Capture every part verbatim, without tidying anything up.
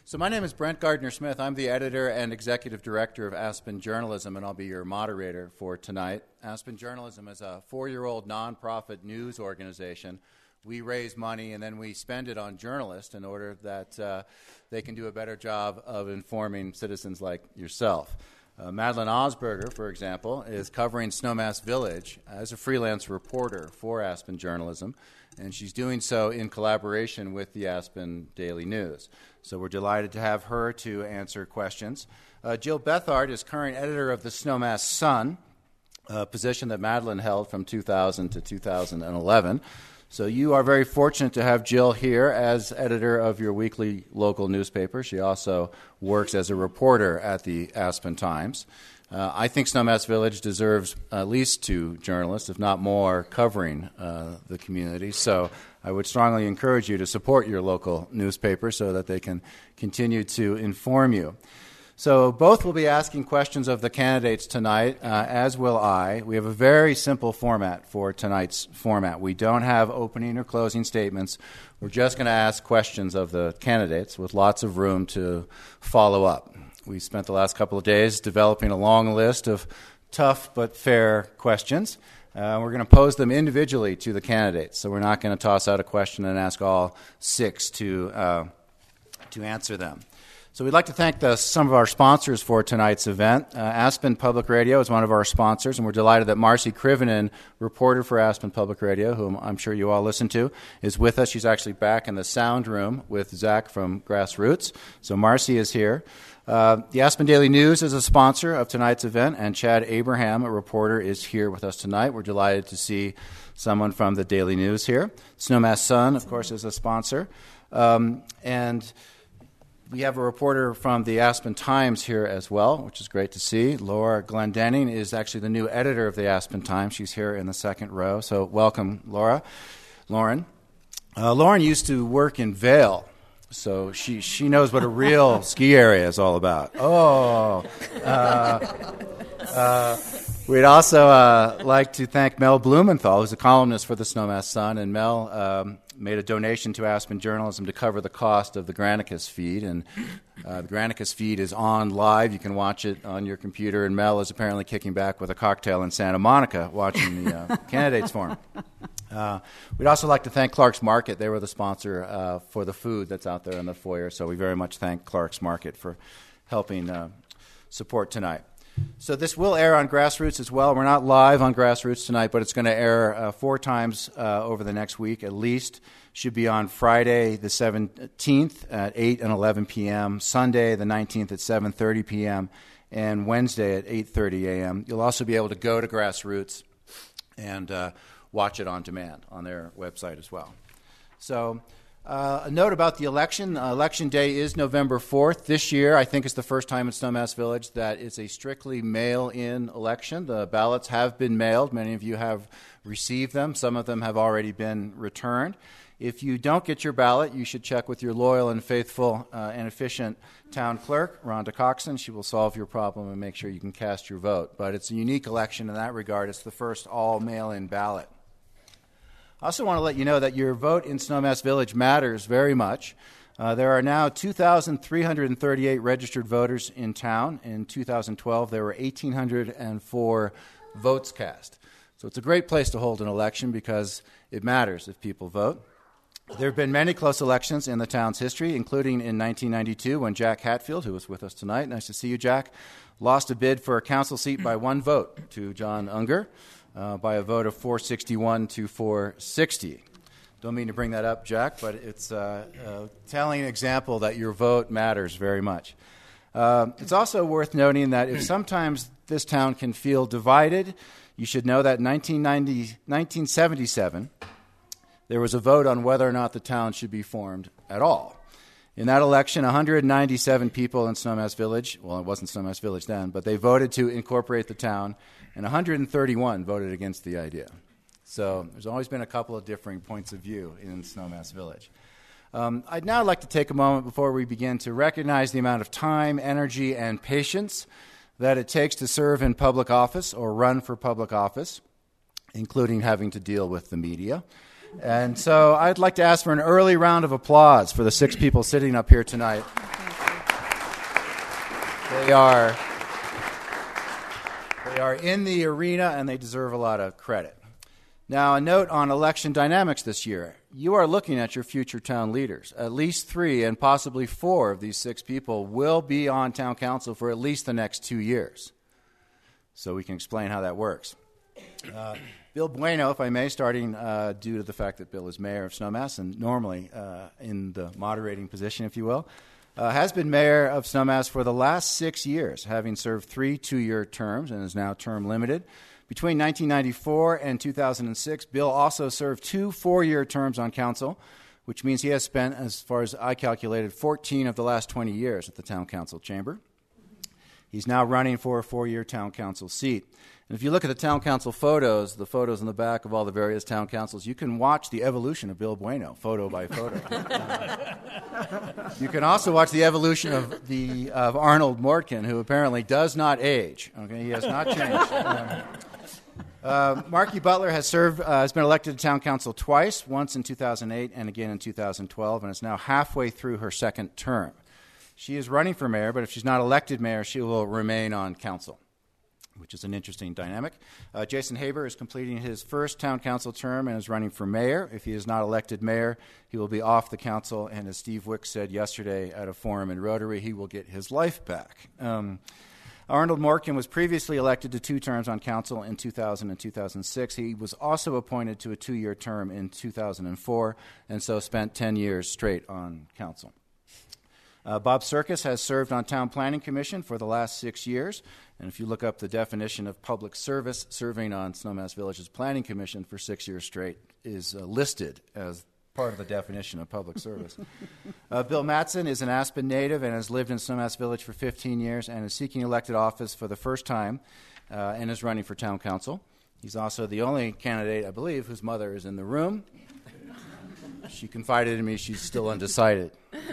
So my name is Brent Gardner-Smith. I'm the editor and executive director of Aspen Journalism, and I'll be your moderator for tonight. Aspen Journalism is a four-year-old nonprofit news organization. We raise money and then we spend it on journalists in order that uh, they can do a better job of informing citizens like yourself. Uh, Madeline Osberger, for example, is covering Snowmass Village as a freelance reporter for Aspen Journalism, and she's doing so in collaboration with the Aspen Daily News. So we're delighted to have her to answer questions. Uh, Jill Bethard is current editor of the Snowmass Sun, a position that Madeline held from two thousand to two thousand eleven. So you are very fortunate to have Jill here as editor of your weekly local newspaper. She also works as a reporter at the Aspen Times. Uh, I think Snowmass Village deserves at least two journalists, if not more, covering uh, the community. So I would strongly encourage you to support your local newspaper so that they can continue to inform you. So both will be asking questions of the candidates tonight, uh, as will I. We have a very simple format for tonight's format. We don't have opening or closing statements. We're just going to ask questions of the candidates with lots of room to follow up. We spent the last couple of days developing a long list of tough but fair questions. Uh, we're going to pose them individually to the candidates, so we're not going to toss out a question and ask all six to uh, to answer them. So we'd like to thank the, some of our sponsors for tonight's event. Uh, Aspen Public Radio is one of our sponsors, and we're delighted that Marcy Krivonen, reporter for Aspen Public Radio, whom I'm sure you all listen to, is with us. She's actually back in the sound room with Zach from Grassroots. So Marcy is here. Uh, the Aspen Daily News is a sponsor of tonight's event, and Chad Abraham, a reporter, is here with us tonight. We're delighted to see someone from the Daily News here. Snowmass Sun, of course, is a sponsor. Um, and... We have a reporter from the Aspen Times here as well, which is great to see. Laura Glendenning is actually the new editor of the Aspen Times. She's here in the second row. So welcome, Laura. Lauren. Uh, Lauren used to work in Vail, so she, she knows what a real ski area is all about. Oh. Uh, uh, we'd also uh, like to thank Mel Blumenthal, who's a columnist for the Snowmass Sun, and Mel... Um, made a donation to Aspen Journalism to cover the cost of the Granicus feed, and uh, the Granicus feed is on live. You can watch it on your computer, and Mel is apparently kicking back with a cocktail in Santa Monica watching the uh, candidates forum. Uh, we'd also like to thank Clark's Market. They were the sponsor uh, for the food that's out there in the foyer, so we very much thank Clark's Market for helping uh, support tonight. So this will air on Grassroots as well. We're not live on Grassroots tonight, but it's going to air uh, four times uh, over the next week at least. Should be on Friday the seventeenth at eight and eleven p.m., Sunday the nineteenth at seven thirty p.m., and Wednesday at eight thirty a.m. You'll also be able to go to Grassroots and uh, watch it on demand on their website as well. So... Uh, a note about the election. Uh, election day is November fourth. This year, I think it's the first time in Snowmass Village that it's a strictly mail-in election. The ballots have been mailed. Many of you have received them. Some of them have already been returned. If you don't get your ballot, you should check with your loyal and faithful uh, and efficient town clerk, Rhonda Coxon. She will solve your problem and make sure you can cast your vote. But it's a unique election in that regard. It's the first all-mail-in ballot. I also want to let you know that your vote in Snowmass Village matters very much. Uh, there are now two thousand three hundred thirty-eight registered voters in town. In two thousand twelve, there were one thousand eight hundred four votes cast. So it's a great place to hold an election because it matters if people vote. There have been many close elections in the town's history, including in nineteen ninety-two when Jack Hatfield, who was with us tonight, nice to see you, Jack, lost a bid for a council seat by one vote to John Unger. Uh, by a vote of four sixty-one to four sixty. Don't mean to bring that up, Jack, but it's uh, a telling example that your vote matters very much. Uh, it's also worth noting that if sometimes this town can feel divided, you should know that in nineteen seventy-seven, there was a vote on whether or not the town should be formed at all. In that election, one hundred ninety-seven people in Snowmass Village, well, it wasn't Snowmass Village then, but they voted to incorporate the town, and one hundred thirty-one voted against the idea. So there's always been a couple of differing points of view in Snowmass Village. Um, I'd now like to take a moment before we begin to recognize the amount of time, energy, and patience that it takes to serve in public office or run for public office, including having to deal with the media. And so I'd like to ask for an early round of applause for the six people sitting up here tonight They are, they are in the arena, and they deserve a lot of credit. Now, a note on election dynamics this year. You are looking at your future town leaders. At least three and possibly four of these six people will be on town council for at least the next two years. So we can explain how that works. Uh, Bill Bueno, if I may, starting uh, due to the fact that Bill is mayor of Snowmass and normally uh, in the moderating position, if you will, uh, has been mayor of Snowmass for the last six years, having served three two-year terms and is now term limited. Between nineteen ninety-four and two thousand six, Bill also served two four-year terms on council, which means he has spent, as far as I calculated, fourteen of the last twenty years at the town council chamber. He's now running for a four-year town council seat. And if you look at the town council photos, the photos in the back of all the various town councils, you can watch the evolution of Bill Bueno, photo by photo. You can also watch the evolution of the of Arnold Mortkin, who apparently does not age. Okay, he has not changed. Um, uh, Marky Butler has served, uh, has been elected to town council twice, once in two thousand eight and again in two thousand twelve, and is now halfway through her second term. She is running for mayor, but if she's not elected mayor, she will remain on council, which is an interesting dynamic. Uh, Jason Haber is completing his first town council term and is running for mayor. If he is not elected mayor, he will be off the council, and as Steve Wick said yesterday at a forum in Rotary, he will get his life back. Um, Arnold Mortkin was previously elected to two terms on council in two thousand and two thousand six. He was also appointed to a two-year term in two thousand four, and so spent ten years straight on council. Uh, Bob Circus has served on Town Planning Commission for the last six years. And if you look up the definition of public service, serving on Snowmass Village's Planning Commission for six years straight is uh, listed as part of the definition of public service. uh, Bill Mattson is an Aspen native and has lived in Snowmass Village for fifteen years and is seeking elected office for the first time uh, and is running for town council. He's also the only candidate, I believe, whose mother is in the room. She confided in me she's still undecided.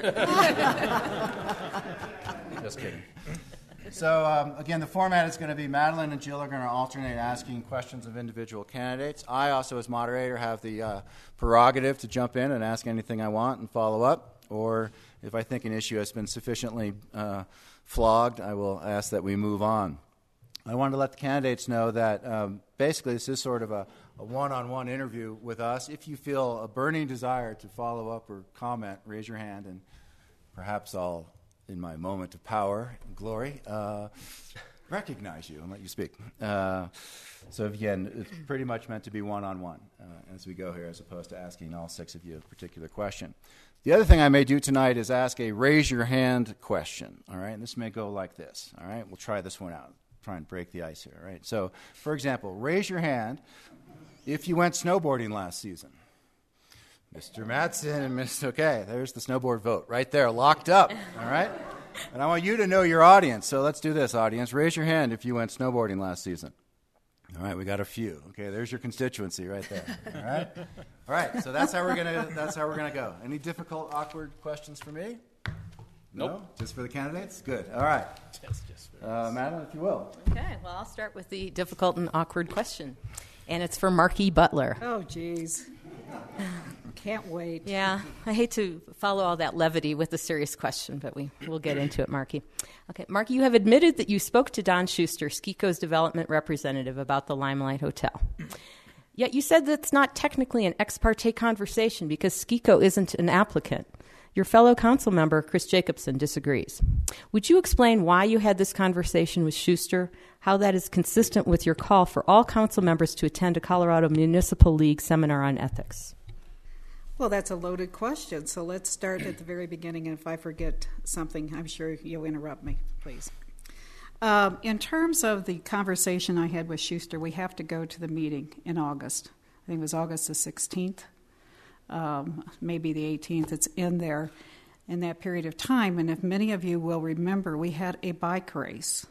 Just kidding. So, um, again, the format is going to be Madeline and Jill are going to alternate asking questions of individual candidates. I also, as moderator, have the uh, prerogative to jump in and ask anything I want and follow up. Or if I think an issue has been sufficiently uh, flogged, I will ask that we move on. I wanted to let the candidates know that um, basically this is sort of a, a one-on-one interview with us. If you feel a burning desire to follow up or comment, raise your hand, and perhaps I'll, in my moment of power and glory, uh, recognize you and let you speak. Uh, so again, it's pretty much meant to be one-on-one uh, as we go here, as opposed to asking all six of you a particular question. The other thing I may do tonight is ask a raise-your-hand question, all right? And this may go like this, all right? We'll try this one out. Try and break the ice here, all right? So, for example, raise your hand if you went snowboarding last season. Mister Mattson and Mister Okay, there's the snowboard vote right there, locked up, all right? And I want you to know your audience, so let's do this, audience. Raise your hand if you went snowboarding last season. All right, we got a few. Okay, there's your constituency right there. All right? All right, so that's how we're gonna that's how we're gonna go. Any difficult, awkward questions for me? Nope. No? Just for the candidates? Good. All right. Just, just for Uh, Madeline, if you will. Okay, well, I'll start with the difficult and awkward question. And it's for Marky Butler. Oh, geez. Can't wait. Yeah, I hate to follow all that levity with a serious question, but we, we'll get into it, Marky. Okay, Marky, you have admitted that you spoke to Don Schuster, Skico's development representative, about the Limelight Hotel. Yet you said that's not technically an ex parte conversation because Skico isn't an applicant. Your fellow council member, Chris Jacobson, disagrees. Would you explain why you had this conversation with Schuster, how that is consistent with your call for all council members to attend a Colorado Municipal League seminar on ethics? Well, that's a loaded question, so let's start at the very beginning, and if I forget something, I'm sure you'll interrupt me, please. Um, in terms of the conversation I had with Schuster, we have to go to the meeting in August. I think it was August the sixteenth. Um, maybe the eighteenth, it's in there in that period of time. And if many of you will remember, we had a bike race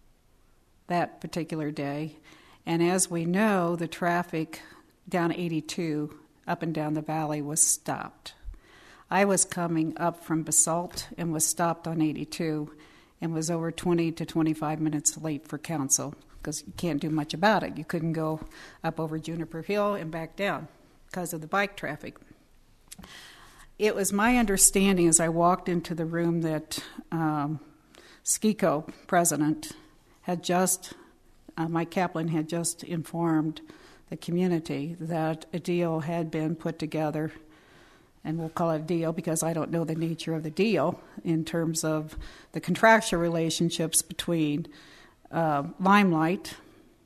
that particular day. And as we know, the traffic down eighty-two, up and down the valley, was stopped. I was coming up from Basalt and was stopped on eighty-two and was over twenty to twenty-five minutes late for council because you can't do much about it. You couldn't go up over Juniper Hill and back down because of the bike traffic. It was my understanding as I walked into the room that um, SCECO president had just, uh, Mike Kaplan had just informed the community that a deal had been put together, and we'll call it a deal because I don't know the nature of the deal in terms of the contractual relationships between uh, Limelight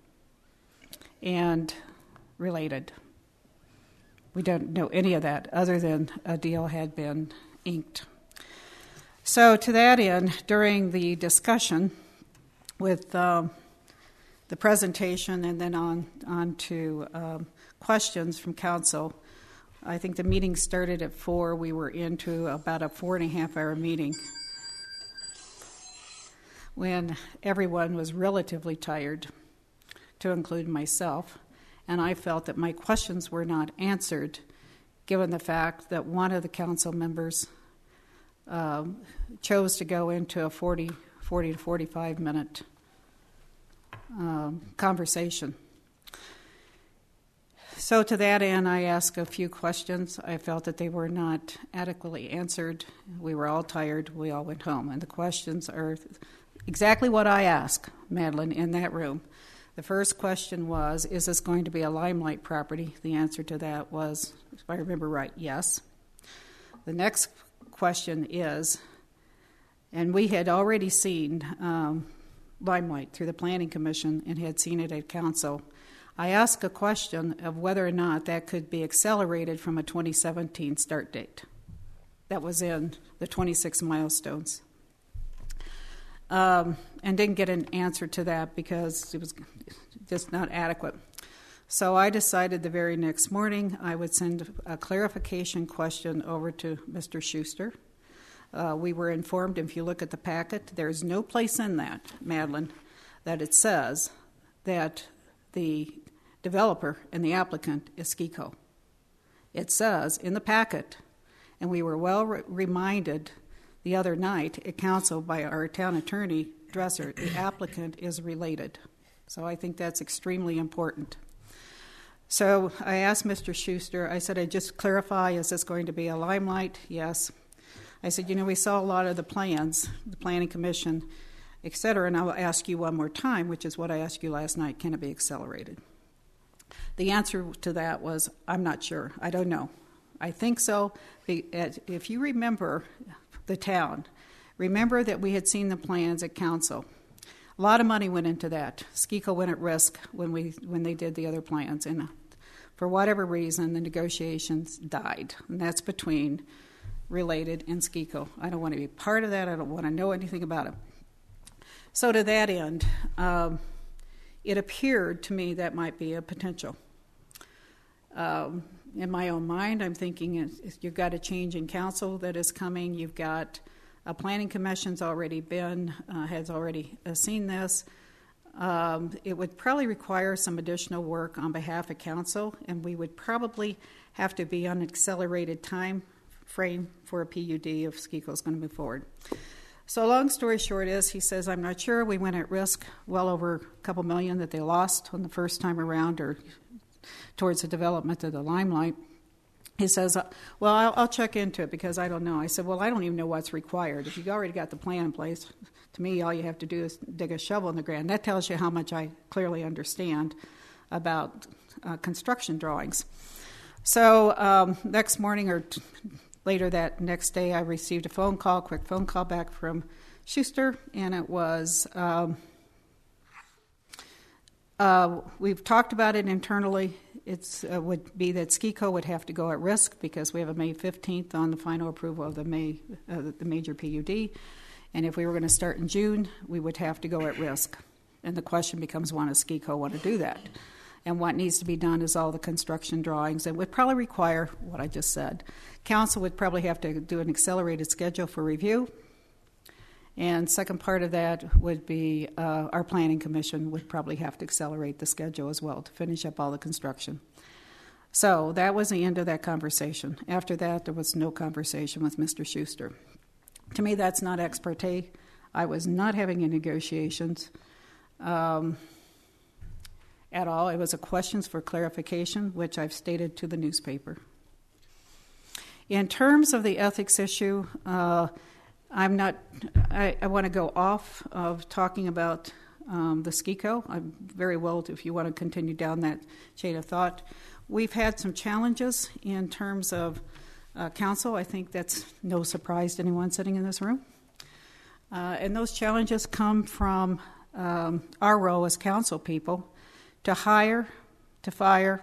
and Related. We don't know any of that other than a deal had been inked. So to that end, during the discussion with um, the presentation and then on, on to um, questions from council, I think the meeting started at four. We were into about a four and a half hour meeting when everyone was relatively tired, to include myself, and I felt that my questions were not answered given the fact that one of the council members um, chose to go into a forty, forty to forty-five minute um, conversation. So to that end, I asked a few questions. I felt that they were not adequately answered. We were all tired. We all went home. And the questions are exactly what I asked, Madeline, in that room. The first question was, is this going to be a Limelight property? The answer to that was, if I remember right, yes. The next question is, and we had already seen um, Limelight through the Planning Commission and had seen it at council. I asked a question of whether or not that could be accelerated from a twenty seventeen start date. That was in the twenty-six milestones. Um, and didn't get an answer to that because it was just not adequate. So I decided the very next morning I would send a clarification question over to Mister Schuster. Uh, we were informed, if you look at the packet, there's no place in that, Madeline, that it says that the developer and the applicant is SCECO. It says in the packet, and we were well re- reminded the other night at council by our town attorney, Dresser, the applicant is Related. So I think that's extremely important. So I asked Mister Schuster, I said, I just clarify, is this going to be a Limelight? Yes. I said, you know, we saw a lot of the plans, the Planning Commission, et cetera, and I'll ask you one more time, which is what I asked you last night, can it be accelerated? The answer to that was, I'm not sure. I don't know. I think so. If you remember the town, remember that we had seen the plans at council. A lot of money went into that. SCECO went at risk when we when they did the other plans, and for whatever reason, the negotiations died, and that's between Related and SCECO. I don't want to be part of that. I don't want to know anything about it. So to that end, um, it appeared to me that might be a potential. Um, in my own mind, I'm thinking you've got a change in council that is coming. You've got a planning commission's already been, uh, has already uh, seen this. Um, it would probably require some additional work on behalf of council, and we would probably have to be on an accelerated time frame for a P U D if SCECO is going to move forward. So long story short is, he says, I'm not sure. We went at risk, well over a couple million that they lost on the first time around or towards the development of the Limelight. He says, well, I'll, I'll check into it because I don't know. I said, well, I don't even know what's required. If you've already got the plan in place, to me, all you have to do is dig a shovel in the ground. That tells you how much I clearly understand about uh, construction drawings. So um, next morning or t- later that next day, I received a phone call, quick phone call back from Schuster, and it was, um, uh, we've talked about it internally. It uh, would be that SCECO would have to go at risk because we have a May fifteenth on the final approval of the May uh, the major P U D. And if we were going to start in June, we would have to go at risk. And the question becomes, why does SCECO want to do that? And what needs to be done is all the construction drawings. It would probably require what I just said. Council would probably have to do an accelerated schedule for review. And second part of that would be uh, our planning commission would probably have to accelerate the schedule as well to finish up all the construction. So that was the end of that conversation. After that, there was no conversation with Mister Schuster. To me, that's not ex parte. I was not having any negotiations um, at all. It was a questions for clarification, which I've stated to the newspaper. In terms of the ethics issue, uh, I'm not, I, I want to go off of talking about um, the SCICO. I'm very well, if you want to continue down that chain of thought. We've had some challenges in terms of uh, council. I think that's no surprise to anyone sitting in this room. Uh, and those challenges come from um, our role as council people to hire, to fire,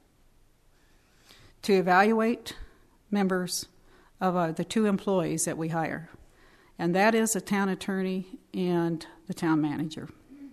to evaluate members of uh, the two employees that we hire. And that is the town attorney and the town manager.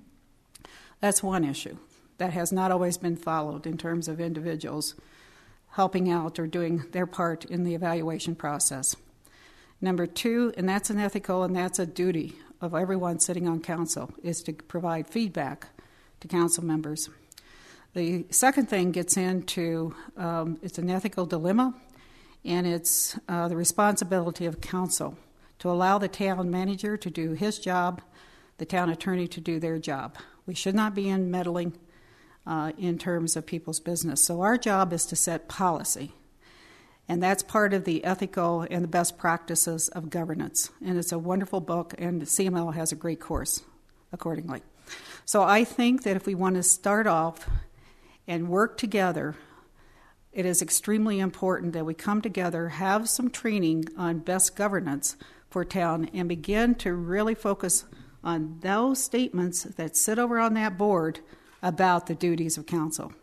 That's one issue that has not always been followed in terms of individuals helping out or doing their part in the evaluation process. Number two, and that's an ethical and that's a duty of everyone sitting on council, is to provide feedback to council members. The second thing gets into, um, it's an ethical dilemma, and it's uh, the responsibility of council to allow the town manager to do his job, the town attorney to do their job. We should not be in meddling uh, in terms of people's business. So our job is to set policy, and that's part of the ethical and the best practices of governance. And it's a wonderful book, and C M L has a great course accordingly. So I think that if we want to start off and work together, it is extremely important that we come together, have some training on best governance for town, and begin to really focus on those statements that sit over on that board about the duties of council.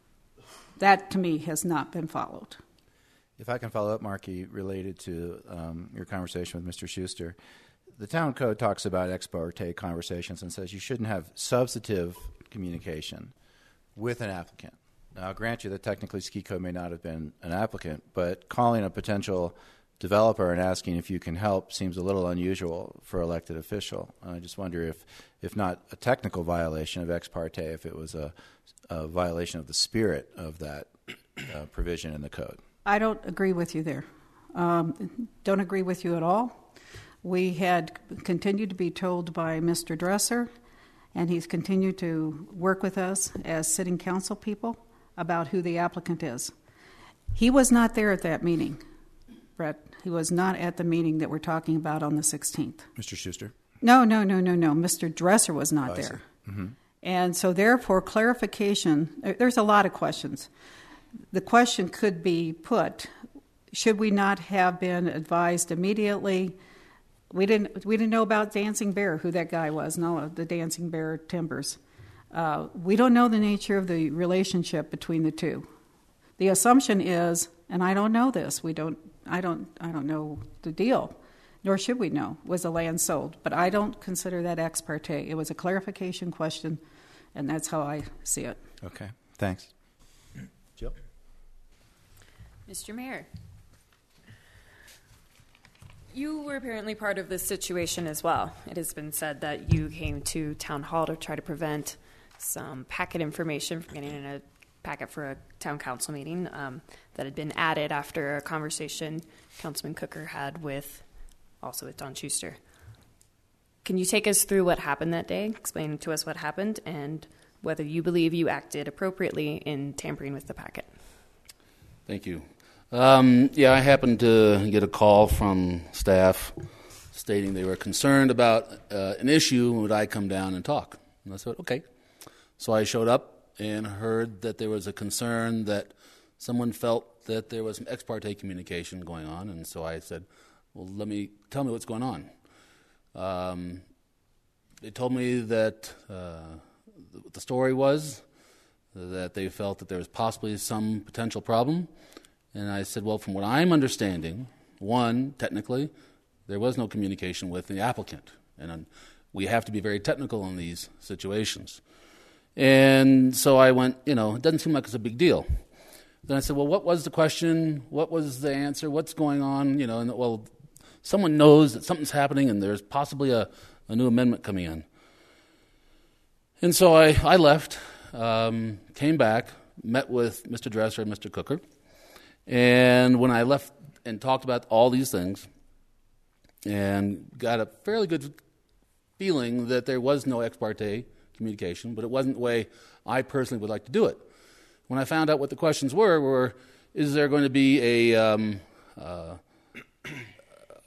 That, to me, has not been followed. If I can follow up, Marky, related to um, your conversation with Mister Schuster, the town code talks about ex parte conversations and says you shouldn't have substantive communication with an applicant. Now, I'll grant you that technically SCICO may not have been an applicant, but calling a potential developer and asking if you can help seems a little unusual for an elected official. And I just wonder if, if not a technical violation of ex parte, if it was a, a violation of the spirit of that uh, provision in the code. I don't agree with you there. Um, don't agree with you at all. We had continued to be told by Mister Dresser, and he's continued to work with us as sitting council people about who the applicant is. He was not there at that meeting, Brett. He was not at the meeting that we're talking about on the sixteenth. Mister Schuster? No, no, no, no, no. Mister Dresser was not oh, there. Mm-hmm. And so therefore, clarification, there's a lot of questions. The question could be put, should we not have been advised immediately? We didn't we didn't know about Dancing Bear, who that guy was, no, the Dancing Bear Timbers. Uh, we don't know the nature of the relationship between the two. The assumption is, and I don't know this, we don't I don't I don't know the deal, nor should we know, was the land sold. But I don't consider that ex parte. It was a clarification question, and that's how I see it. Okay, thanks. Jill? Mister Mayor, you were apparently part of this situation as well. It has been said that you came to Town Hall to try to prevent some packet information from getting in a packet for a town council meeting um, that had been added after a conversation Councilman Cooker had with, also with Don Schuster. Can you take us through what happened that day, explain to us what happened, and whether you believe you acted appropriately in tampering with the packet? Thank you. Um, yeah, I happened to get a call from staff stating they were concerned about uh, an issue, would I come down and talk? And I said, okay. So I showed up and heard that there was a concern that someone felt that there was some ex parte communication going on, and so I said, well, let me, tell me what's going on. Um, they told me that uh, what the story was, that they felt that there was possibly some potential problem. And I said, well, from what I'm understanding, one, technically, there was no communication with the applicant. And we have to be very technical in these situations. And so I went, you know, it doesn't seem like it's a big deal. Then I said, well, what was the question? What was the answer? What's going on? You know, and well, someone knows that something's happening and there's possibly a, a new amendment coming in. And so I, I left, um, came back, met with Mister Dresser and Mister Cooker. And when I left and talked about all these things and got a fairly good feeling that there was no ex parte communication, but it wasn't the way I personally would like to do it. When I found out what the questions were, were is there going to be a um, uh,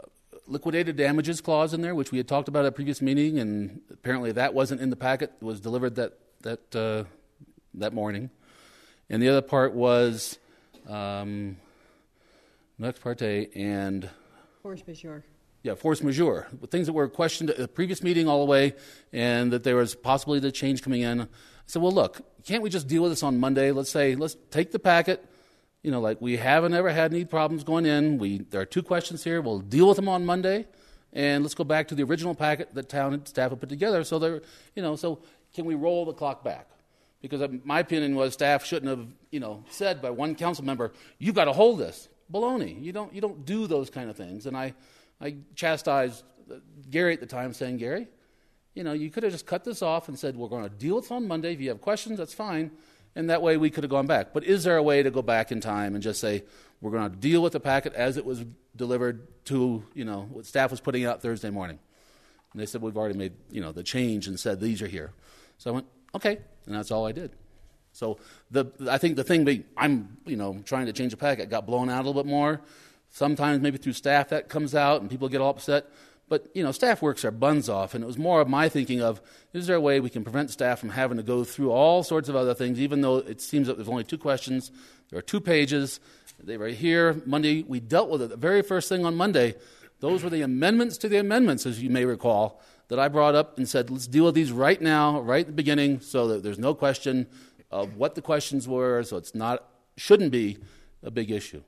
liquidated damages clause in there, which we had talked about at a previous meeting, and apparently that wasn't in the packet. It was delivered that that uh, that morning. And the other part was um, next parte and Force majeure. yeah, force majeure, things that were questioned at the previous meeting all the way, and that there was possibly the change coming in. I said, well, look, can't we just deal with this on Monday? Let's say, let's take the packet. You know, like we haven't ever had any problems going in. We there are two questions here. We'll deal with them on Monday, and let's go back to the original packet that town staff had put together. So there, you know, so can we roll the clock back? Because my opinion was staff shouldn't have, you know, said by one council member, "You've got to hold this." Baloney. You don't you don't do those kind of things. And I, I chastised Gary at the time, saying, Gary, you know, you could have just cut this off and said, we're going to deal with it on Monday. If you have questions, that's fine. And that way we could have gone back. But is there a way to go back in time and just say, we're going to deal with the packet as it was delivered to, you know, what staff was putting out Thursday morning? And they said, we've already made, you know, the change and said, these are here. So I went, okay. And that's all I did. So the I think the thing being, I'm, you know, trying to change the packet got blown out a little bit more. Sometimes maybe through staff that comes out and people get all upset. But, you know, staff works their buns off, and it was more of my thinking of, is there a way we can prevent staff from having to go through all sorts of other things, even though it seems that there's only two questions. There are two pages. They were here Monday. We dealt with it. The very first thing on Monday, those were the amendments to the amendments, as you may recall, that I brought up and said, let's deal with these right now, right at the beginning, so that there's no question of what the questions were, so it's not, shouldn't be a big issue.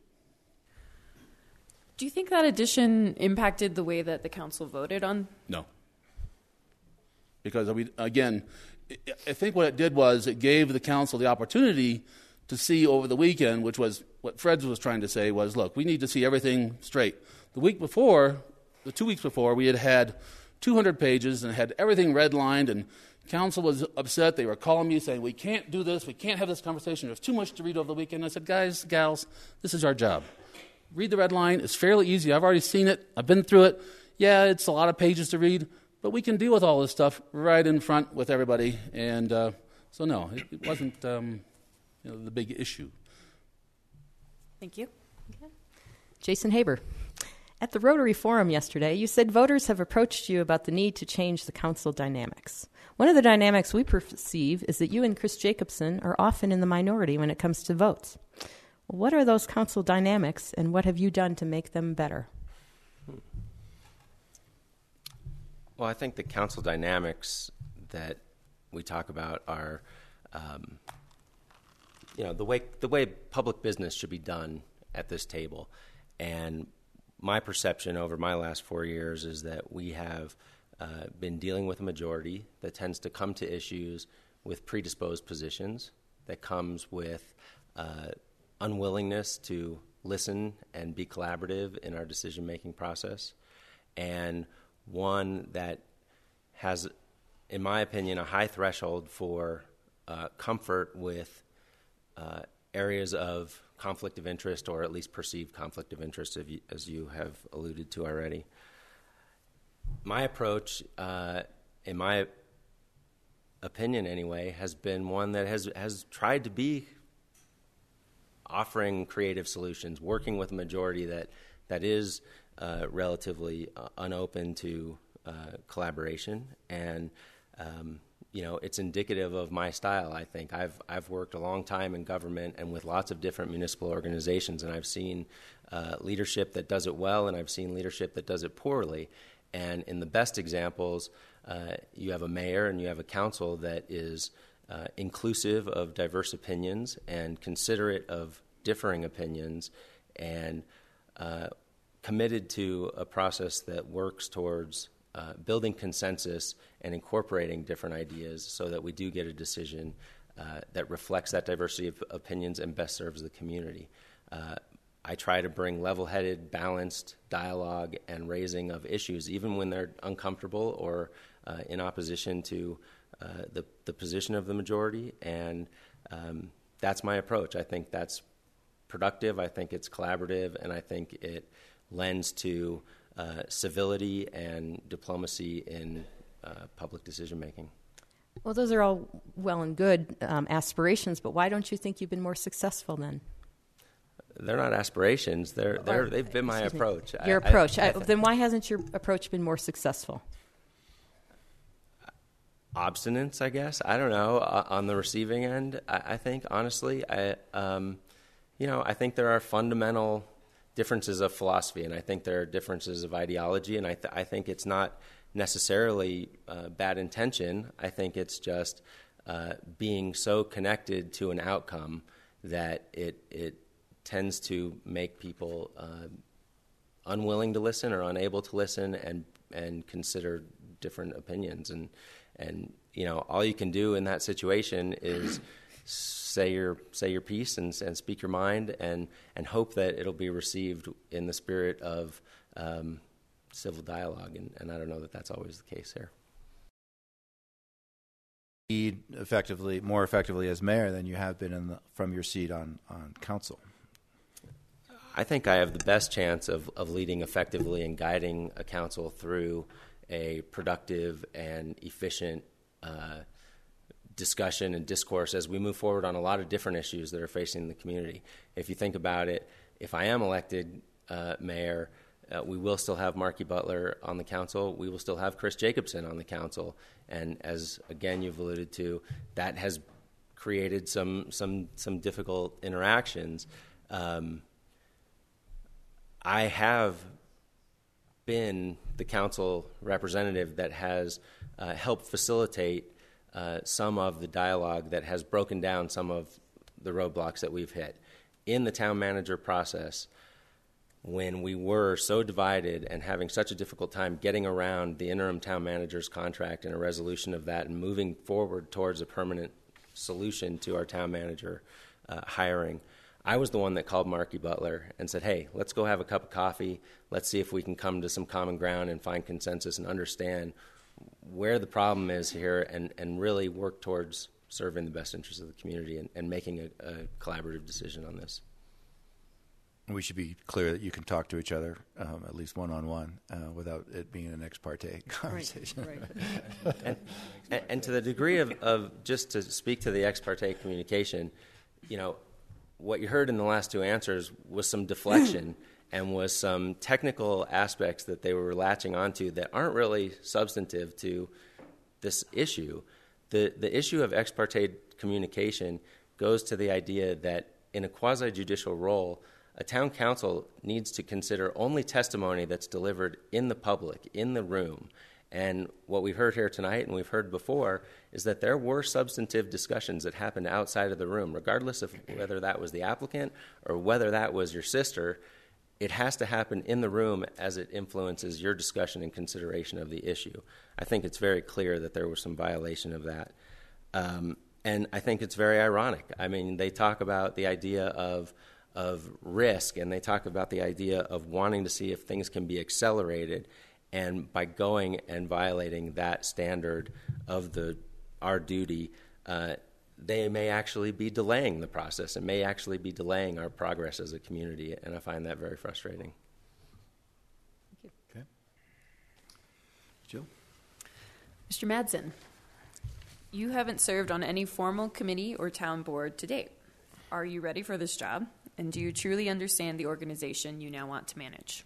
Do you think that addition impacted the way that the council voted on? No. Because, we, again, I think what it did was it gave the council the opportunity to see over the weekend, which was what Fred was trying to say was, look, we need to see everything straight. The week before, the two weeks before, we had had two hundred pages and had everything redlined, and council was upset. They were calling me saying, we can't do this. We can't have this conversation. There's too much to read over the weekend. I said, guys, gals, this is our job. Read the red line. It's fairly easy. I've already seen it. I've been through it. Yeah, it's a lot of pages to read, but we can deal with all this stuff right in front with everybody. And uh, so, no, it, it wasn't um, you know, the big issue. Thank you. Okay. Jason Haber. At the Rotary Forum yesterday, you said voters have approached you about the need to change the council dynamics. One of the dynamics we perceive is that you and Chris Jacobson are often in the minority when it comes to votes. What are those council dynamics, and what have you done to make them better? Well, I think the council dynamics that we talk about are, um, you know, the way the way public business should be done at this table. And my perception over my last four years is that we have uh, been dealing with a majority that tends to come to issues with predisposed positions, that comes with uh, unwillingness to listen and be collaborative in our decision-making process, and one that has, in my opinion, a high threshold for uh, comfort with uh, areas of conflict of interest, or at least perceived conflict of interest, as you, as you have alluded to already. My approach, uh, in my opinion anyway, has been one that has, has tried to be offering creative solutions, working with a majority that, that is uh, relatively uh, unopen to uh, collaboration. And, um, you know, it's indicative of my style, I think. I've, I've worked a long time in government and with lots of different municipal organizations, and I've seen uh, leadership that does it well, and I've seen leadership that does it poorly. And in the best examples, uh, you have a mayor and you have a council that is Uh, inclusive of diverse opinions and considerate of differing opinions, and uh, committed to a process that works towards uh, building consensus and incorporating different ideas so that we do get a decision uh, that reflects that diversity of opinions and best serves the community. Uh, I try to bring level-headed, balanced dialogue and raising of issues, even when they're uncomfortable or uh, in opposition to Uh, the, the position of the majority, and um, that's my approach. I think that's productive, I think it's collaborative, and I think it lends to uh, civility and diplomacy in uh, public decision-making. Well, those are all well and good um, aspirations, but why don't you think you've been more successful then? they're not aspirations. They're they're they've been my Excuse me. approach. Your I- approach. I, I I, th- then why hasn't your approach been more successful? Obstinance, I guess. I don't know. Uh, on the receiving end, I, I think honestly, I um, you know, I think there are fundamental differences of philosophy, and I think there are differences of ideology, and I th- I think it's not necessarily uh, bad intention. I think it's just uh, being so connected to an outcome that it it tends to make people uh, unwilling to listen or unable to listen and and consider different opinions. And and you know, all you can do in that situation is say your say your piece and, and speak your mind and and hope that it'll be received in the spirit of um, civil dialogue. And, and I don't know that that's always the case here. Effectively, more effectively as mayor than you have been in the, from your seat on, on council. I think I have the best chance of, of leading effectively and guiding a council through a productive and efficient uh, discussion and discourse as we move forward on a lot of different issues that are facing the community. If you think about it, if I am elected uh, mayor, uh, we will still have Marky Butler on the council. We will still have Chris Jacobson on the council. And as, again, you've alluded to, that has created some some some difficult interactions. Um, I have been the council representative that has uh, helped facilitate uh, some of the dialogue that has broken down some of the roadblocks that we've hit. In the town manager process, when we were so divided and having such a difficult time getting around the interim town manager's contract and a resolution of that and moving forward towards a permanent solution to our town manager uh, hiring, I was the one that called Marky Butler and said, hey, let's go have a cup of coffee. Let's see if we can come to some common ground and find consensus and understand where the problem is here and, and really work towards serving the best interests of the community and, and making a, a collaborative decision on this. We should be clear that you can talk to each other, um, at least one-on-one, uh, without it being an ex parte conversation. Right, right. and, and, and to the degree of, of, just to speak to the ex parte communication, you know, what you heard in the last two answers was some deflection and was some technical aspects that they were latching onto that aren't really substantive to this issue. The, the issue of ex parte communication goes to the idea that in a quasi-judicial role, a town council needs to consider only testimony that's delivered in the public, in the room. And what we've heard here tonight and we've heard before is that there were substantive discussions that happened outside of the room, regardless of whether that was the applicant or whether that was your sister. It has to happen in the room as it influences your discussion and consideration of the issue. I think it's very clear that there was some violation of that. Um, and I think it's very ironic. I mean, they talk about the idea of of risk, and they talk about the idea of wanting to see if things can be accelerated, and by going and violating that standard of the our duty, uh, they may actually be delaying the process and may actually be delaying our progress as a community, and I find that very frustrating. Thank you. Okay. Jill? Mister Madsen, you haven't served on any formal committee or town board to date. Are you ready for this job? And do you truly understand the organization you now want to manage?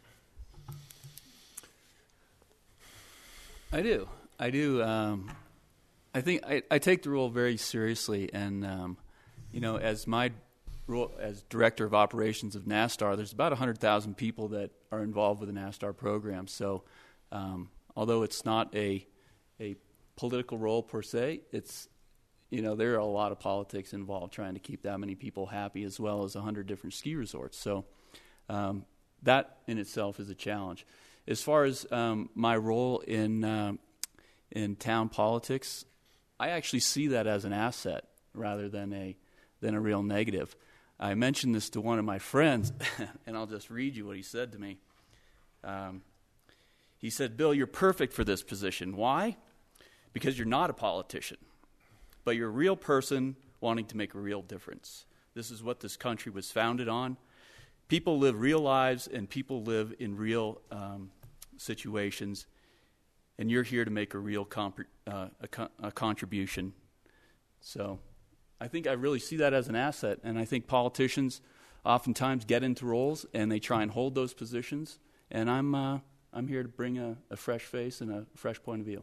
I do. I do. Um, I think I, I take the role very seriously. And, um, you know, as my role as director of operations of NASTAR, there's about one hundred thousand people that are involved with the NASTAR program. So um, although it's not a, a political role per se, it's You know, there are a lot of politics involved trying to keep that many people happy, as well as one hundred different ski resorts. So um, that in itself is a challenge. As far as um, my role in um, in town politics, I actually see that as an asset rather than a than a real negative. I mentioned this to one of my friends, and I'll just read you what he said to me. Um, he said, "Bill, you're perfect for this position. Why? Because you're not a politician. But you're a real person wanting to make a real difference. This is what this country was founded on. People live real lives, and people live in real um, situations, and you're here to make a real comp- uh, a, co- a contribution." So I think I really see that as an asset, and I think politicians oftentimes get into roles and they try and hold those positions. And I'm uh, I'm here to bring a, a fresh face and a fresh point of view.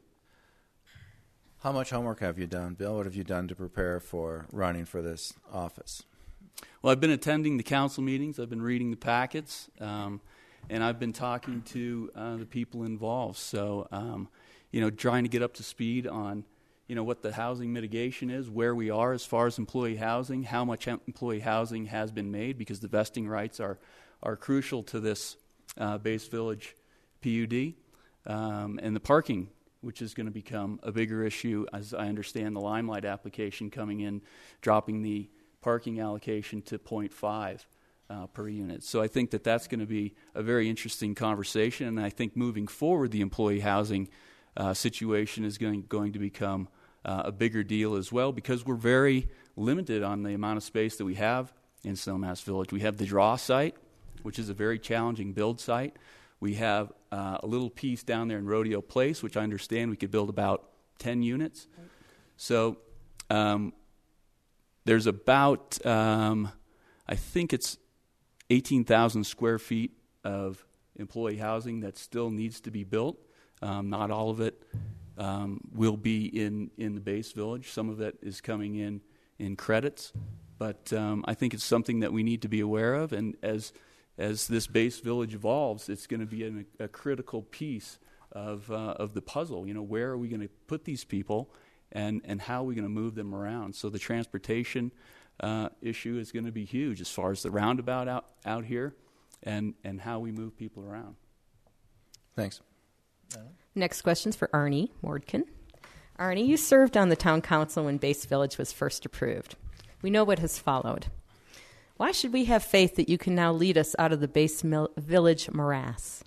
How much homework have you done, Bill? What have you done to prepare for running for this office? Well, I've been attending the council meetings. I've been reading the packets, um, and I've been talking to uh, the people involved. So, um, you know, trying to get up to speed on, you know, what the housing mitigation is, where we are as far as employee housing, how much employee housing has been made, because the vesting rights are are crucial to this uh, Base Village P U D, um, and the parking, which is going to become a bigger issue, as I understand the Limelight application coming in, dropping the parking allocation to zero point five uh, per unit. So I think that that's going to be a very interesting conversation, and I think moving forward, the employee housing uh, situation is going, going to become uh, a bigger deal as well, because we're very limited on the amount of space that we have in Snowmass Village. We have the draw site, which is a very challenging build site. We have uh, a little piece down there in Rodeo Place, which I understand we could build about ten units. So um, there's about, um, I think it's eighteen thousand square feet of employee housing that still needs to be built. Um, not all of it um, will be in, in the Base Village. Some of it is coming in in credits. But um, I think it's something that we need to be aware of. And as As this Base Village evolves, it's going to be an, a critical piece of uh, of the puzzle. You know, where are we going to put these people, and, and how are we going to move them around? So the transportation uh, issue is going to be huge as far as the roundabout out, out here, and, and how we move people around. Thanks. Next question's for Arnie Mordkin. Arnie, you served on the town council when Base Village was first approved. We know what has followed. Why should we have faith that you can now lead us out of the Base Mil- Village morass?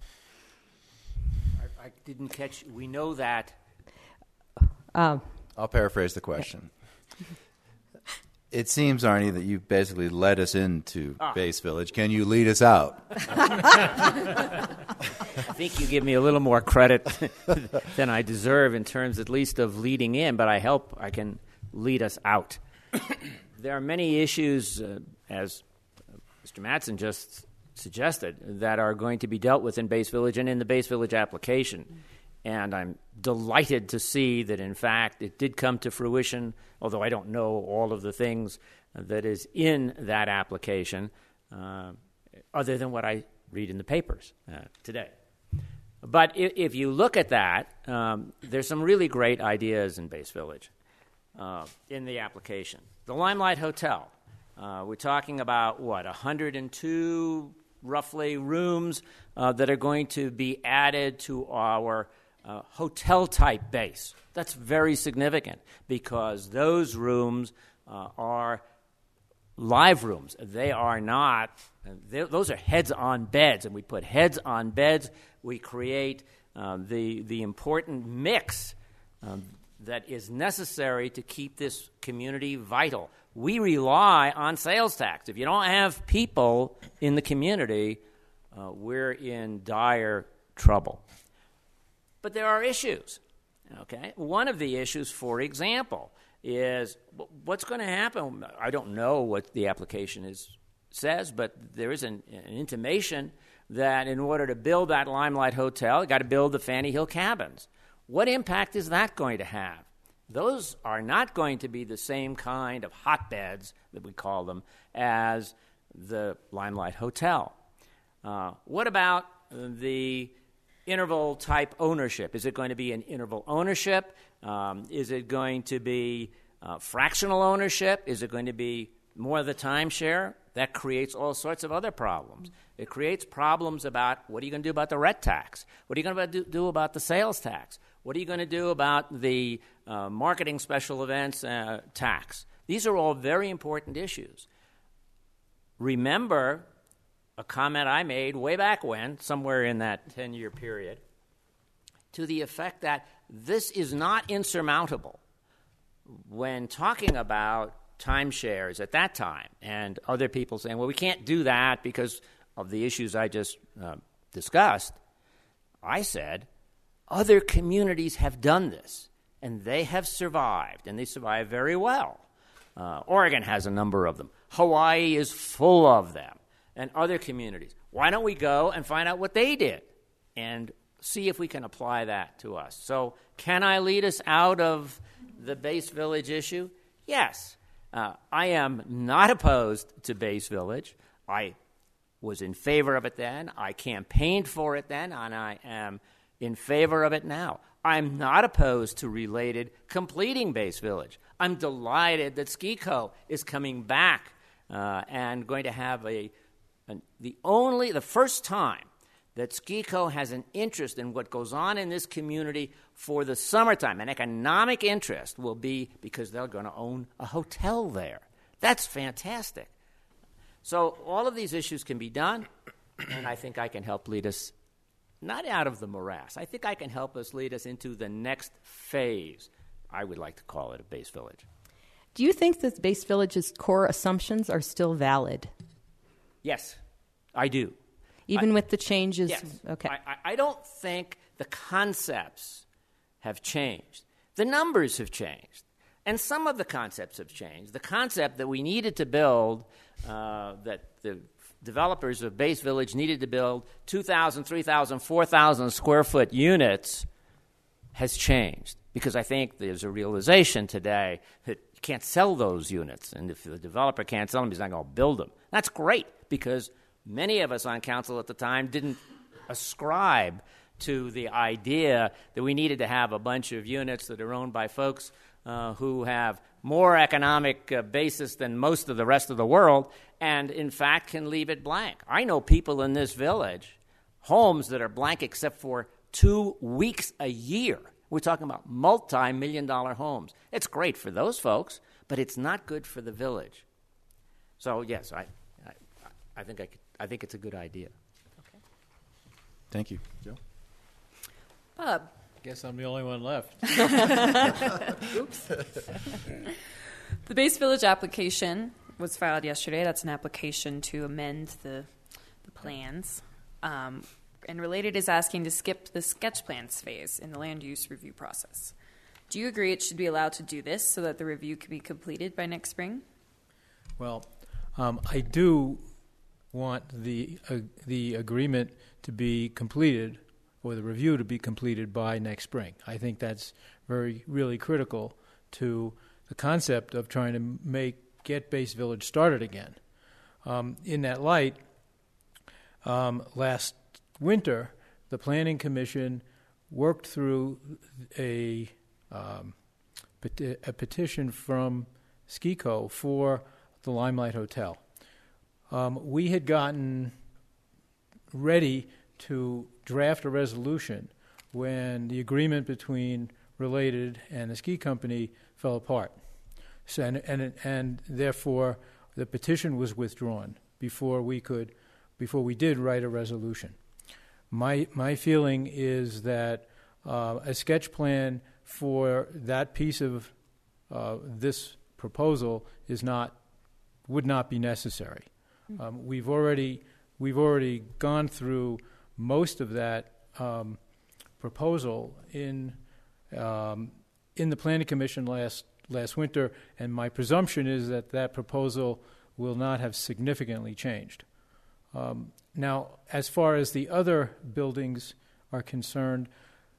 I, I didn't catch. We know that. Uh, I'll paraphrase the question. It seems, Arnie, that you basically led us into ah. Base Village. Can you lead us out? I think you give me a little more credit than I deserve in terms at least of leading in, but I hope I can lead us out. There are many issues, uh, as Mister Mattson just suggested, that are going to be dealt with in Base Village and in the Base Village application. And I'm delighted to see that, in fact, it did come to fruition, although I don't know all of the things that is in that application, uh, other than what I read in the papers uh, today. But if, if you look at that, um, there's some really great ideas in Base Village uh, in the application. The Limelight Hotel, uh, we're talking about, what, one hundred two, roughly, rooms uh, that are going to be added to our uh, hotel-type base. That's very significant because those rooms uh, are live rooms. They are not, those are heads-on beds, and we put heads on beds. We create uh, the, the important mix um, that is necessary to keep this community vital. We rely on sales tax. If you don't have people in the community, uh, we're in dire trouble. But there are issues, okay? One of the issues, for example, is what's going to happen. I don't know what the application is says, but there is an, an intimation that in order to build that Limelight Hotel, you got to build the Fanny Hill cabins. What impact is that going to have? Those are not going to be the same kind of hotbeds, that we call them, as the Limelight Hotel. Uh, what about the interval-type ownership? Is it going to be an interval ownership? Um, is it going to be uh, fractional ownership? Is it going to be more of the timeshare? That creates all sorts of other problems. It creates problems about what are you going to do about the rent tax? What are you going to do, do about the sales tax? What are you going to do about the uh, marketing special events uh, tax? These are all very important issues. Remember a comment I made way back when, somewhere in that ten-year period, to the effect that this is not insurmountable. When talking about timeshares at that time, and other people saying, well, we can't do that because of the issues I just uh, discussed, I said, other communities have done this, and they have survived, and they survive very well. Uh, Oregon has a number of them. Hawaii is full of them. and other communities. Why don't we go and find out what they did and see if we can apply that to us? So can I lead us out of the base village issue? Yes. Uh, I am not opposed to base village. I was in favor of it then. I campaigned for it then, and I am in favor of it now. I'm not opposed to related completing base village. I'm delighted that SCICO is coming back uh, and going to have a, a the only the first time that SCICO has an interest in what goes on in this community for the summertime. An economic interest will be because they're going to own a hotel there. That's fantastic. So all of these issues can be done, and I think I can help lead us not out of the morass. I think I can help us lead us into the next phase. I would like to call it a base village. Do you think that base village's core assumptions are still valid? Yes, I do. Even I, with the changes? Yes. Okay. I, I don't think the concepts have changed. The numbers have changed. And some of the concepts have changed. The concept that we needed to build, uh, that the developers of Base Village needed to build two thousand, three thousand, four thousand square foot units has changed. Because I think there's a realization today that you can't sell those units. And if the developer can't sell them, he's not going to build them. That's great, because many of us on council at the time didn't ascribe to the idea that we needed to have a bunch of units that are owned by folks uh, who have more economic uh, basis than most of the rest of the world, and in fact can leave it blank. I know people in this village, homes that are blank except for two weeks a year. We're talking about multi-million dollar homes. It's great for those folks, but it's not good for the village. So yes, I, I, I think I, could, I think it's a good idea. Okay. Thank you, Joe. Bob. Guess I'm the only one left. Oops. The Base Village application was filed yesterday. That's an application to amend the, the plans. Um, and Related is asking to skip the sketch plans phase in the land use review process. Do you agree it should be allowed to do this so that the review can be completed by next spring? Well, um, I do want the uh, the agreement to be completed, or the review to be completed by next spring. I think that's very, really critical to the concept of trying to make get Base Village started again. Um, in that light, um, last winter, the Planning Commission worked through a um, peti- a petition from SCICO for the Limelight Hotel. Um, we had gotten ready to draft a resolution when the agreement between Related and the ski company fell apart. So, and, and, and therefore, the petition was withdrawn before we could, before we did write a resolution. My my feeling is that uh, a sketch plan for that piece of uh, this proposal is not would not be necessary. Mm-hmm. Um, we've already we've already gone through most of that um, proposal in um, in the Planning Commission last last winter, and my presumption is that that proposal will not have significantly changed. Um, now, as far as the other buildings are concerned,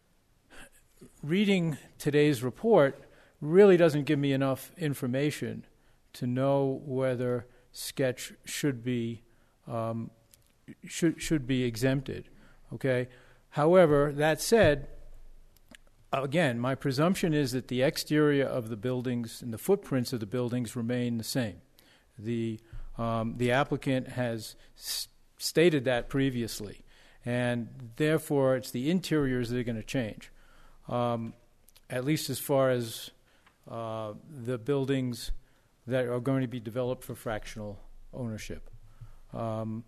reading today's report really doesn't give me enough information to know whether sketch should be um, should should be exempted. Okay. However, that said, again, my presumption is that the exterior of the buildings and the footprints of the buildings remain the same. The um, the applicant has s- stated that previously, and therefore it's the interiors that are going to change, um, at least as far as uh, the buildings that are going to be developed for fractional ownership. Um,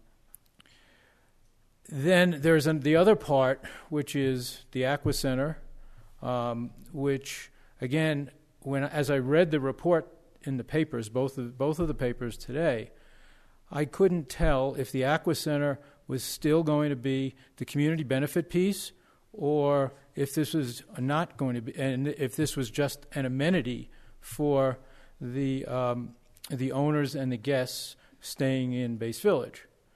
then there's an, the other part, which is the Aqua Center, um, which, again, when as I read the report in the papers, both of, both of the papers today, I couldn't tell if the Aqua Center was still going to be the community benefit piece, or if this was not going to be, and if this was just an amenity for the um, the owners and the guests staying in Base Village.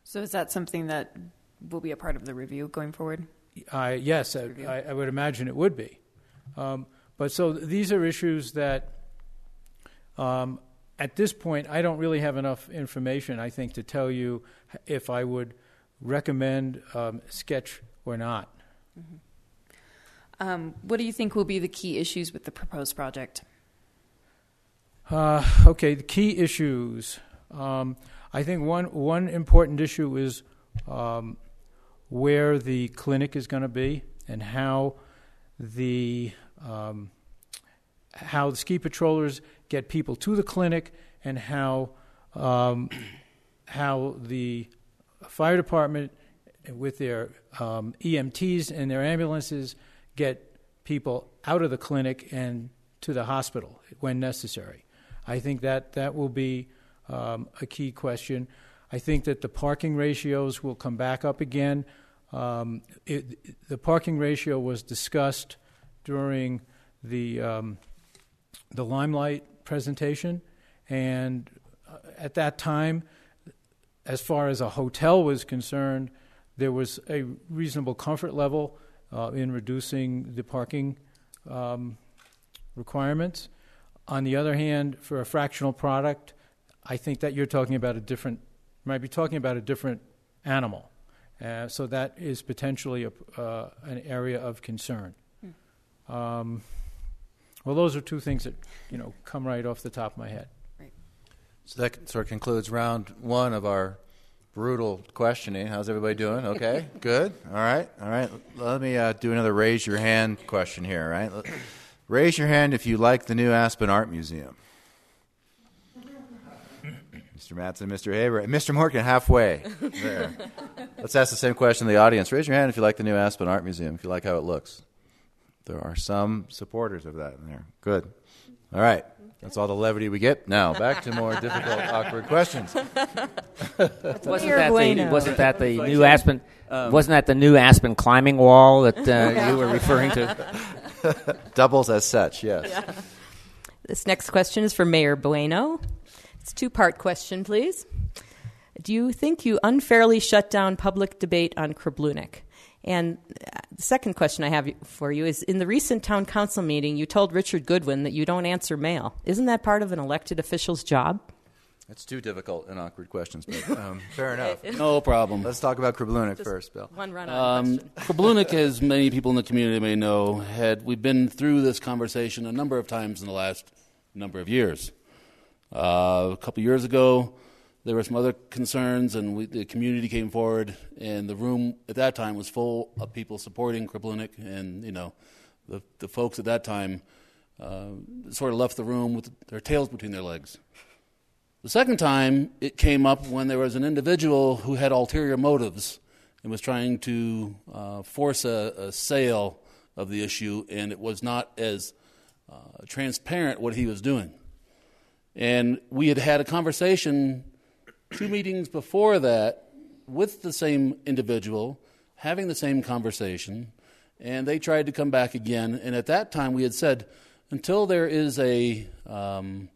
So is that something that will be a part of the review going forward? I yes, I, I, I would imagine it would be. Um, but so these are issues that, um, at this point, I don't really have enough information, I think, to tell you if I would recommend um, sketch or not. Mm-hmm. Um, what do you think will be the key issues with the proposed project? Uh, okay, the key issues. Um, I think one one important issue is um, where the clinic is going to be and how the um, how the ski patrollers get people to the clinic, and how um, how the fire department with their um, E M Ts and their ambulances get people out of the clinic and to the hospital when necessary. I think that that will be um, a key question. I think that the parking ratios will come back up again. Um, it, the parking ratio was discussed during the um, the Limelight presentation, and at that time, as far as a hotel was concerned, there was a reasonable comfort level uh, in reducing the parking um, requirements. On the other hand, for a fractional product, I think that you're talking about a different, might be talking about a different animal. Uh, so that is potentially a, uh, an area of concern. Hmm. Um, well, those are two things that, you know, come right off the top of my head. Right. So that sort of concludes round one of our brutal questioning. How's everybody doing? Okay, good. All right, all right. Let me uh, do another raise your hand question here. All right, raise your hand if you like the new Aspen Art Museum. Mister Mattson, Mister Haber, Mister Morgan, halfway there. Let's ask the same question to the audience. Raise your hand if you like the new Aspen Art Museum, if you like how it looks. There are some supporters of that in there. Good. All right. That's all the levity we get. Now, back to more difficult, awkward questions. wasn't, that the, wasn't that the new Aspen? Um, wasn't that the new Aspen climbing wall that uh, you were referring to? Doubles as such, yes. Yeah. This next question is for Mayor Bueno. It's a two-part question, please. Do you think you unfairly shut down public debate on Krabloonik? And the second question I have for you is, in the recent town council meeting, you told Richard Goodwin that you don't answer mail. Isn't that part of an elected official's job? That's two difficult and awkward questions, but um, fair enough. No problem. Let's talk about Krabloonik first, Bill. One run-on um, question. Krabloonik, as many people in the community may know, had we've been through this conversation a number of times in the last number of years. Uh, a couple years ago, there were some other concerns, and we, the community came forward, and the room at that time was full of people supporting Krabloonik, and you know, the the folks at that time uh, sort of left the room with their tails between their legs. The second time, it came up when there was an individual who had ulterior motives and was trying to uh, force a, a sale of the issue, and it was not as uh, transparent what he was doing. And we had had a conversation two meetings before that with the same individual, having the same conversation, and they tried to come back again. And at that time we had said, until there is a um,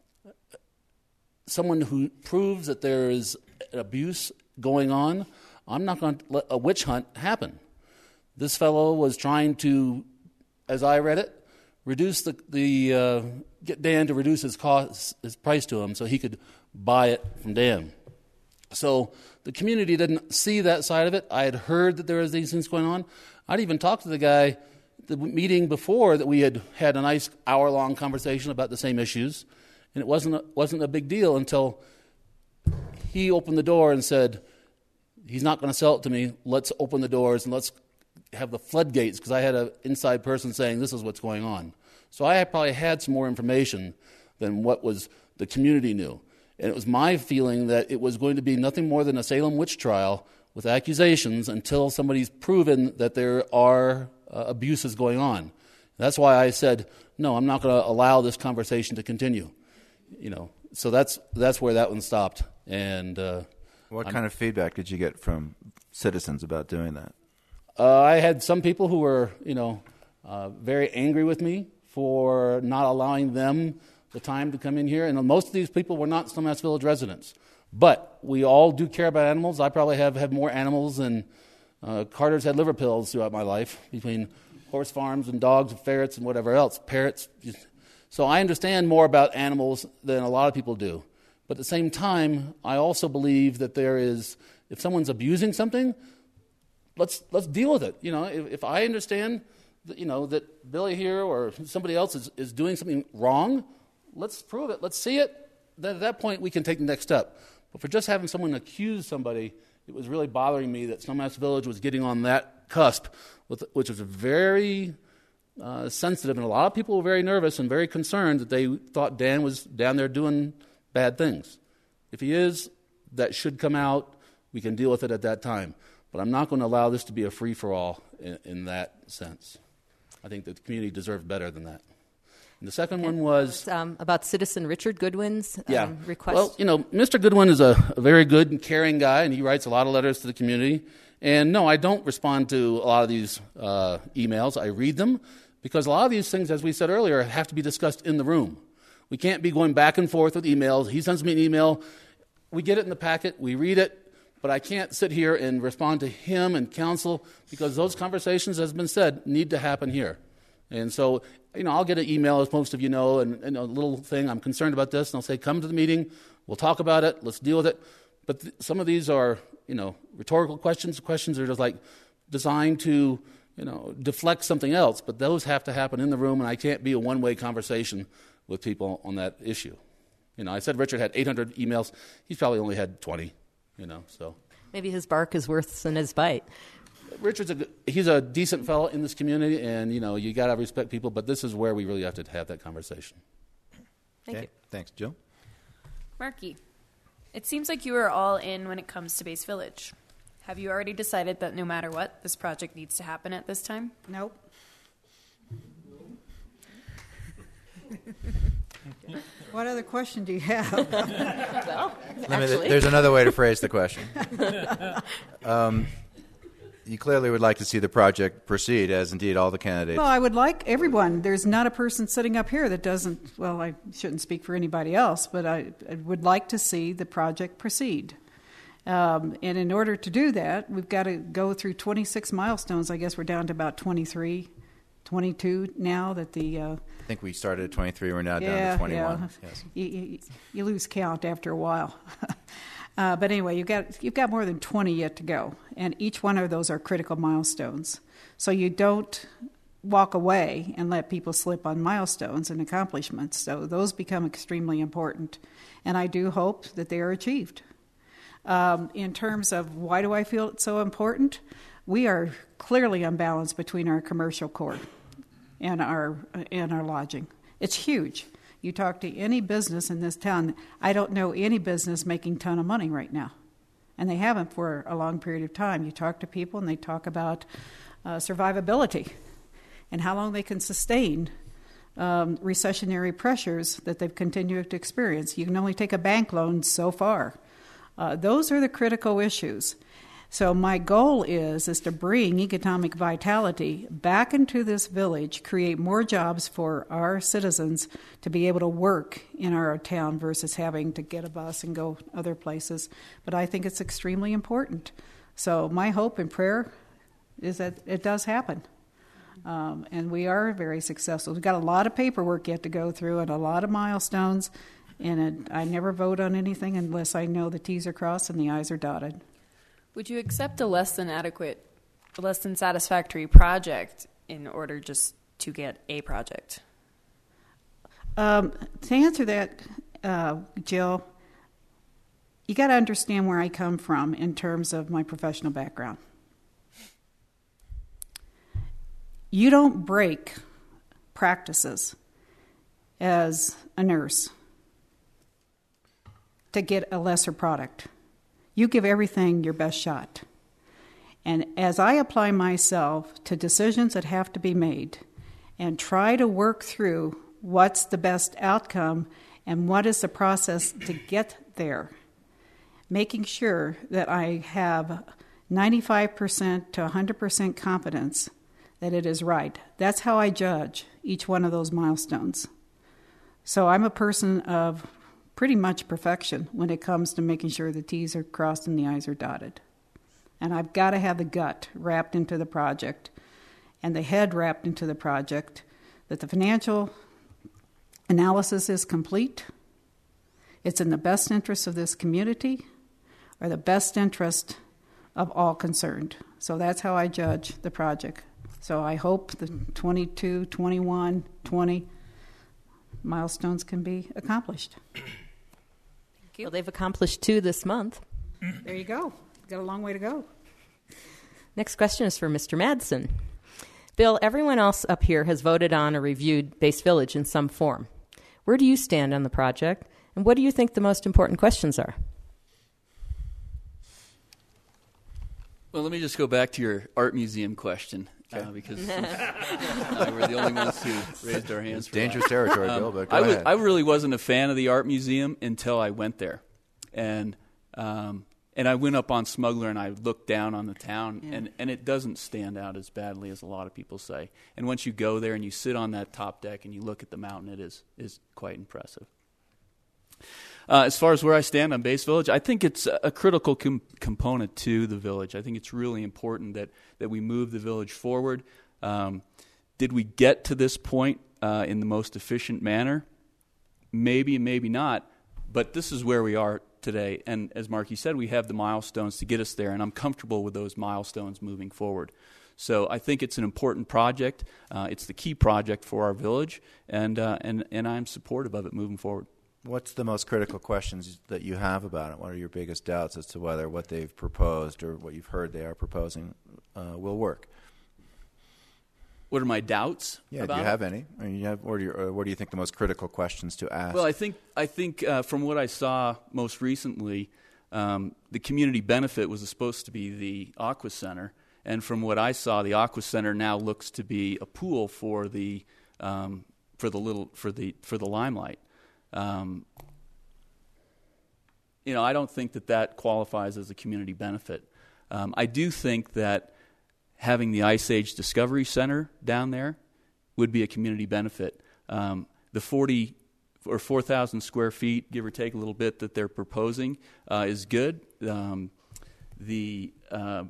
someone who proves that there is an abuse going on, I'm not going to let a witch hunt happen. This fellow was trying to, as I read it, reduce the, the uh, get Dan to reduce his cost, his price to him so he could buy it from Dan. So the community didn't see that side of it. I had heard that there was these things going on. I'd even talked to the guy the meeting before that we had had a nice hour-long conversation about the same issues, and it wasn't a, wasn't a big deal until he opened the door and said, he's not going to sell it to me. Let's open the doors and let's have the floodgates, because I had an inside person saying this is what's going on. So I probably had some more information than what was the community knew. And it was my feeling that it was going to be nothing more than a Salem witch trial with accusations until somebody's proven that there are uh, abuses going on. That's why I said, no, I'm not going to allow this conversation to continue. You know, so that's that's where that one stopped. And uh, what I'm, kind of feedback did you get from citizens about doing that? Uh, I had some people who were, you know, uh, very angry with me for not allowing them the time to come in here. And most of these people were not Snowmass Village residents. But we all do care about animals. I probably have had more animals than uh, Carter's had liver pills throughout my life, between horse farms and dogs and ferrets and whatever else, parrots. So I understand more about animals than a lot of people do. But at the same time, I also believe that there is, if someone's abusing something, let's let's deal with it. You know, if, if I understand, that, you know, that Billy here or somebody else is, is doing something wrong, let's prove it. Let's see it. Then at that point, we can take the next step. But for just having someone accuse somebody, it was really bothering me that Snowmass Village was getting on that cusp, with, which was very uh, sensitive, and a lot of people were very nervous and very concerned that they thought Dan was down there doing bad things. If he is, that should come out. We can deal with it at that time. But I'm not going to allow this to be a free-for-all in, in that sense. I think that the community deserves better than that. And the second one was... Um, about citizen Richard Goodwin's um, yeah. request. Well, you know, Mister Goodwin is a, a very good and caring guy, and he writes a lot of letters to the community. And no, I don't respond to a lot of these uh, emails. I read them because a lot of these things, as we said earlier, have to be discussed in the room. We can't be going back and forth with emails. He sends me an email. We get it in the packet. We read it. But I can't sit here and respond to him and counsel because those conversations, as has been said, need to happen here. And so, you know, I'll get an email, as most of you know, and, and a little thing, I'm concerned about this, and I'll say, come to the meeting, we'll talk about it, let's deal with it. But th- some of these are, you know, rhetorical questions. Questions are just like designed to, you know, deflect something else. But those have to happen in the room, and I can't be a one-way conversation with people on that issue. You know, I said Richard had eight hundred emails. He's probably only had twenty, you know, so. Maybe his bark is worse than his bite. Richard's a, he's a decent fellow in this community, and, you know, you got to respect people, but this is where we really have to have that conversation. Thank okay. you. Thanks. Jill? Markey, it seems like you are all in when it comes to Base Village. Have you already decided that no matter what, this project needs to happen at this time? Nope. What other question do you have? Well, Let me- actually. there's another way to phrase the question. um, you clearly would like to see the project proceed, as indeed all the candidates. Well, I would like everyone. There's not a person sitting up here that doesn't, well, I shouldn't speak for anybody else, but I, I would like to see the project proceed. Um, and in order to do that, we've got to go through twenty-six milestones. I guess we're down to about twenty-three, twenty-two now that the... Uh, I think we started at twenty-three. We're now down yeah, to twenty-one. Yeah. Yes. You, you, you lose count after a while. uh, but anyway, you've got, you've got more than twenty yet to go. And each one of those are critical milestones. So you don't walk away and let people slip on milestones and accomplishments. So those become extremely important. And I do hope that they are achieved. Um, in terms of why do I feel it's so important, we are clearly unbalanced between our commercial core and our and our lodging. It's huge. You talk to any business in this town, I don't know any business making a ton of money right now. And they haven't for a long period of time. You talk to people and they talk about uh, survivability and how long they can sustain um, recessionary pressures that they've continued to experience. You can only take a bank loan so far. Uh, those are the critical issues. So my goal is is to bring economic vitality back into this village, create more jobs for our citizens to be able to work in our town versus having to get a bus and go other places. But I think it's extremely important. So my hope and prayer is that it does happen. Um, and we are very successful. We've got a lot of paperwork yet to go through and a lot of milestones. And it, I never vote on anything unless I know the T's are crossed and the I's are dotted. Would you accept a less than adequate, less than satisfactory project in order just to get a project? Um, to answer that, uh, Jill, you got to understand where I come from in terms of my professional background. You don't break practices as a nurse to get a lesser product. You give everything your best shot. And as I apply myself to decisions that have to be made and try to work through what's the best outcome and what is the process to get there, making sure that I have ninety-five percent to one hundred percent confidence that it is right. That's how I judge each one of those milestones. So I'm a person of pretty much perfection when it comes to making sure the T's are crossed and the I's are dotted. And I've got to have the gut wrapped into the project and the head wrapped into the project, that the financial analysis is complete, it's in the best interest of this community, or the best interest of all concerned. So that's how I judge the project. So I hope the twenty-two, twenty-one, twenty milestones can be accomplished. Thank you. Well, they've accomplished two this month. There you go. Got a long way to go. Next question is for Mister Madsen. Bill, everyone else up here has voted on or reviewed Base Village in some form. Where do you stand on the project, and what do you think the most important questions are? Well, let me just go back to your art museum question, uh, because uh, we're the only ones who raised our hands. For Dangerous that. territory, um, Bill, but go I, was, ahead. I really wasn't a fan of the art museum until I went there. And um, and I went up on Smuggler and I looked down on the town, Yeah. and, and it doesn't stand out as badly as a lot of people say. And once you go there and you sit on that top deck and you look at the mountain, it is, is quite impressive. Uh, as far as where I stand on Base Village, I think it's a critical com- component to the village. I think it's really important that, that we move the village forward. Um, did we get to this point uh, in the most efficient manner? Maybe, maybe not. But this is where we are today. And as Marky said, we have the milestones to get us there, and I'm comfortable with those milestones moving forward. So I think it's an important project. Uh, it's the key project for our village, and, uh, and, and I'm supportive of it moving forward. What's the most critical questions that you have about it? What are your biggest doubts as to whether what they've proposed or what you've heard they are proposing uh, will work? What are my doubts Yeah, about do you it? have any? I mean, you have, or do you, or what do you think the most critical questions to ask? Well, I think I think uh, from what I saw most recently, um, the community benefit was supposed to be the Aqua Center, and from what I saw, the Aqua Center now looks to be a pool for the um, for the little for the for the Limelight. Um, you know, I don't think that that qualifies as a community benefit. Um, I do think that having the Ice Age Discovery Center down there would be a community benefit. Um, the forty or four thousand square feet, give or take a little bit, that they're proposing uh, is good. Um, the uh,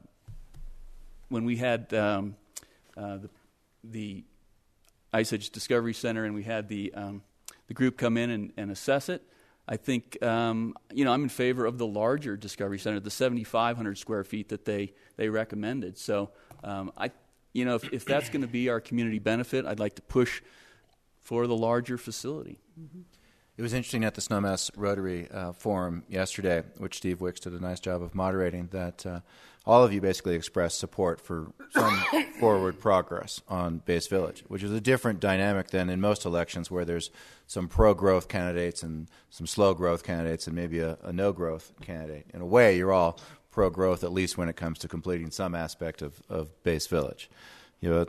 when we had um, uh, the, the Ice Age Discovery Center and we had the um, the group come in and, and assess it, I think, um, you know, I'm in favor of the larger Discovery Center, the seventy-five hundred square feet that they, they recommended. So, um, I, you know, if, if that's going to be our community benefit, I'd like to push for the larger facility. Mm-hmm. It was interesting at the Snowmass Rotary uh, Forum yesterday, which Steve Wicks did a nice job of moderating, that uh, all of you basically expressed support for some forward progress on Base Village, which is a different dynamic than in most elections where there's some pro-growth candidates and some slow-growth candidates and maybe a, a no-growth candidate. In a way, you're all pro-growth, at least when it comes to completing some aspect of, of Base Village. You know,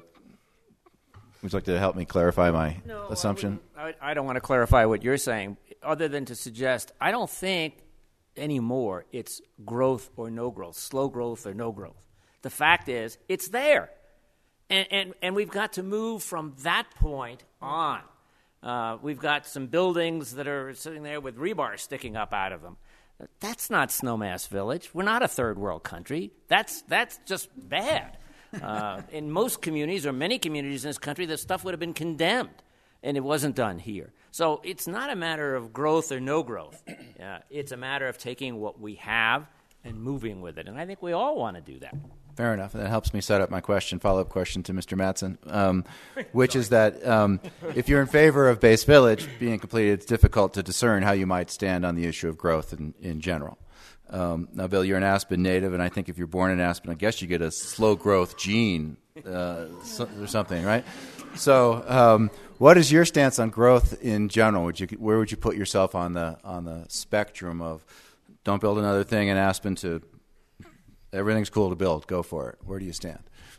would you like to help me clarify my No, assumption? I, I, I don't want to clarify what you're saying, other than to suggest I don't think anymore it's growth or no growth, slow growth or no growth. The fact is, it's there. And, and, and we've got to move from that point on. Uh, we've got some buildings that are sitting there with rebar sticking up out of them. That's not Snowmass Village. We're not a third world country. That's, that's just bad. Uh, in most communities, or many communities in this country, this stuff would have been condemned, and it wasn't done here. So it's not a matter of growth or no growth. Uh, it's a matter of taking what we have and moving with it, and I think we all want to do that. Fair enough. That helps me set up my question, follow-up question to Mister Madsen, um, which is that um, if you're in favor of Base Village being completed, it's difficult to discern how you might stand on the issue of growth in, in general. Um, now, Bill, you're an Aspen native, and I think if you're born in Aspen, I guess you get a slow-growth gene uh, so, or something, right? So um, what is your stance on growth in general? Would you, where would you put yourself on the on the spectrum of don't build another thing in Aspen to everything's cool to build, go for it? Where do you stand?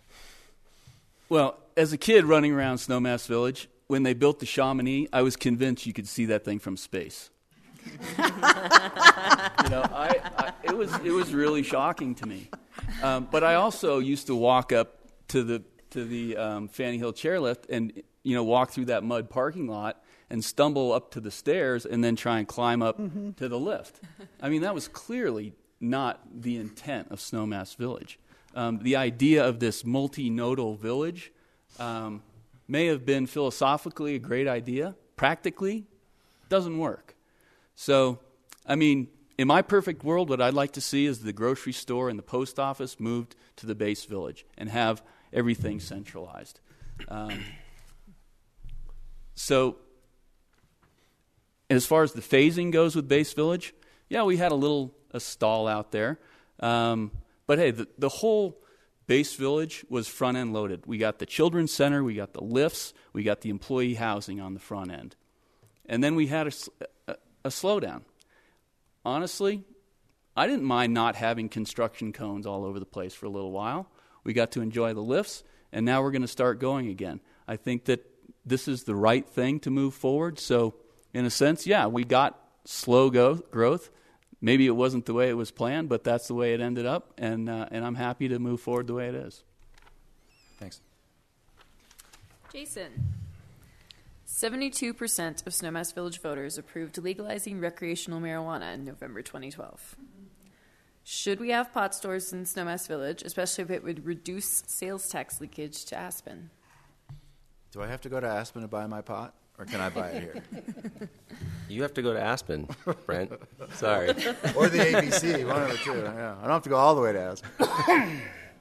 Well, as a kid running around Snowmass Village, when they built the Chamonix, I was convinced you could see that thing from space. you know, I, I, it was it was really shocking to me. Um, but I also used to walk up to the to the um, Fanny Hill chairlift, and you know, walk through that mud parking lot and stumble up to the stairs and then try and climb up mm-hmm. to the lift. I mean, that was clearly not the intent of Snowmass Village. Um, the idea of this multi-nodal village um, may have been philosophically a great idea. Practically, doesn't work. So, I mean, in my perfect world, what I'd like to see is the grocery store and the post office moved to the base village and have everything centralized. Um, so, as far as the phasing goes with base village, yeah, we had a little a stall out there. Um, but hey, the, the whole base village was front end loaded. We got the children's center, we got the lifts, we got the employee housing on the front end. And then we had a, a, a slowdown. Honestly, I didn't mind not having construction cones all over the place for a little while. We got to enjoy the lifts, and now we're going to start going again. I think that this is the right thing to move forward. So, in a sense, yeah, we got slow go- growth. Maybe it wasn't the way it was planned, but that's the way it ended up, and uh, and I'm happy to move forward the way it is. Thanks. Jason. seventy-two percent of Snowmass Village voters approved legalizing recreational marijuana in November twenty twelve. Should we have pot stores in Snowmass Village, especially if it would reduce sales tax leakage to Aspen? Do I have to go to Aspen to buy my pot, or can I buy it here? You have to go to Aspen, Brent. Sorry. Or the A B C, one of the two. Yeah. I don't have to go all the way to Aspen. uh,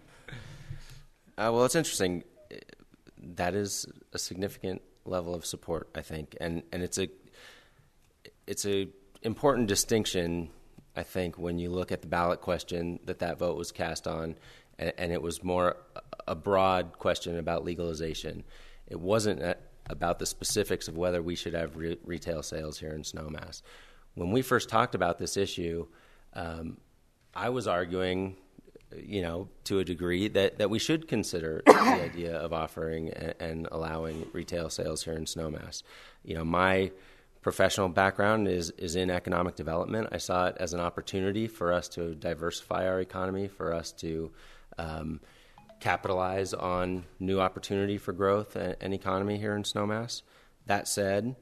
well, it's interesting. That is a significant level of support, I think, and and it's a it's a important distinction, I think, when you look at the ballot question that that vote was cast on, and, and it was more a broad question about legalization. It wasn't a, about the specifics of whether we should have re- retail sales here in Snowmass. When we first talked about this issue, um, I was arguing, you know, to a degree that, that we should consider the idea of offering and, and allowing retail sales here in Snowmass. You know, my professional background is, is in economic development. I saw it as an opportunity for us to diversify our economy, for us to um, capitalize on new opportunity for growth and, and economy here in Snowmass. That said,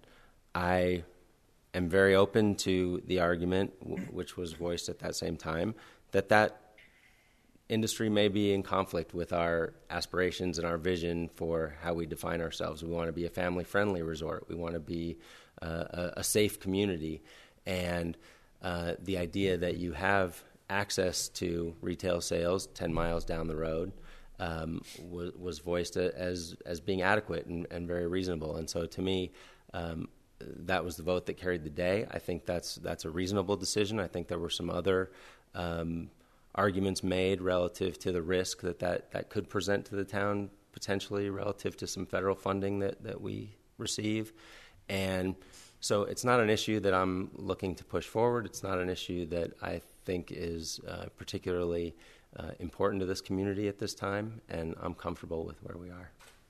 I am very open to the argument, w- which was voiced at that same time, that that industry may be in conflict with our aspirations and our vision for how we define ourselves. We want to be a family-friendly resort. We want to be uh, a, a safe community. And uh, the idea that you have access to retail sales ten miles down the road um, was, was voiced as as being adequate and, and very reasonable. And so to me, um, that was the vote that carried the day. I think that's that's a reasonable decision. I think there were some other um, arguments made relative to the risk that, that that could present to the town potentially relative to some federal funding that, that we receive. And so it's not an issue that I'm looking to push forward. It's not an issue that I think is uh, particularly uh, important to this community at this time, and I'm comfortable with where we are.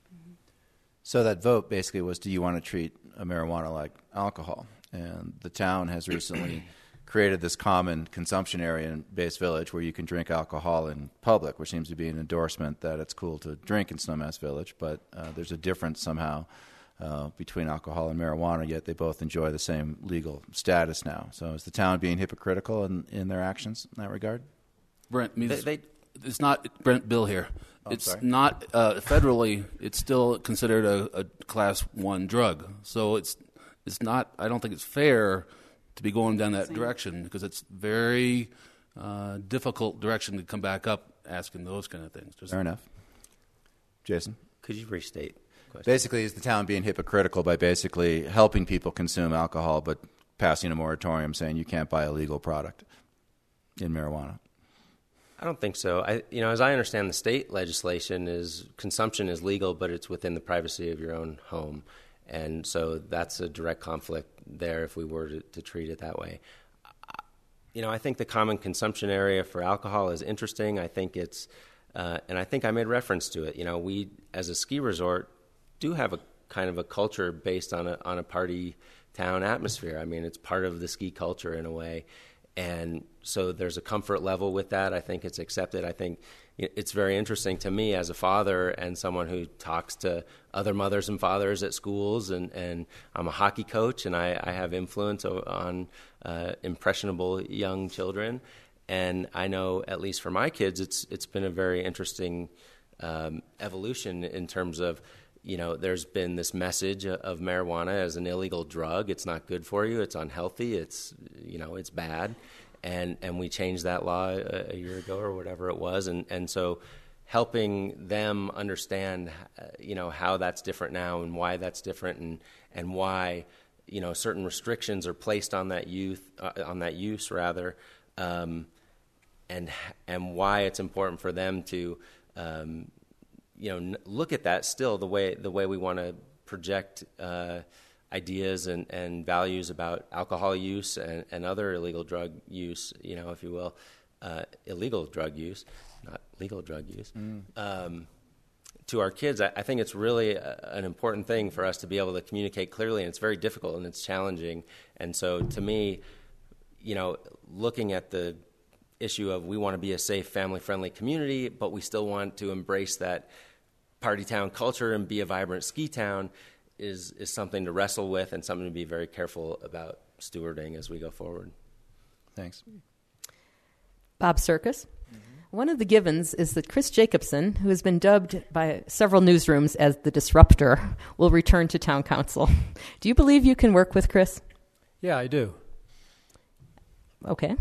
So that vote basically was, do you want to treat a marijuana like alcohol? And the town has recently created this common consumption area in Base Village where you can drink alcohol in public, which seems to be an endorsement that it's cool to drink in Snowmass Village, but uh, there's a difference somehow uh, between alcohol and marijuana, yet they both enjoy the same legal status now. So is the town being hypocritical in, in their actions in that regard? Brent, I mean, They- it's, they- it's not Brent. Bill here. Oh, it's sorry. not uh, federally. It's still considered a, a class one drug. So it's it's not. I don't think it's fair to be going down that direction because it's very uh, difficult direction to come back up asking those kind of things. Just Fair enough. Jason? Could you restate the question? Basically, is the town being hypocritical by basically helping people consume alcohol but passing a moratorium saying you can't buy a legal product in marijuana? I don't think so. I, you know, as I understand the state legislation, is consumption is legal, but it's within the privacy of your own home, and so that's a direct conflict there if we were to, to treat it that way. You know, I think the common consumption area for alcohol is interesting. I think it's, uh, and I think I made reference to it. You know, we as a ski resort do have a kind of a culture based on a on a party town atmosphere. I mean, it's part of the ski culture in a way. And so there's a comfort level with that. I think it's accepted. I think it's very interesting to me as a father and someone who talks to other mothers and fathers at schools, and, and I'm a hockey coach, and I, I have influence on uh, impressionable young children. And I know, at least for my kids, it's it's been a very interesting um, evolution in terms of, you know, there's been this message of marijuana as an illegal drug. It's not good for you. It's unhealthy. It's, you know, it's bad. And and we changed that law a, a year ago or whatever it was. And, and so helping them understand, uh, you know, how that's different now and why that's different, and, and why, you know, certain restrictions are placed on that youth, uh, on that use rather, um, and and why it's important for them to, um, you know, n- look at that still the way the way we want to project uh, ideas and, and values about alcohol use and, and other illegal drug use, you know, if you will, uh, illegal drug use, not legal drug use. Mm. Um, to our kids, I, I think it's really a, an important thing for us to be able to communicate clearly, and it's very difficult and it's challenging. And so to me, you know, looking at the issue of we want to be a safe, family-friendly community, but we still want to embrace that party town culture and be a vibrant ski town is, is something to wrestle with and something to be very careful about stewarding as we go forward. Thanks. Bob Circus. Mm-hmm. One of the givens is that Chris Jacobson, who has been dubbed by several newsrooms as the disruptor, will return to town council. Do you believe you can work with Chris? Yeah, I do. Okay.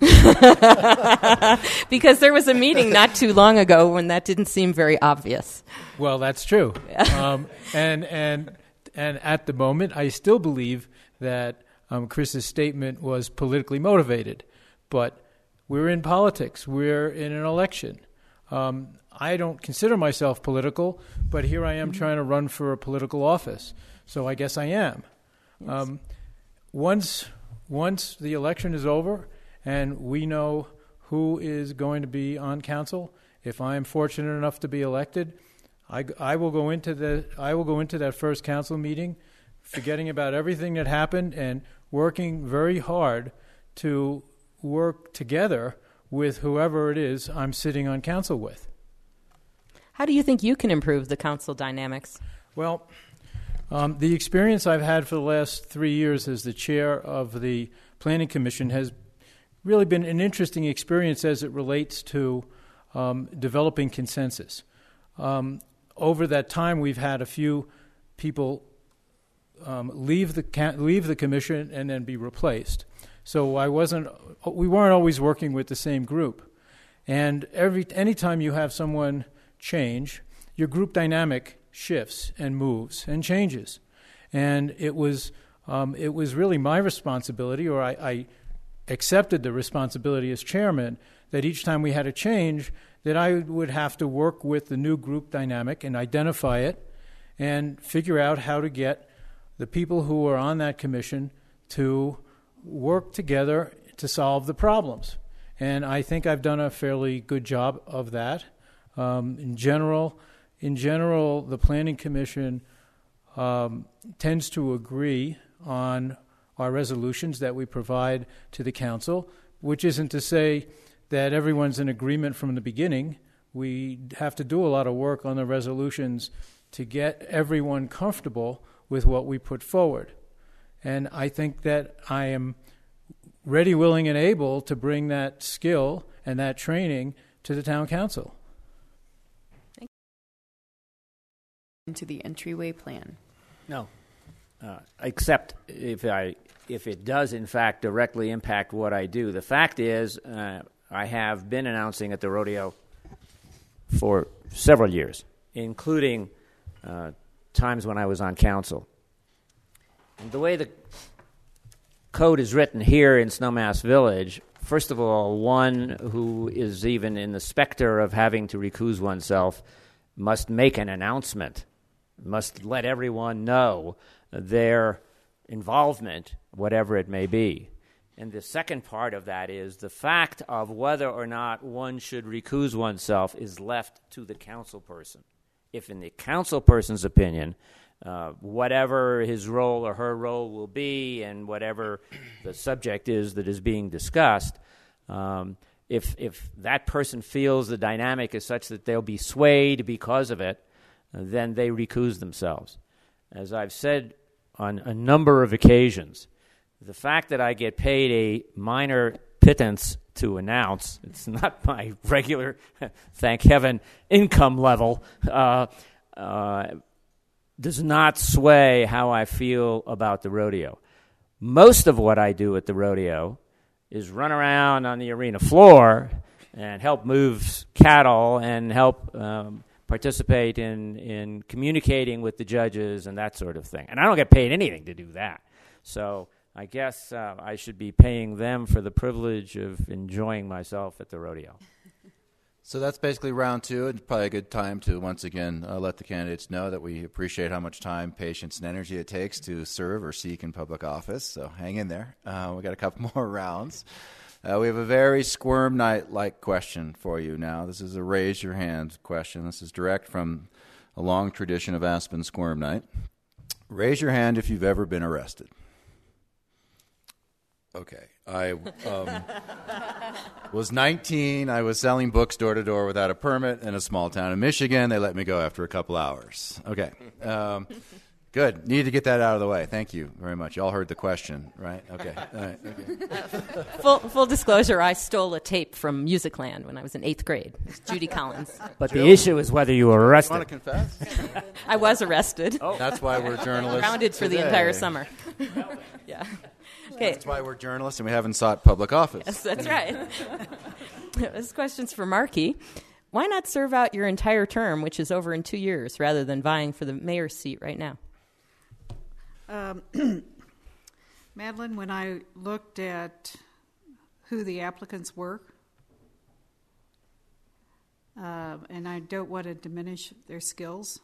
Because there was a meeting not too long ago when that didn't seem very obvious. Well, that's true. um, and and and at the moment, I still believe that um, Chris's statement was politically motivated. But we're in politics. We're in an election. Um, I don't consider myself political, but here I am mm-hmm. trying to run for a political office. So I guess I am. Yes. Um, once... Once the election is over and we know who is going to be on council, if I am fortunate enough to be elected, I, I will go into the I will go into that first council meeting, forgetting about everything that happened and working very hard to work together with whoever it is I'm sitting on council with. How do you think you can improve the council dynamics? Well, Um, the experience I've had for the last three years as the chair of the Planning Commission has really been an interesting experience as it relates to um, developing consensus. Um, over that time, we've had a few people um, leave the ca- leave the commission and then be replaced. So I wasn't. We weren't always working with the same group, and every anytime you have someone change, your group dynamic shifts and moves and changes. And it was um, it was really my responsibility, or I, I accepted the responsibility as chairman, that each time we had a change, that I would have to work with the new group dynamic and identify it and figure out how to get the people who are on that commission to work together to solve the problems. And I think I've done a fairly good job of that. Um, in general, In general, the Planning Commission um, tends to agree on our resolutions that we provide to the council, which isn't to say that everyone's in agreement from the beginning. We have to do a lot of work on the resolutions to get everyone comfortable with what we put forward. And I think that I am ready, willing, and able to bring that skill and that training to the town council. Into the entryway plan. No, uh, except if I if it does in fact directly impact what I do. The fact is, uh, I have been announcing at the rodeo for several years, including uh, times when I was on council. And the way the code is written here in Snowmass Village, first of all, one who is even in the specter of having to recuse oneself must make an announcement, must let everyone know their involvement, whatever it may be. And the second part of that is the fact of whether or not one should recuse oneself is left to the council person. If in the council person's opinion, uh, whatever his role or her role will be and whatever the subject is that is being discussed, um, if if that person feels the dynamic is such that they'll be swayed because of it, uh, then they recuse themselves. As I've said on a number of occasions, the fact that I get paid a minor pittance to announce, it's not my regular, thank heaven, income level, uh, uh, does not sway how I feel about the rodeo. Most of what I do at the rodeo is run around on the arena floor and help move cattle and help um, participate in, in communicating with the judges and that sort of thing. And I don't get paid anything to do that. So I guess uh, I should be paying them for the privilege of enjoying myself at the rodeo. So that's basically round two. It's probably a good time to once again uh, let the candidates know that we appreciate how much time, patience, and energy it takes to serve or seek in public office. So hang in there. Uh, we got a couple more rounds. Uh, we have a very Squirm Night-like question for you now. This is a raise your hand question. This is direct from a long tradition of Aspen Squirm Night. Raise your hand if you've ever been arrested. Okay. I um, was nineteen. I was selling books door to door without a permit in a small town in Michigan. They let me go after a couple hours. Okay. Um, good. Needed to get that out of the way. Thank you very much. You all heard the question, right? Okay. All right. Okay. Full, full disclosure, I stole a tape from Musicland when I was in eighth grade. It was Judy Collins. But the issue is whether you were arrested. You want to confess? I was arrested. Oh. That's why we're journalists. Grounded for today. the entire summer. Yeah. Okay. That's why we're journalists and we haven't sought public office. Yes, that's right. This question's for Markey. Why not serve out your entire term, which is over in two years, rather than vying for the mayor's seat right now? Um, Madeline, when I looked at who the applicants were, uh, and I don't want to diminish their skills,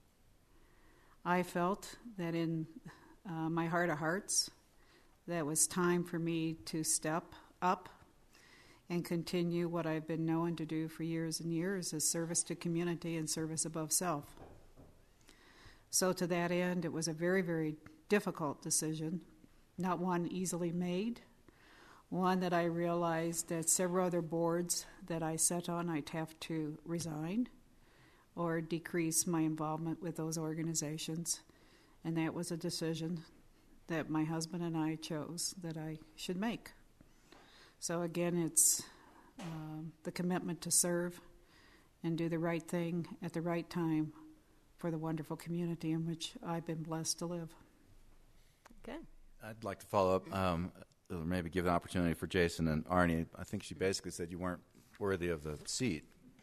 I felt that in uh, my heart of hearts, that was time for me to step up and continue what I've been known to do for years and years, as service to community and service above self. So to that end, it was a very, very difficult decision, not one easily made, one that I realized that several other boards that I sat on, I'd have to resign or decrease my involvement with those organizations. And that was a decision that my husband and I chose that I should make. So again, it's um, the commitment to serve and do the right thing at the right time for the wonderful community in which I've been blessed to live. Okay. I'd like to follow up, um, or maybe give an opportunity for Jason and Arnie. I think she basically said you weren't worthy of the seat.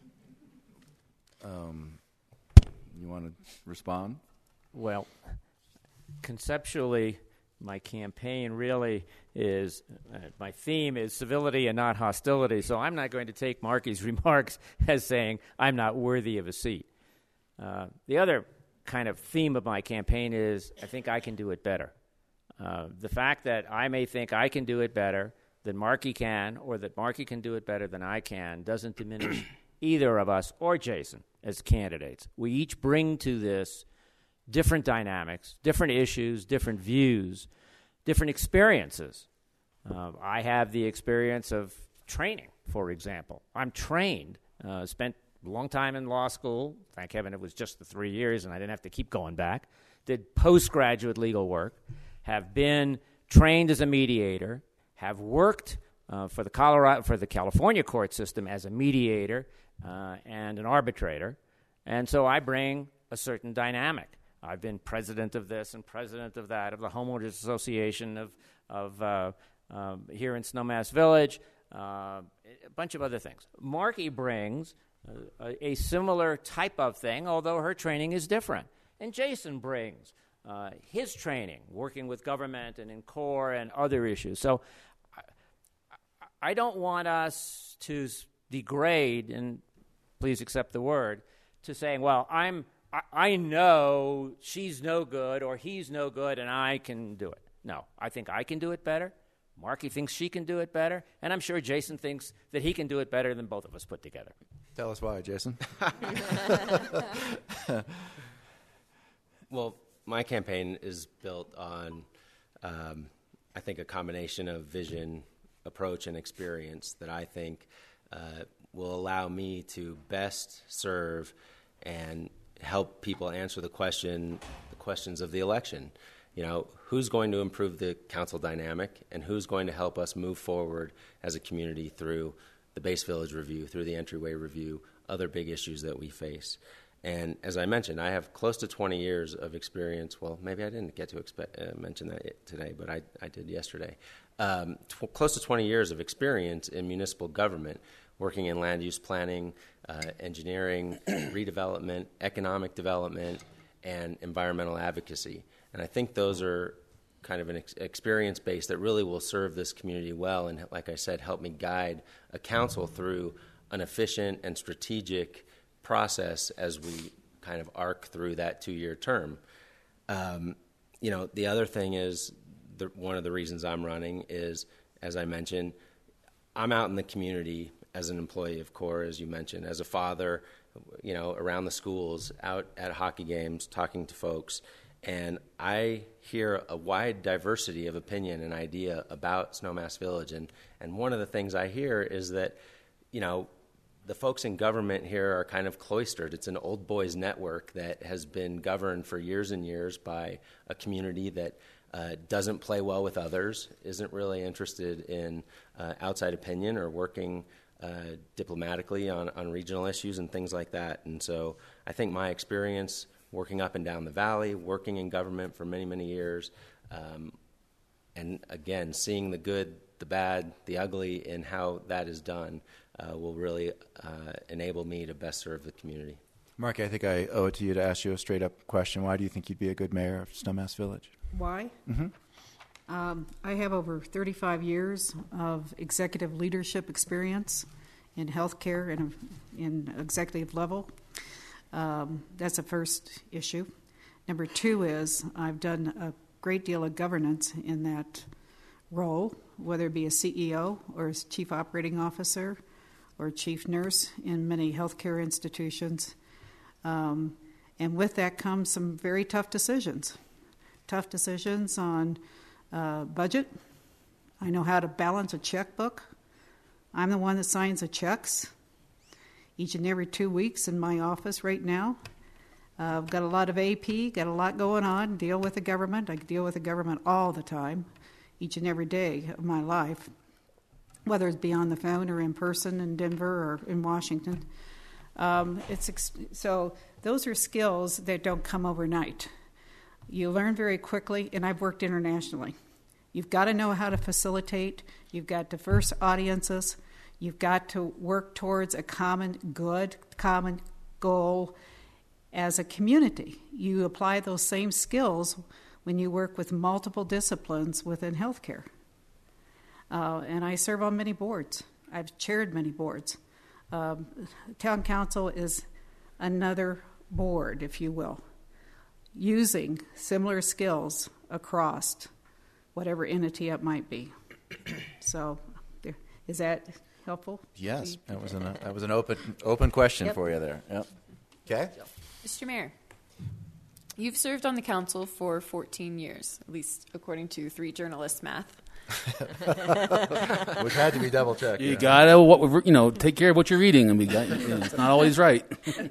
Um, you want to respond? Well, conceptually, my campaign really is, uh, my theme is civility and not hostility, so I'm not going to take Markey's remarks as saying I'm not worthy of a seat. Uh, the other kind of theme of my campaign is I think I can do it better. Uh, the fact that I may think I can do it better than Markey can, or that Markey can do it better than I can, doesn't diminish either of us or Jason as candidates. We each bring to this different dynamics, different issues, different views, different experiences. Uh, I have the experience of training, for example. I'm trained, uh, spent a long time in law school. Thank heaven it was just the three years and I didn't have to keep going back. Did postgraduate legal work, have been trained as a mediator, have worked uh, for the Colorado, for the California court system as a mediator uh, and an arbitrator. And so I bring a certain dynamic. I've been president of this and president of that, of the Homeowners Association of, of uh, uh, here in Snowmass Village, uh, a bunch of other things. Markey brings uh, a, a similar type of thing, although her training is different. And Jason brings uh, his training, working with government and in core and other issues. So I, I don't want us to degrade, and please accept the word, to saying, well, I'm I know she's no good or he's no good and I can do it. No, I think I can do it better. Markey thinks she can do it better. And I'm sure Jason thinks that he can do it better than both of us put together. Tell us why, Jason. Well, my campaign is built on, um, I think, a combination of vision approach and experience that I think uh, will allow me to best serve and help people answer the question, the questions of the election. You know, who's going to improve the council dynamic, and who's going to help us move forward as a community through the Base Village Review, through the Entryway Review, other big issues that we face. And as I mentioned, I have close to twenty years of experience. Well, maybe I didn't get to expe- uh, mention that today, but I, I did yesterday. Um, tw- close to twenty years of experience in municipal government, working in land use planning, uh, engineering, redevelopment, economic development, and environmental advocacy. And I think those are kind of an ex- experience base that really will serve this community well and, like I said, help me guide a council through an efficient and strategic process as we kind of arc through that two-year term. Um, you know, the other thing is, the, one of the reasons I'm running is, as I mentioned, I'm out in the community as an employee of CORE, as you mentioned, as a father, you know, around the schools, out at hockey games, talking to folks. And I hear a wide diversity of opinion and idea about Snowmass Village. And, and one of the things I hear is that, you know, the folks in government here are kind of cloistered. It's an old boys network that has been governed for years and years by a community that uh, doesn't play well with others, isn't really interested in uh, outside opinion or working uh, diplomatically on, on regional issues and things like that. And so I think my experience working up and down the valley, working in government for many, many years, um, and again, seeing the good, the bad, the ugly in how that is done uh, will really uh, enable me to best serve the community. Mark, I think I owe it to you to ask you a straight-up question. Why do you think you'd be a good mayor of Snowmass Village? Why? Mm-hmm. Um, I have over thirty-five years of executive leadership experience in healthcare and in executive level. Um, that's the first issue. Number two is I've done a great deal of governance in that role, whether it be a C E O or as chief operating officer or chief nurse in many healthcare institutions. Um, and with that comes some very tough decisions. Tough decisions on uh, budget. I know how to balance a checkbook. I'm the one that signs the checks each and every two weeks in my office right now. Uh, I've got a lot of A P, got a lot going on, deal with the government. I deal with the government all the time, each and every day of my life, whether it's be on the phone or in person in Denver or in Washington. Um, it's ex- so those are skills that don't come overnight. You learn very quickly, and I've worked internationally. You've got to know how to facilitate. You've got diverse audiences. You've got to work towards a common good, common goal as a community. You apply those same skills when you work with multiple disciplines within healthcare. Uh, and I serve on many boards. I've chaired many boards. Um, Town Council is another board, if you will, using similar skills across whatever entity it might be. So, there, is that helpful? Yes, that was an uh, that was an open open question Yep. for you there. Yep. Okay. Mister Mayor, you've served on the council for fourteen years, at least according to three journalists' math. Which had to be double checked. You yeah. gotta, what you know, take care of what you're reading, and we got, you know, it's not always right.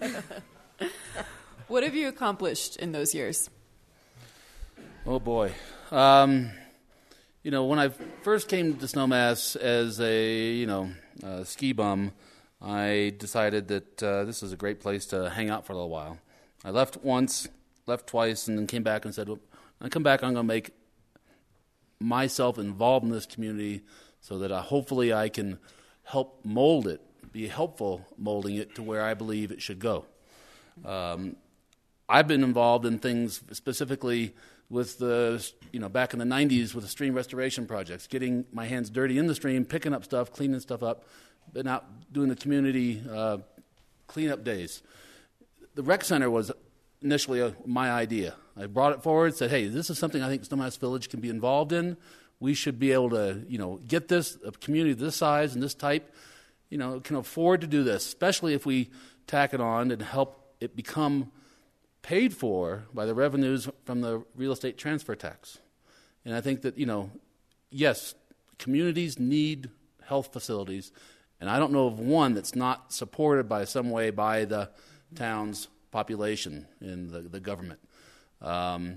What have you accomplished in those years? Oh boy, um, you know, when I first came to Snowmass as a you know uh, ski bum, I decided that uh, this is a great place to hang out for a little while. I left once, left twice, and then came back and said, well, when I come back, I'm going to make myself involved in this community so that I, hopefully I can help mold it, be helpful molding it to where I believe it should go. Um, I've been involved in things specifically with the, you know, back in the nineties with the stream restoration projects, getting my hands dirty in the stream, picking up stuff, cleaning stuff up, been out doing the community uh, cleanup days. The rec center was initially a, my idea. I brought it forward, said, hey, this is something I think Snowmass Village can be involved in. We should be able to, you know, get this, a community this size and this type, you know, can afford to do this, especially if we tack it on and help it become paid for by the revenues from the real estate transfer tax. And I think that, you know, yes, communities need health facilities, and I don't know of one that's not supported by some way by the town's population and the, the government. Um,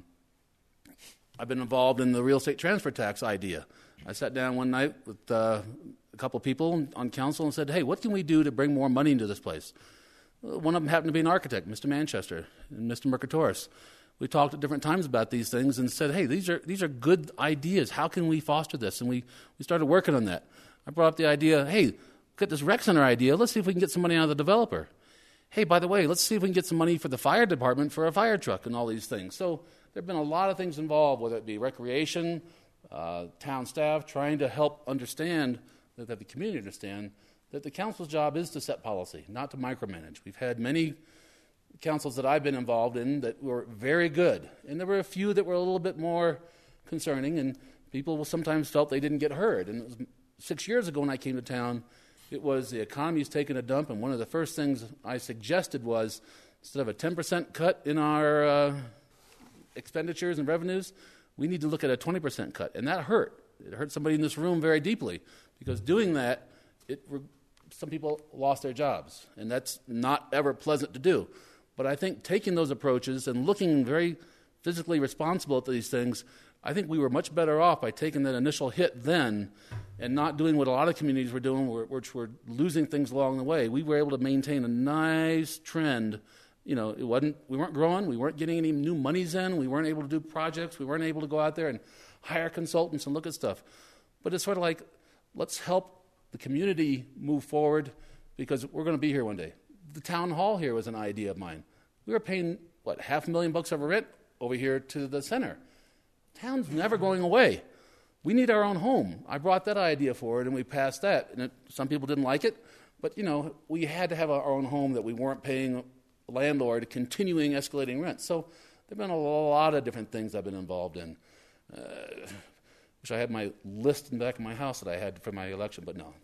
I've been involved in the real estate transfer tax idea. I sat down one night with uh, a couple of people on council and said, hey, what can we do to bring more money into this place? One of them happened to be an architect, Mister Manchester and Mister Mercatoris. We talked at different times about these things and said, hey, these are these are good ideas. How can we foster this? And we, we started working on that. I brought up the idea, hey, get this rec center idea. Let's see if we can get some money out of the developer. Hey, by the way, let's see if we can get some money for the fire department for a fire truck and all these things. So there have been a lot of things involved, whether it be recreation, uh, town staff, trying to help understand, that, that the community understand, that the council's job is to set policy, not to micromanage. We've had many councils that I've been involved in that were very good, and there were a few that were a little bit more concerning, and people sometimes felt they didn't get heard. And it was six years ago when I came to town, it was the economy's taking a dump, and one of the first things I suggested was, instead of a ten percent cut in our uh, expenditures and revenues, we need to look at a twenty percent cut. And that hurt. It hurt somebody in this room very deeply, because doing that, it, some people lost their jobs, and that's not ever pleasant to do. But I think taking those approaches and looking very physically responsible at these things, I think we were much better off by taking that initial hit then and not doing what a lot of communities were doing, which were losing things along the way. We were able to maintain a nice trend. You know, it wasn't, we weren't growing, we weren't getting any new monies in, we weren't able to do projects, we weren't able to go out there and hire consultants and look at stuff. But it's sort of like, let's help the community move forward, because we're going to be here one day. The town hall here was an idea of mine. We were paying, what, half a million bucks of rent over here to the center. Town's never going away. We need our own home. I brought that idea forward, and we passed that. And it, some people didn't like it, but, you know, we had to have our own home that we weren't paying a landlord continuing escalating rent. So there have been a lot of different things I've been involved in. Uh, wish I had my list in the back of my house that I had for my election, but no.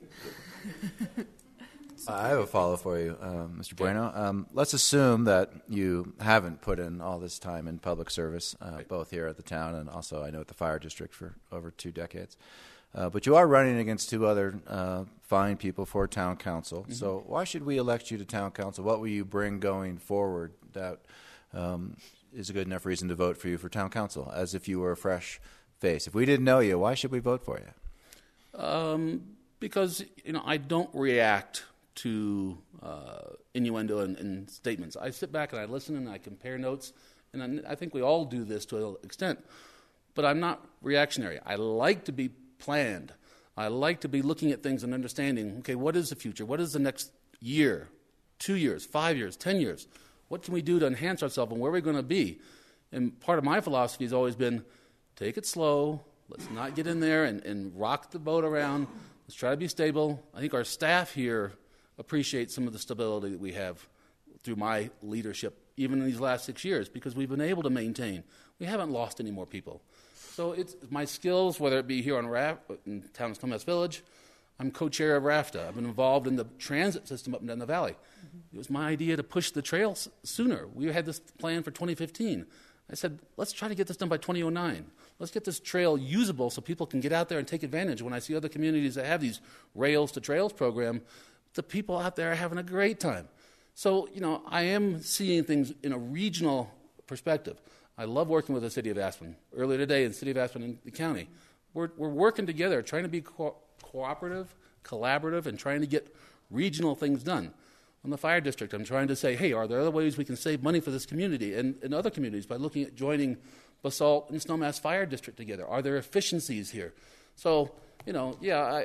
I have a follow for you, um, Mister Bueno. Um, let's assume that you haven't put in all this time in public service, uh, right. both here at the town and also, I know, at the fire district for over two decades. Uh, but you are running against two other uh, fine people for town council. Mm-hmm. So why should we elect you to town council? What will you bring going forward that um, is a good enough reason to vote for you for town council, as if you were a fresh face? If we didn't know you, why should we vote for you? Um, because, you know, I don't react to uh, innuendo and, and statements. I sit back and I listen and I compare notes, and I, I think we all do this to an extent. But I'm not reactionary. I like to be planned. I like to be looking at things and understanding, okay, what is the future? What is the next year, two years, five years, ten years? What can we do to enhance ourselves, and where are we going to be? And part of my philosophy has always been, take it slow. Let's not get in there and, and rock the boat around. Let's try to be stable. I think our staff here appreciate some of the stability that we have through my leadership, even in these last six years, because we've been able to maintain. We haven't lost any more people. So it's my skills, whether it be here on R A F, in town of Snowmass Village. I'm co-chair of RAFTA. I've been involved in the transit system up and down the valley. Mm-hmm. It was my idea to push the trail s- sooner. We had this plan for twenty fifteen. I said, let's try to get this done by twenty oh nine. Let's get this trail usable so people can get out there and take advantage. When I see other communities that have these Rails to Trails program, the people out there are having a great time. So, you know, I am seeing things in a regional perspective. I love working with the city of Aspen. Earlier today, in the city of Aspen and the county, we're, we're working together, trying to be co- cooperative, collaborative, and trying to get regional things done. On the fire district, I'm trying to say, hey, are there other ways we can save money for this community and, and other communities by looking at joining Basalt and Snowmass Fire District together? Are there efficiencies here? So, you know, yeah, I,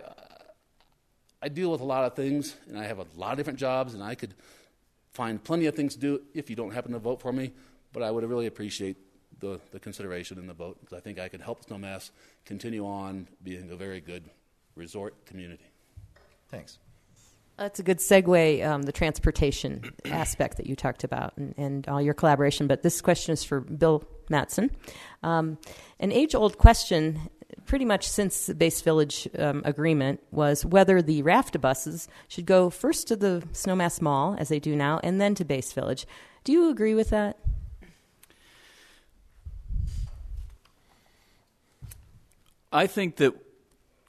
I deal with a lot of things, and I have a lot of different jobs, and I could find plenty of things to do if you don't happen to vote for me. But I would really appreciate the, the consideration and the vote, because I think I could help Snowmass continue on being a very good resort community. Thanks. That's a good segue, um, the transportation aspect that you talked about and, and all your collaboration. But this question is for Bill Matson. Um, an age-old question, pretty much since the Base Village um, agreement, was whether the RAFTA buses should go first to the Snowmass Mall, as they do now, and then to Base Village. Do you agree with that? I think that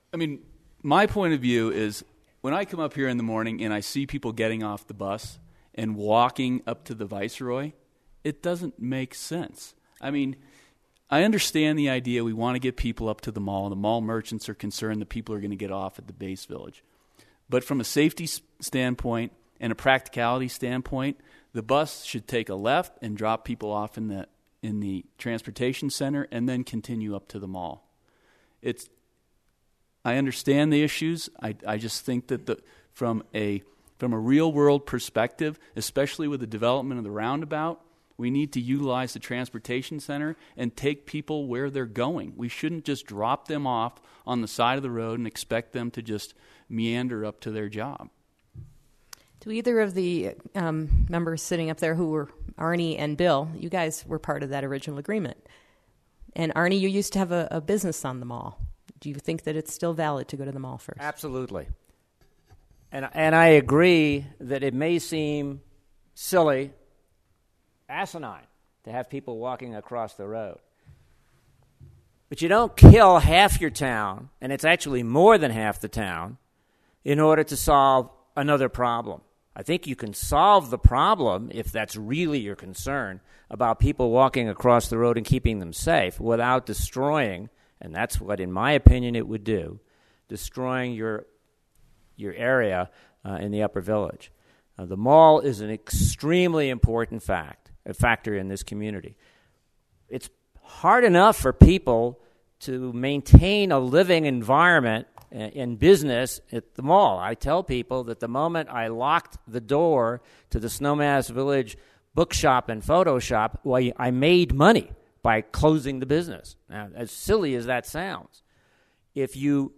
I mean, my point of view is when I come up here in the morning and I see people getting off the bus and walking up to the Viceroy, it doesn't make sense. I mean, I understand the idea we want to get people up to the mall. The mall merchants are concerned that people are going to get off at the base village. But from a safety standpoint and a practicality standpoint, the bus should take a left and drop people off in the in the transportation center and then continue up to the mall. It's I understand the issues. I, I just think that the from a from a real world perspective, especially with the development of the roundabout, we need to utilize the transportation center and take people where they're going. We shouldn't just drop them off on the side of the road and expect them to just meander up to their job. Do either of the um, members sitting up there who were Arnie and Bill, you guys were part of that original agreement. And Arnie, you used to have a, a business on the mall. Do you think that it's still valid to go to the mall first? Absolutely. And, and I agree that it may seem silly, asinine, to have people walking across the road. But you don't kill half your town, and it's actually more than half the town, in order to solve another problem. I think you can solve the problem, if that's really your concern, about people walking across the road and keeping them safe without destroying, and that's what, in my opinion, it would do, destroying your your area uh, in the Upper Village. Uh, the mall is an extremely important fact, a factor in this community. It's hard enough for people to maintain a living environment in business at the mall. I tell people that the moment I locked the door to the Snowmass Village bookshop and photo shop, well, I made money by closing the business. Now, as silly as that sounds, if you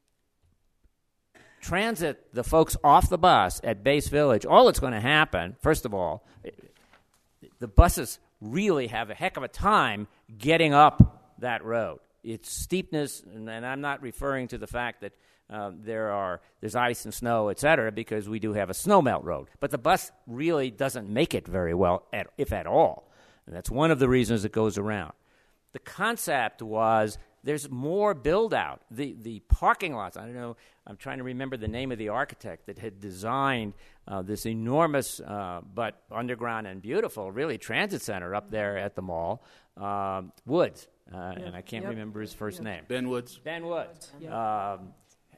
transit the folks off the bus at Base Village, all that's going to happen, first of all, the buses really have a heck of a time getting up that road. It's steepness, and, and I'm not referring to the fact that uh, there are there's ice and snow, et cetera, because we do have a snowmelt road. But the bus really doesn't make it very well, at, if at all. And that's one of the reasons it goes around. The concept was there's more build-out. The, the parking lots, I don't know, I'm trying to remember the name of the architect that had designed uh, this enormous uh, but underground and beautiful, really, transit center up there at the mall, uh, Woods. Uh, yeah. And I can't yep. remember his first yeah. name. Ben Woods. Ben Woods. Yep. Um,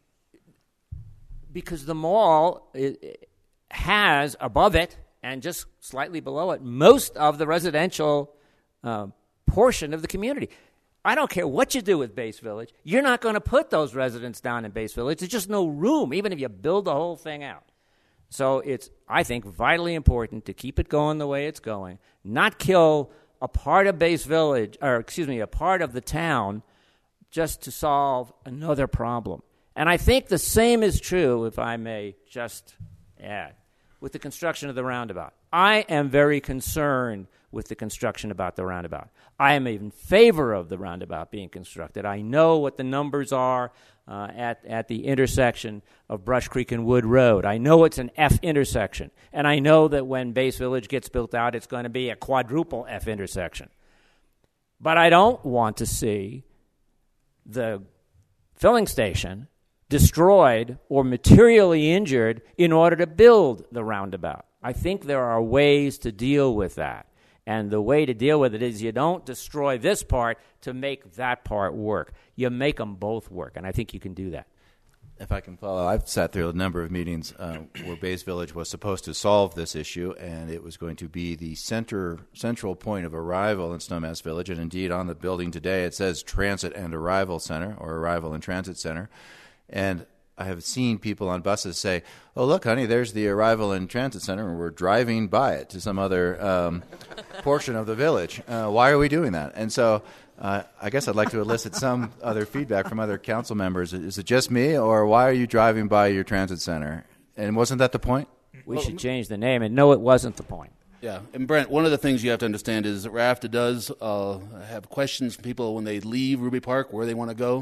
because the mall it, it has above it and just slightly below it most of the residential uh, portion of the community. I don't care what you do with Base Village. You're not going to put those residents down in Base Village. There's just no room, even if you build the whole thing out. So it's, I think, vitally important to keep it going the way it's going, not kill a part of Base Village, or excuse me, a part of the town just to solve another problem. And I think the same is true, if I may just add, with the construction of the roundabout. I am very concerned with the construction about the roundabout. I am in favor of the roundabout being constructed. I know what the numbers are uh, at, at the intersection of Brush Creek and Wood Road. I know it's an F intersection. And I know that when Base Village gets built out, it's going to be a quadruple F intersection. But I don't want to see the filling station destroyed or materially injured in order to build the roundabout. I think there are ways to deal with that. And the way to deal with it is you don't destroy this part to make that part work. You make them both work, and I think you can do that. If I can follow, I've sat through a number of meetings uh, where Base Village was supposed to solve this issue, and it was going to be the center central point of arrival in Snowmass Village. And indeed, on the building today, it says Transit and Arrival Center, or Arrival and Transit Center. And I have seen people on buses say, "Oh, look, honey, there's the Arrival and Transit Center, and we're driving by it to some other um, portion of the village. Uh, why are we doing that?" And so uh, I guess I'd like to elicit some other feedback from other council members. Is it just me, or why are you driving by your transit center? And wasn't that the point? We well, should change the name, and no, it wasn't the point. Yeah, and Brent, one of the things you have to understand is that RAFTA does uh, have questions from people when they leave Ruby Park, where they want to go.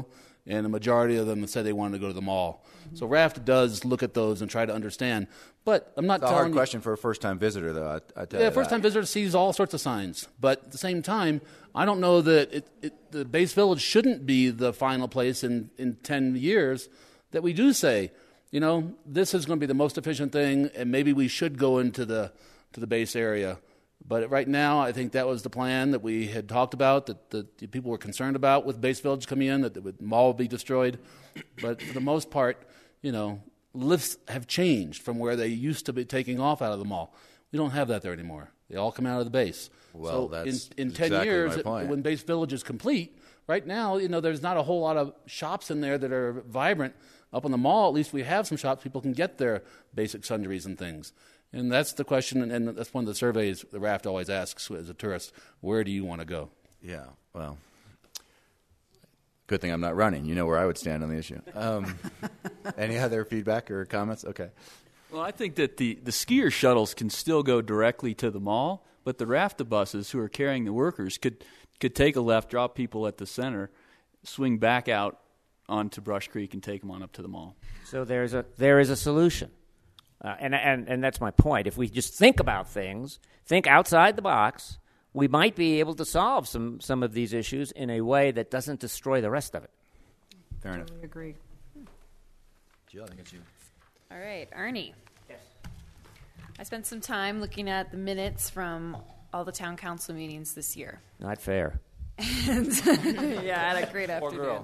and a majority of them said they wanted to go to the mall. Mm-hmm. So RAFT does look at those and try to understand. But I'm not it's a telling hard you, question for a first-time visitor, though. I, I tell yeah, you first-time visitor sees all sorts of signs. But at the same time, I don't know that it, it, the base village shouldn't be the final place in, in ten years that we do say, you know, this is going to be the most efficient thing, and maybe we should go into the to the base area. But right now, I think that was the plan that we had talked about, that the, the people were concerned about with Base Village coming in, that the mall would be destroyed. But for the most part, you know, lifts have changed from where they used to be taking off out of the mall. We don't have that there anymore. They all come out of the base. Well, so that's in, in exactly ten years, my point. when Base Village is complete, right now, you know, there's not a whole lot of shops in there that are vibrant. Up on the mall, at least we have some shops people can get their basic sundries and things. And that's the question, and that's one of the surveys the RAFT always asks as a tourist, where do you want to go? Yeah, well, good thing I'm not running. You know where I would stand on the issue. Um, any other feedback or comments? Okay. Well, I think that the, the skier shuttles can still go directly to the mall, but the RAFTA buses who are carrying the workers could, could take a left, drop people at the center, swing back out onto Brush Creek and take them on up to the mall. So there's a there is a solution. Uh, and, and and that's my point. If we just think about things, think outside the box, we might be able to solve some, some of these issues in a way that doesn't destroy the rest of it. Fair enough. Totally agree. Jill, I think it's you. All right, Arnie. Yes. I spent some time looking at the minutes from all the town council meetings this year. Not fair. And yeah, I had a great afternoon.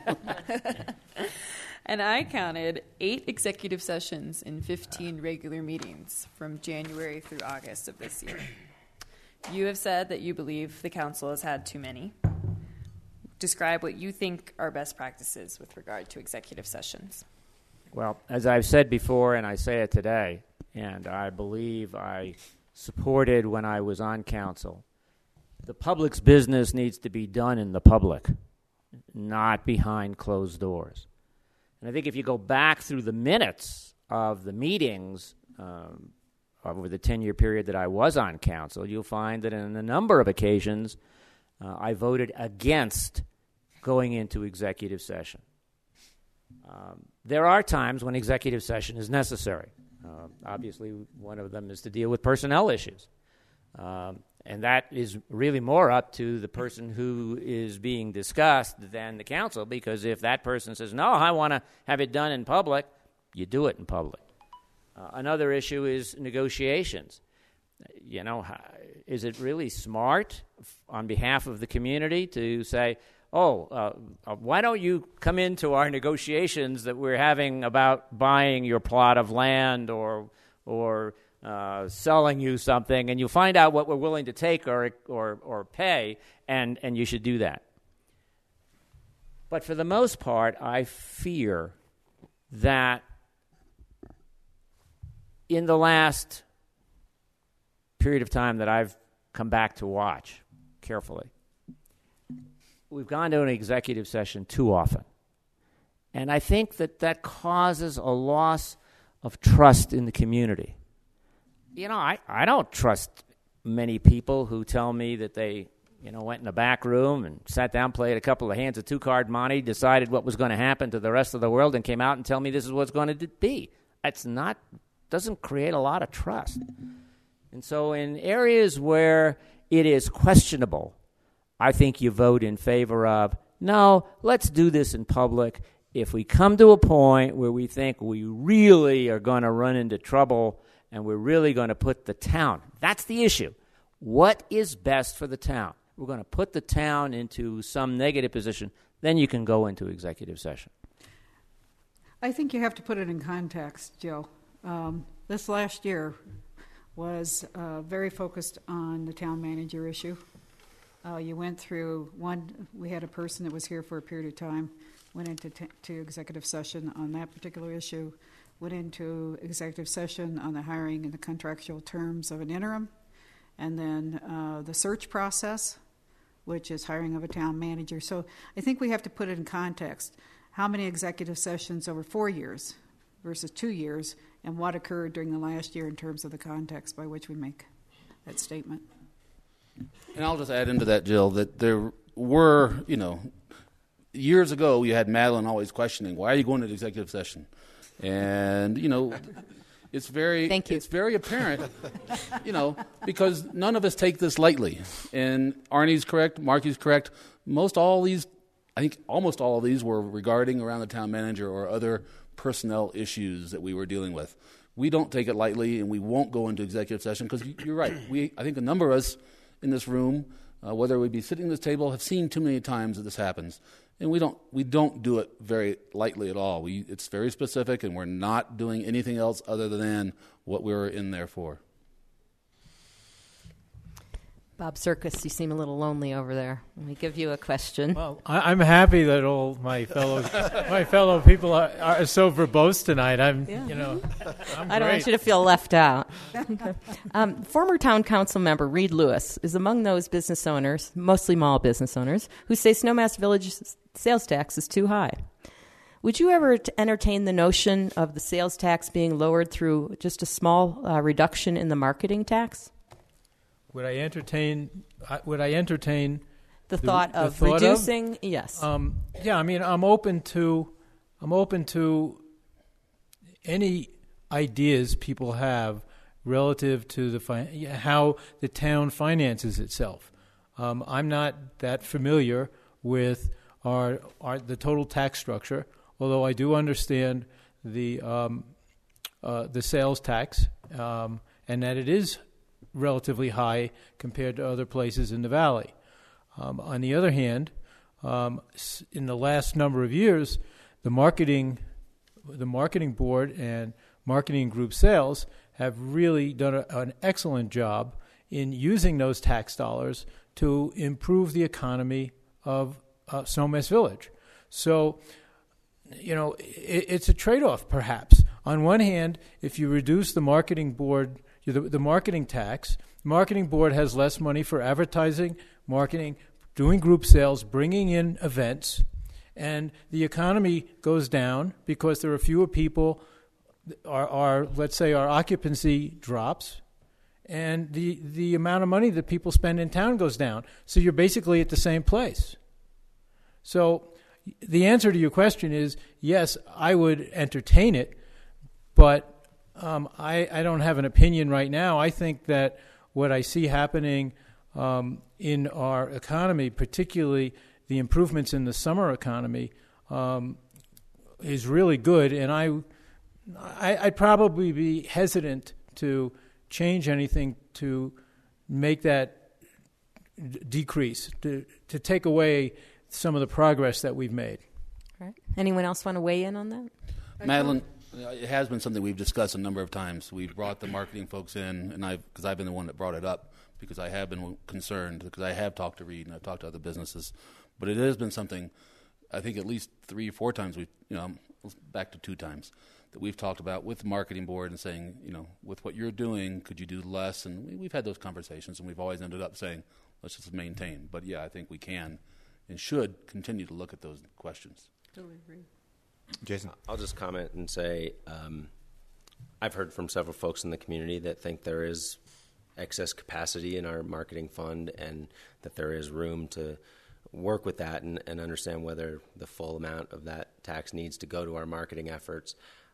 And I counted eight executive sessions and fifteen regular meetings from January through August of this year. You have said that you believe the council has had too many. Describe what you think are best practices with regard to executive sessions. Well, as I've said before, and I say it today, and I believe I supported when I was on council, the public's business needs to be done in the public, not behind closed doors. And I think if you go back through the minutes of the meetings um, over the ten-year period that I was on council, you'll find that on a number of occasions uh, I voted against going into executive session. Um, there are times when executive session is necessary. Uh, obviously, one of them is to deal with personnel issues. Um, and that is really more up to the person who is being discussed than the council, because if that person says, no, I want to have it done in public, you do it in public. Uh, another issue is negotiations. You know, is it really smart on behalf of the community to say, oh, uh, uh, why don't you come into our negotiations that we're having about buying your plot of land or or uh, selling you something, and you find out what we're willing to take or or, or pay, and, and you should do that. But for the most part, I fear that in the last period of time that I've come back to watch carefully, we've gone to an executive session too often. And I think that that causes a loss of trust in the community. You know, I, I don't trust many people who tell me that they, you know, went in the back room and sat down, played a couple of hands of two-card monte, decided what was going to happen to the rest of the world, and came out and tell me this is what's going to be. It's not, doesn't create a lot of trust. And so in areas where it is questionable, I think you vote in favor of, no, let's do this in public. If we come to a point where we think we really are going to run into trouble and we're really going to put the town, that's the issue. What is best for the town? We're going to put the town into some negative position, then you can go into executive session. I think you have to put it in context, Joe. Um, this last year was uh, very focused on the town manager issue. Uh, you went through one, we had a person that was here for a period of time, went into t- to executive session on that particular issue, went into executive session on the hiring and the contractual terms of an interim, and then uh, the search process, which is hiring of a town manager. So I think we have to put it in context. How many executive sessions over four years versus two years, and what occurred during the last year in terms of the context by which we make that statement. And I'll just add into that, Jill, that there were, you know, years ago, you had Madeline always questioning, why are you going to the executive session? And, you know, it's very Thank you. It's very apparent, you know, because none of us take this lightly. And Arnie's correct, Marky's correct. Most all these, I think almost all of these were regarding around the town manager or other personnel issues that we were dealing with. We don't take it lightly, and we won't go into executive session because you're right. We, I think a number of us in this room, uh, whether we be sitting at this table, have seen too many times that this happens. And we don't we don't do it very lightly at all. We it's very specific, and we're not doing anything else other than what we were in there for. Bob Circus, you seem a little lonely over there. Let me give you a question. Well, I, I'm happy that all my fellow my fellow people are, are so verbose tonight. I'm, Yeah. you know, I'm I don't great. want you to feel left out. um, former town council member Reed Lewis is among those business owners, mostly mall business owners, who say Snowmass Village's sales tax is too high. Would you ever t- entertain the notion of the sales tax being lowered through just a small uh, reduction in the marketing tax? Would I entertain? I- Would I entertain The thought the of thought of? reducing, yes. Um, yeah, I mean, I'm open to, I'm open to any ideas people have relative to the fi- how the town finances itself. Um, I'm not that familiar with our, our the total tax structure, although I do understand the um, uh, the sales tax um, and that it is relatively high compared to other places in the valley. Um, on the other hand, um, in the last number of years, the marketing, the marketing board and marketing group sales have really done a, an excellent job in using those tax dollars to improve the economy of uh, Snowmass Village. So, you know, it, it's a trade-off, perhaps. On one hand, if you reduce the marketing board, the, the marketing tax, the marketing board has less money for advertising, marketing, doing group sales, bringing in events, and the economy goes down because there are fewer people. Our, our let's say our occupancy drops, and the the amount of money that people spend in town goes down. So you're basically at the same place. So the answer to your question is yes, I would entertain it, but um, I, I don't have an opinion right now. I think that what I see happening um, in our economy, particularly the improvements in the summer economy, um, is really good, and I, I, I'd probably be hesitant to change anything to make that d- decrease, to, to take away some of the progress that we've made. Right. Anyone else want to weigh in on that? Madeline, it has been something we've discussed a number of times. We've brought the marketing folks in, and I've because I've been the one that brought it up because I have been concerned because I have talked to Reed and I've talked to other businesses, but it has been something. I think at least three or four times we've you know back to two times that we've talked about with the marketing board and saying you know with what you're doing could you do less, and we, we've had those conversations and we've always ended up saying let's just maintain. But yeah, I think we can and should continue to look at those questions. Totally agree. Jason? I'll just comment and say um, I've heard from several folks in the community that think there is excess capacity in our marketing fund and that there is room to work with that and, and understand whether the full amount of that tax needs to go to our marketing efforts.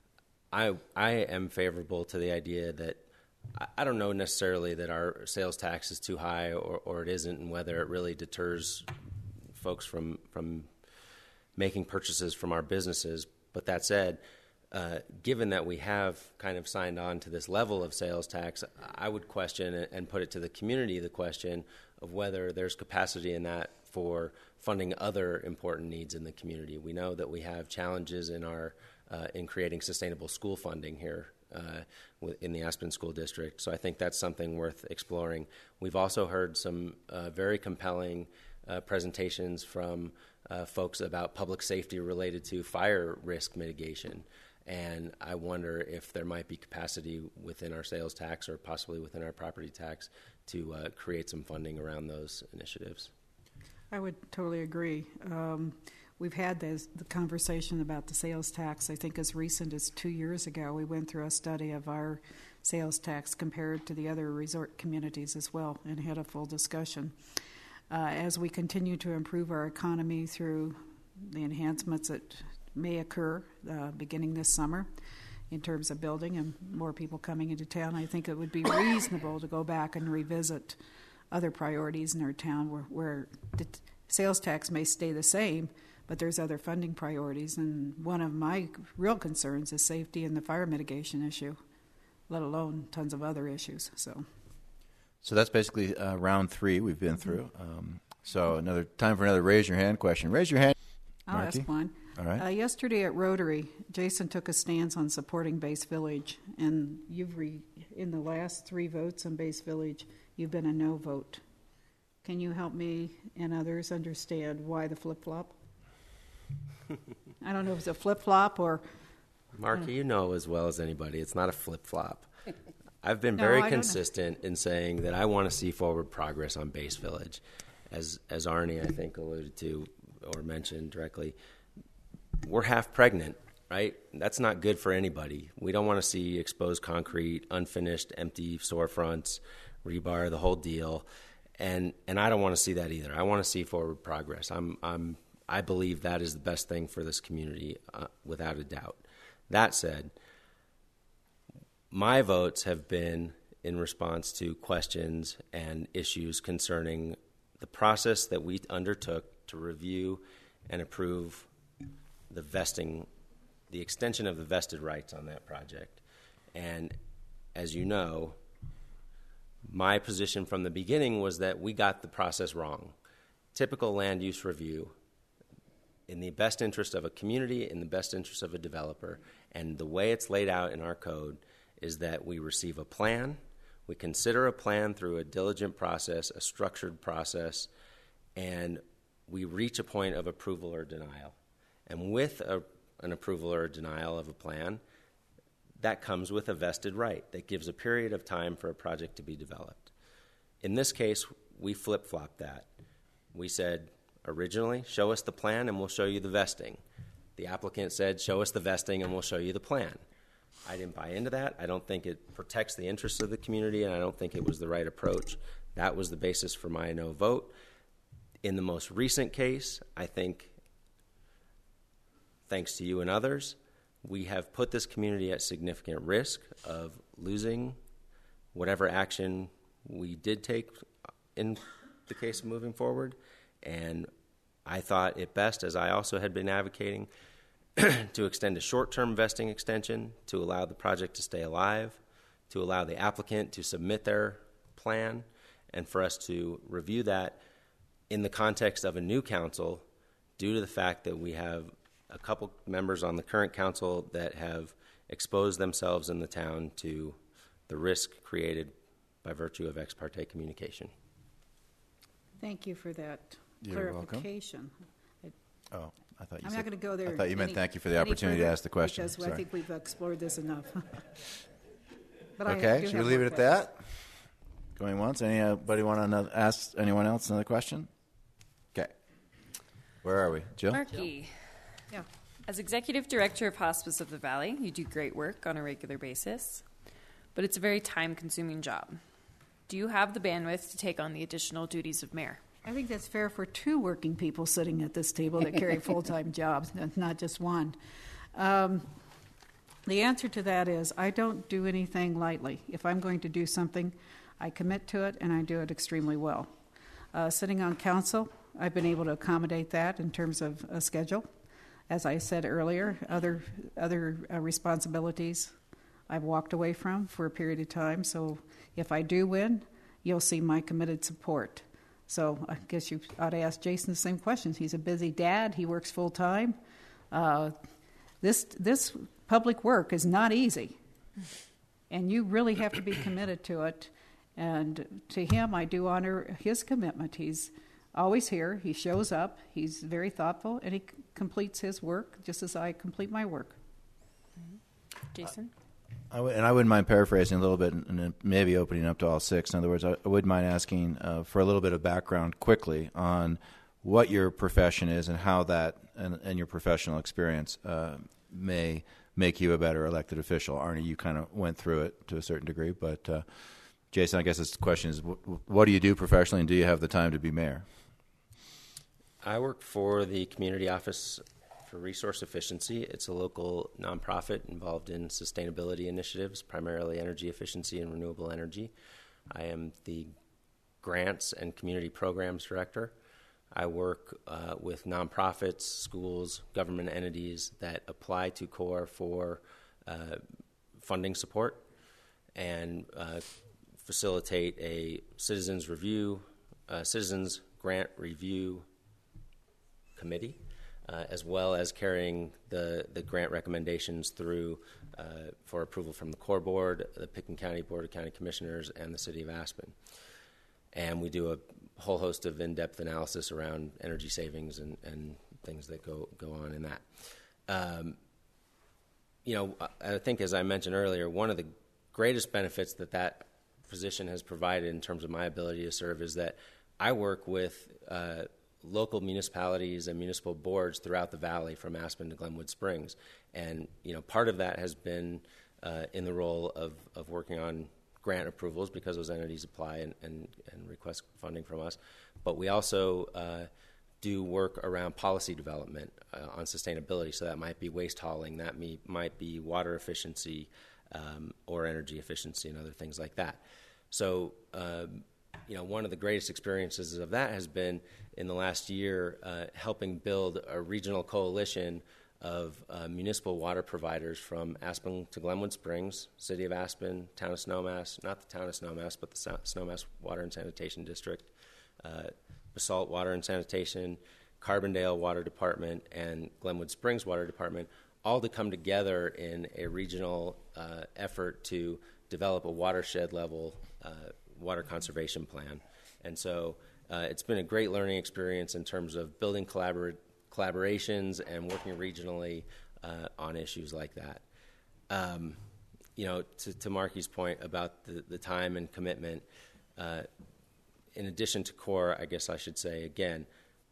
I I am favorable to the idea that I, I don't know necessarily that our sales tax is too high or, or it isn't, and whether it really deters folks from from making purchases from our businesses. But that said, uh, given that we have kind of signed on to this level of sales tax, I would question and put it to the community the question of whether there's capacity in that for funding other important needs in the community. We know that we have challenges in our uh, in creating sustainable school funding here uh, in the Aspen School District. So I think that's something worth exploring. We've also heard some uh, very compelling uh, presentations from Uh, folks about public safety related to fire risk mitigation. And I wonder if there might be capacity within our sales tax or possibly within our property tax to uh, create some funding around those initiatives. I would totally agree. Um, we've had this, the conversation about the sales tax, I think as recent as two years ago. We went through a study of our sales tax compared to the other resort communities as well and had a full discussion. Uh, as we continue to improve our economy through the enhancements that may occur uh, beginning this summer in terms of building and more people coming into town, I think it would be reasonable to go back and revisit other priorities in our town where, where the t- sales tax may stay the same, but there's other funding priorities. And one of my real concerns is safety and the fire mitigation issue, let alone tons of other issues. So, so that's basically uh, round three we've been through. Um, so another time for another raise your hand question. Raise your hand. I'll Marky. ask one. All right. Uh, yesterday at Rotary, Jason took a stance on supporting Base Village, and you've re- in the last three votes on Base Village, you've been a no vote. Can you help me and others understand why the flip-flop? I don't know if it's a flip-flop or... Mark, you know as well as anybody, it's not a flip-flop. I've been No, very I don't know. consistent in saying that I want to see forward progress on Base Village. As, as Arnie, I think, alluded to or mentioned directly, we're half pregnant, right? That's not good for anybody. We don't want to see exposed concrete, unfinished, empty storefronts, rebar, the whole deal. And and I don't want to see that either. I want to see forward progress. I'm I'm I believe that is the best thing for this community, uh, without a doubt. That said, my votes have been in response to questions and issues concerning the process that we undertook to review and approve the vesting, the extension of the vested rights on that project. And as you know, my position from the beginning was that we got the process wrong. Typical land use review, in the best interest of a community, in the best interest of a developer, and the way it's laid out in our code is that we receive a plan, we consider a plan through a diligent process, a structured process, and we reach a point of approval or denial. And with a, an approval or a denial of a plan, that comes with a vested right that gives a period of time for a project to be developed. In this case, we flip-flopped that. We said, originally, show us the plan and we'll show you the vesting. The applicant said, show us the vesting and we'll show you the plan. I didn't buy into that. I don't think it protects the interests of the community, and I don't think it was the right approach. That was the basis for my no vote. In the most recent case, I think, thanks to you and others, we have put this community at significant risk of losing whatever action we did take in the case of moving forward. And I thought it best, as I also had been advocating, to extend a short-term vesting extension to allow the project to stay alive, to allow the applicant to submit their plan, and for us to review that in the context of a new council due to the fact that we have a couple members on the current council that have exposed themselves in the town to the risk created by virtue of ex parte communication. Thank you for that You're clarification. Oh, I thought you I'm said, not going to go there. I thought you meant any- thank you for the any opportunity to further ask the question. Because I Sorry. think we've explored this enough. But I Okay, do should we have leave more it at questions. that? Going once. Anybody want to ask anyone else another question? Okay. Where are we? Jill? Marky, Yeah. as Executive Director of Hospice of the Valley, you do great work on a regular basis, but it's a very time-consuming job. Do you have the bandwidth to take on the additional duties of mayor? I think that's fair for two working people sitting at this table that carry full-time jobs, not just one. Um, the answer to that is I don't do anything lightly. If I'm going to do something, I commit to it, and I do it extremely well. Uh, sitting on council, I've been able to accommodate that in terms of a schedule. As I said earlier, other other uh, responsibilities I've walked away from for a period of time. So if I do win, you'll see my committed support. So I guess you ought to ask Jason the same questions. He's a busy dad. He works full time. Uh, this this public work is not easy, and you really have to be committed to it. And to him, I do honor his commitment. He's always here. He shows up. He's very thoughtful, and he c- completes his work just as I complete my work. Jason? I w- and I wouldn't mind paraphrasing a little bit and, and maybe opening up to all six. In other words, I, I wouldn't mind asking uh, for a little bit of background quickly on what your profession is and how that and, and your professional experience uh, may make you a better elected official. Arnie, you kind of went through it to a certain degree, but uh, Jason, I guess this question is, wh- what do you do professionally, and do you have the time to be mayor? I work for the Community Office for Resource Efficiency. It's a local nonprofit involved in sustainability initiatives, primarily energy efficiency and renewable energy. I am the Grants and Community Programs Director. I work uh, with nonprofits, schools, government entities that apply to CORE for uh, funding support and uh, facilitate a citizens review, uh, citizens grant review committee, uh, as well as carrying the, the grant recommendations through uh, for approval from the CORE Board, the Pitkin County Board of County Commissioners, and the City of Aspen. And we do a whole host of in-depth analysis around energy savings and, and things that go, go on in that. Um, you know, I think, as I mentioned earlier, one of the greatest benefits that that position has provided in terms of my ability to serve is that I work with uh, local municipalities and municipal boards throughout the valley from Aspen to Glenwood Springs. And, you know, part of that has been uh, in the role of, of working on grant approvals because those entities apply and, and, and request funding from us. But we also uh, do work around policy development uh, on sustainability. So that might be waste hauling, that may, might be water efficiency um, or energy efficiency and other things like that. So, uh, you know, one of the greatest experiences of that has been in the last year uh, helping build a regional coalition of uh, municipal water providers from Aspen to Glenwood Springs, City of Aspen, Town of Snowmass, not the Town of Snowmass, but the Sa- Snowmass Water and Sanitation District, uh, Basalt Water and Sanitation, Carbondale Water Department, and Glenwood Springs Water Department, all to come together in a regional uh, effort to develop a watershed-level uh, water conservation plan. And so uh, it's been a great learning experience in terms of building collaborative collaborations and working regionally uh, on issues like that. Um, you know, to, to Marky's point about the, the time and commitment, uh, in addition to CORE, I guess I should say again,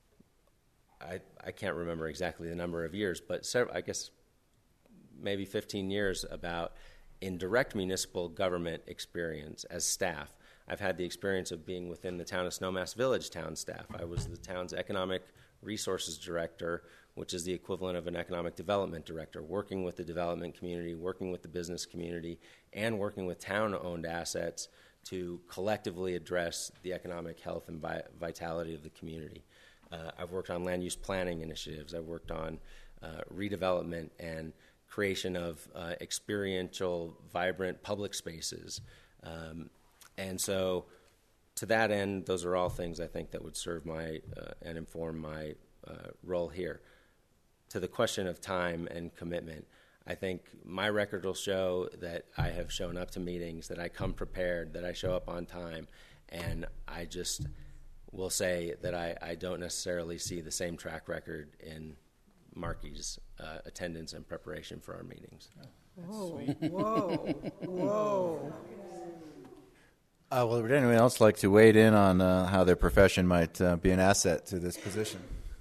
I, I can't remember exactly the number of years, but several, I guess maybe fifteen years about indirect municipal government experience as staff. I've had the experience of being within the Town of Snowmass Village town staff. I was the town's economic resources director, which is the equivalent of an economic development director, working with the development community, working with the business community, and working with town-owned assets to collectively address the economic health and vi- vitality of the community. Uh, I've worked on land use planning initiatives. I've worked on uh, redevelopment and creation of uh, experiential, vibrant public spaces. Um, and so to that end, those are all things I think that would serve my uh, and inform my uh, role here. To the question of time and commitment, I think my record will show that I have shown up to meetings, that I come prepared, that I show up on time, and I just will say that I, I don't necessarily see the same track record in Marky's uh, attendance and preparation for our meetings. Whoa, whoa, whoa. Uh, well, would anyone else like to wade in on uh, how their profession might uh, be an asset to this position?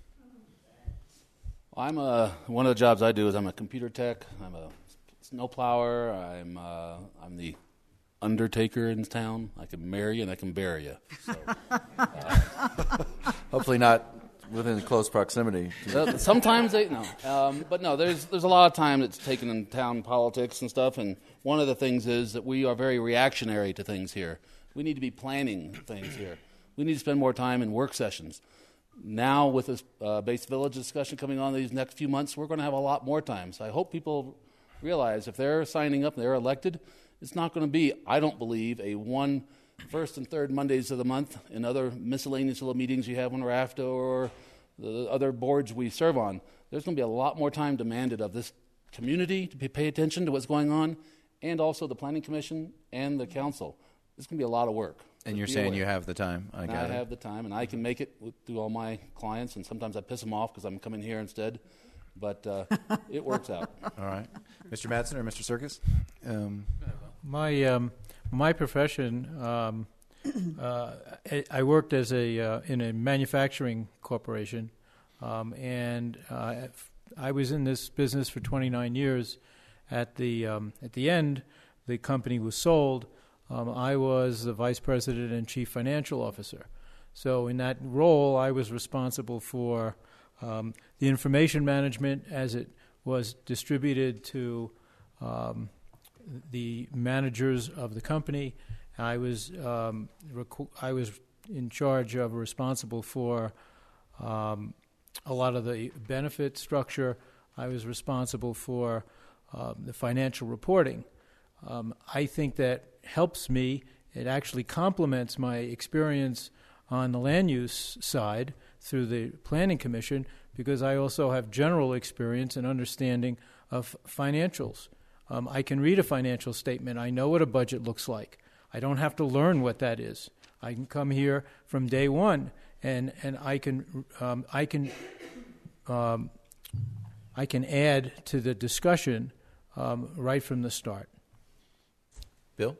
Well, I'm a, one of the jobs I do is I'm a computer tech. I'm a snowplower. I'm uh, I'm the undertaker in town. I can marry you and I can bury you. So, uh, hopefully not within close proximity. Sometimes they no, um, but no. There's there's a lot of time that's taken in town politics and stuff. And one of the things is that we are very reactionary to things here. We need to be planning things here. We need to spend more time in work sessions. Now, with this uh, base village discussion coming on these next few months, we're going to have a lot more time. So I hope people realize if they're signing up and they're elected, it's not going to be, I don't believe, a one first and third Mondays of the month and other miscellaneous little meetings you have on RAFTA or the other boards we serve on. There's going to be a lot more time demanded of this community to pay attention to what's going on, and also the Planning Commission and the council. It's going to be a lot of work. And you're saying aware. You have the time, I and gather. I have the time, and I can make it with, through all my clients, and sometimes I piss them off because I'm coming here instead, but uh, it works out. All right. Mister Madsen or Mister Serkis? Um, my um, my profession, um, uh, I, I worked as a uh, in a manufacturing corporation, um, and uh, I was in this business for twenty-nine years. At the um, at the end, the company was sold. Um, I was the vice president and chief financial officer. So in that role, I was responsible for um, the information management as it was distributed to um, the managers of the company. I was um, requ- I was in charge of, responsible for um, a lot of the benefit structure. I was responsible for uh, the financial reporting. Um, I think that helps me. It actually complements my experience on the land use side through the Planning Commission, because I also have general experience and understanding of financials. Um, I can read a financial statement. I know what a budget looks like. I don't have to learn what that is. I can come here from day one, and and I can um, I can um, I can add to the discussion um, right from the start. Bill?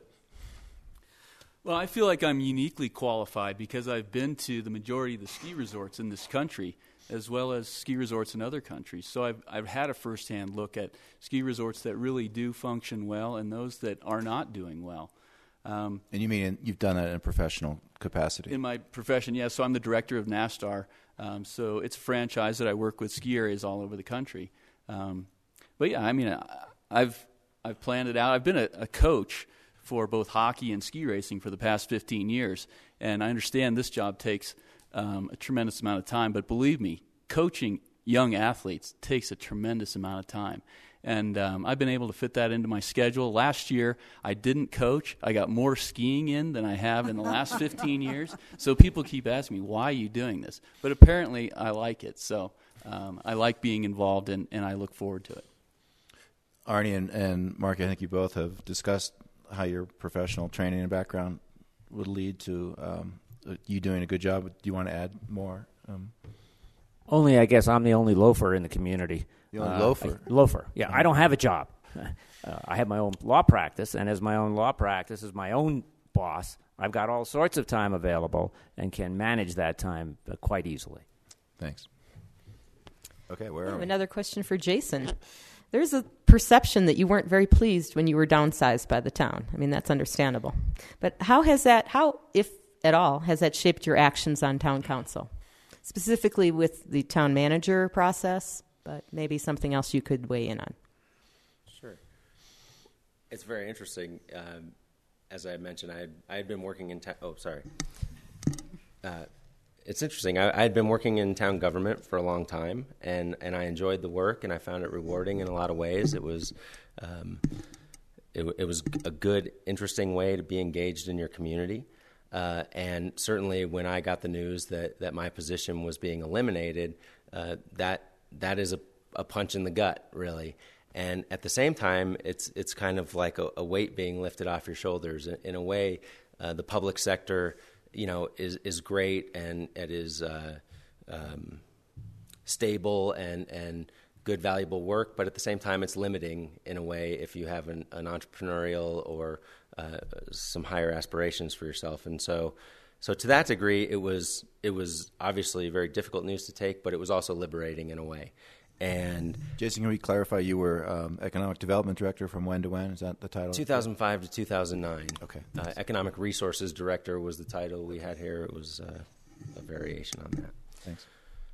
Well, I feel like I'm uniquely qualified because I've been to the majority of the ski resorts in this country, as well as ski resorts in other countries. So I've I've had a firsthand look at ski resorts that really do function well and those that are not doing well. Um, And you mean in, you've done that in a professional capacity? in my profession, yes. So I'm the director of NASTAR. Um, so it's a franchise that I work with ski areas all over the country. Um, but yeah, I mean, I, I've I've planned it out. I've been a, a coach for both hockey and ski racing for the past fifteen years, and I understand this job takes um, a tremendous amount of time. But believe me, coaching young athletes takes a tremendous amount of time. And um, I've been able to fit that into my schedule. Last year, I didn't coach. I got more skiing in than I have in the last fifteen years. So people keep asking me, why are you doing this? But apparently, I like it. So um, I like being involved, and, and I look forward to it. Arnie and, and Mark, I think you both have discussed how your professional training and background would lead to um, you doing a good job. Do you want to add more? Um, Only, I guess, I'm the only loafer in the community. The only Uh, loafer? I- loafer, yeah. I don't have a job. Uh, I have my own law practice, and as my own law practice, as my own boss, I've got all sorts of time available and can manage that time uh, quite easily. Thanks. Okay, where I are have we? another question for Jason. There's a perception that you weren't very pleased when you were downsized by the town. I mean, that's understandable. But how has that, how, if at all, has that shaped your actions on town council? Specifically with the town manager process, but maybe something else you could weigh in on. Sure. It's very interesting. Um, as I mentioned, I had, I had been working in town. Oh, sorry. Uh, it's interesting. I, I had been working in town government for a long time, and, and I enjoyed the work, and I found it rewarding in a lot of ways. It was, um, it, it was a good, interesting way to be engaged in your community. Uh, and certainly, when I got the news that, that my position was being eliminated, uh, that that is a, a punch in the gut, really. And at the same time, it's it's kind of like a, a weight being lifted off your shoulders. In, in a way, uh, the public sector, you know, is is great, and it is uh, um, stable and and good, valuable work. But at the same time, it's limiting in a way if you have an, an entrepreneurial or uh, some higher aspirations for yourself. And so, so to that degree, it was it was obviously very difficult news to take, but it was also liberating in a way. And Jason, can we clarify you were um, Economic Development Director from when to when? Is that the title? two thousand five to two thousand nine. Okay. Uh, Economic Resources Director was the title we had here. It was uh, a variation on that. Thanks.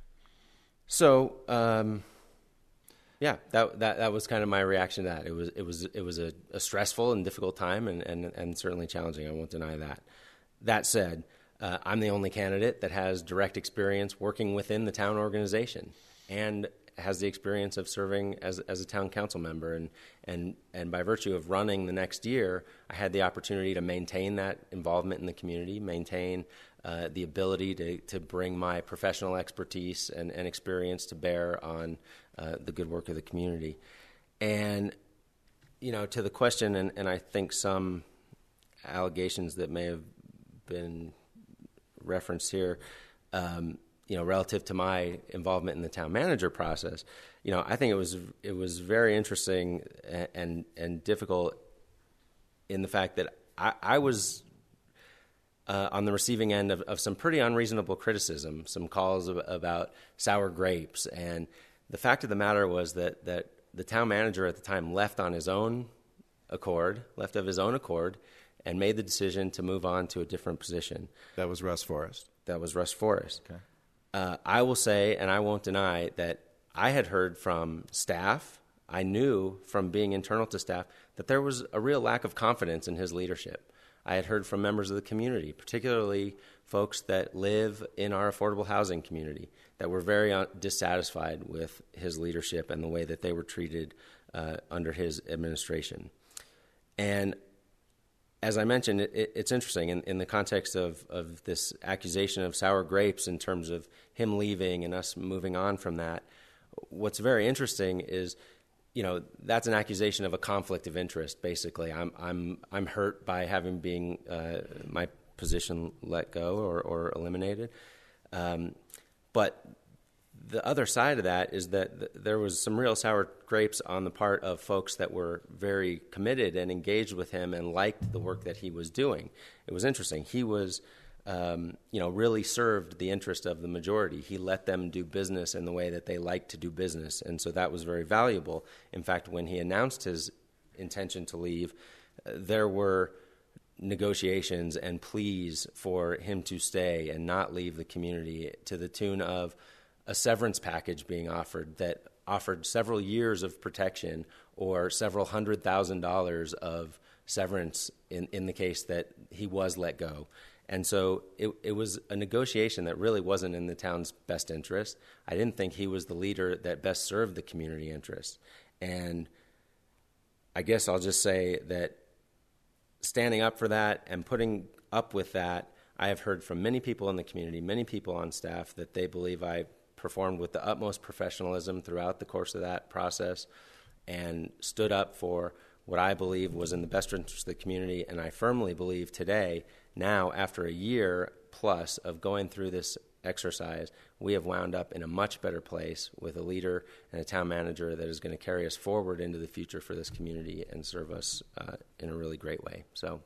So, um, yeah, that, that that was kind of my reaction to that. It was it was it was a, a stressful and difficult time, and, and, and certainly challenging. I won't deny that. That said, uh, I'm the only candidate that has direct experience working within the town organization, and has the experience of serving as as a town council member, and and and by virtue of running the next year, I had the opportunity to maintain that involvement in the community, maintain uh, the ability to to bring my professional expertise and, and experience to bear on uh, the good work of the community. And you know, to the question, and, and I think some allegations that may have been referenced here. Um, you know, relative to my involvement in the town manager process, you know, I think it was it was very interesting and and, and difficult in the fact that I, I was uh, on the receiving end of, of some pretty unreasonable criticism, some calls of, about sour grapes, and the fact of the matter was that that the town manager at the time left on his own accord, left of his own accord, and made the decision to move on to a different position. That was Russ Forrest. that was Russ Forrest. Okay. Uh, I will say, and I won't deny, that I had heard from staff, I knew from being internal to staff, that there was a real lack of confidence in his leadership. I had heard from members of the community, particularly folks that live in our affordable housing community, that were very un- dissatisfied with his leadership and the way that they were treated uh, under his administration. And as I mentioned, it, it, it's interesting in, in the context of, of this accusation of sour grapes in terms of him leaving and us moving on from that. What's very interesting is, you know, that's an accusation of a conflict of interest. Basically, I'm I'm I'm hurt by having being uh, my position let go or, or eliminated. Um, but the other side of that is that th- there was some real sour grapes on the part of folks that were very committed and engaged with him and liked the work that he was doing. It was interesting. He was, um, you know, really served the interest of the majority. He let them do business in the way that they liked to do business, and so that was very valuable. In fact, when he announced his intention to leave, uh, there were negotiations and pleas for him to stay and not leave the community, to the tune of a severance package being offered that offered several years of protection or several hundred thousand dollars of severance in, in the case that he was let go. And so it, it was a negotiation that really wasn't in the town's best interest. I didn't think he was the leader that best served the community interest. And I guess I'll just say that standing up for that and putting up with that, I have heard from many people in the community, many people on staff, that they believe I performed with the utmost professionalism throughout the course of that process and stood up for what I believe was in the best interest of the community. And I firmly believe today, now after a year plus of going through this exercise, we have wound up in a much better place with a leader and a town manager that is going to carry us forward into the future for this community and serve us uh, in a really great way. So,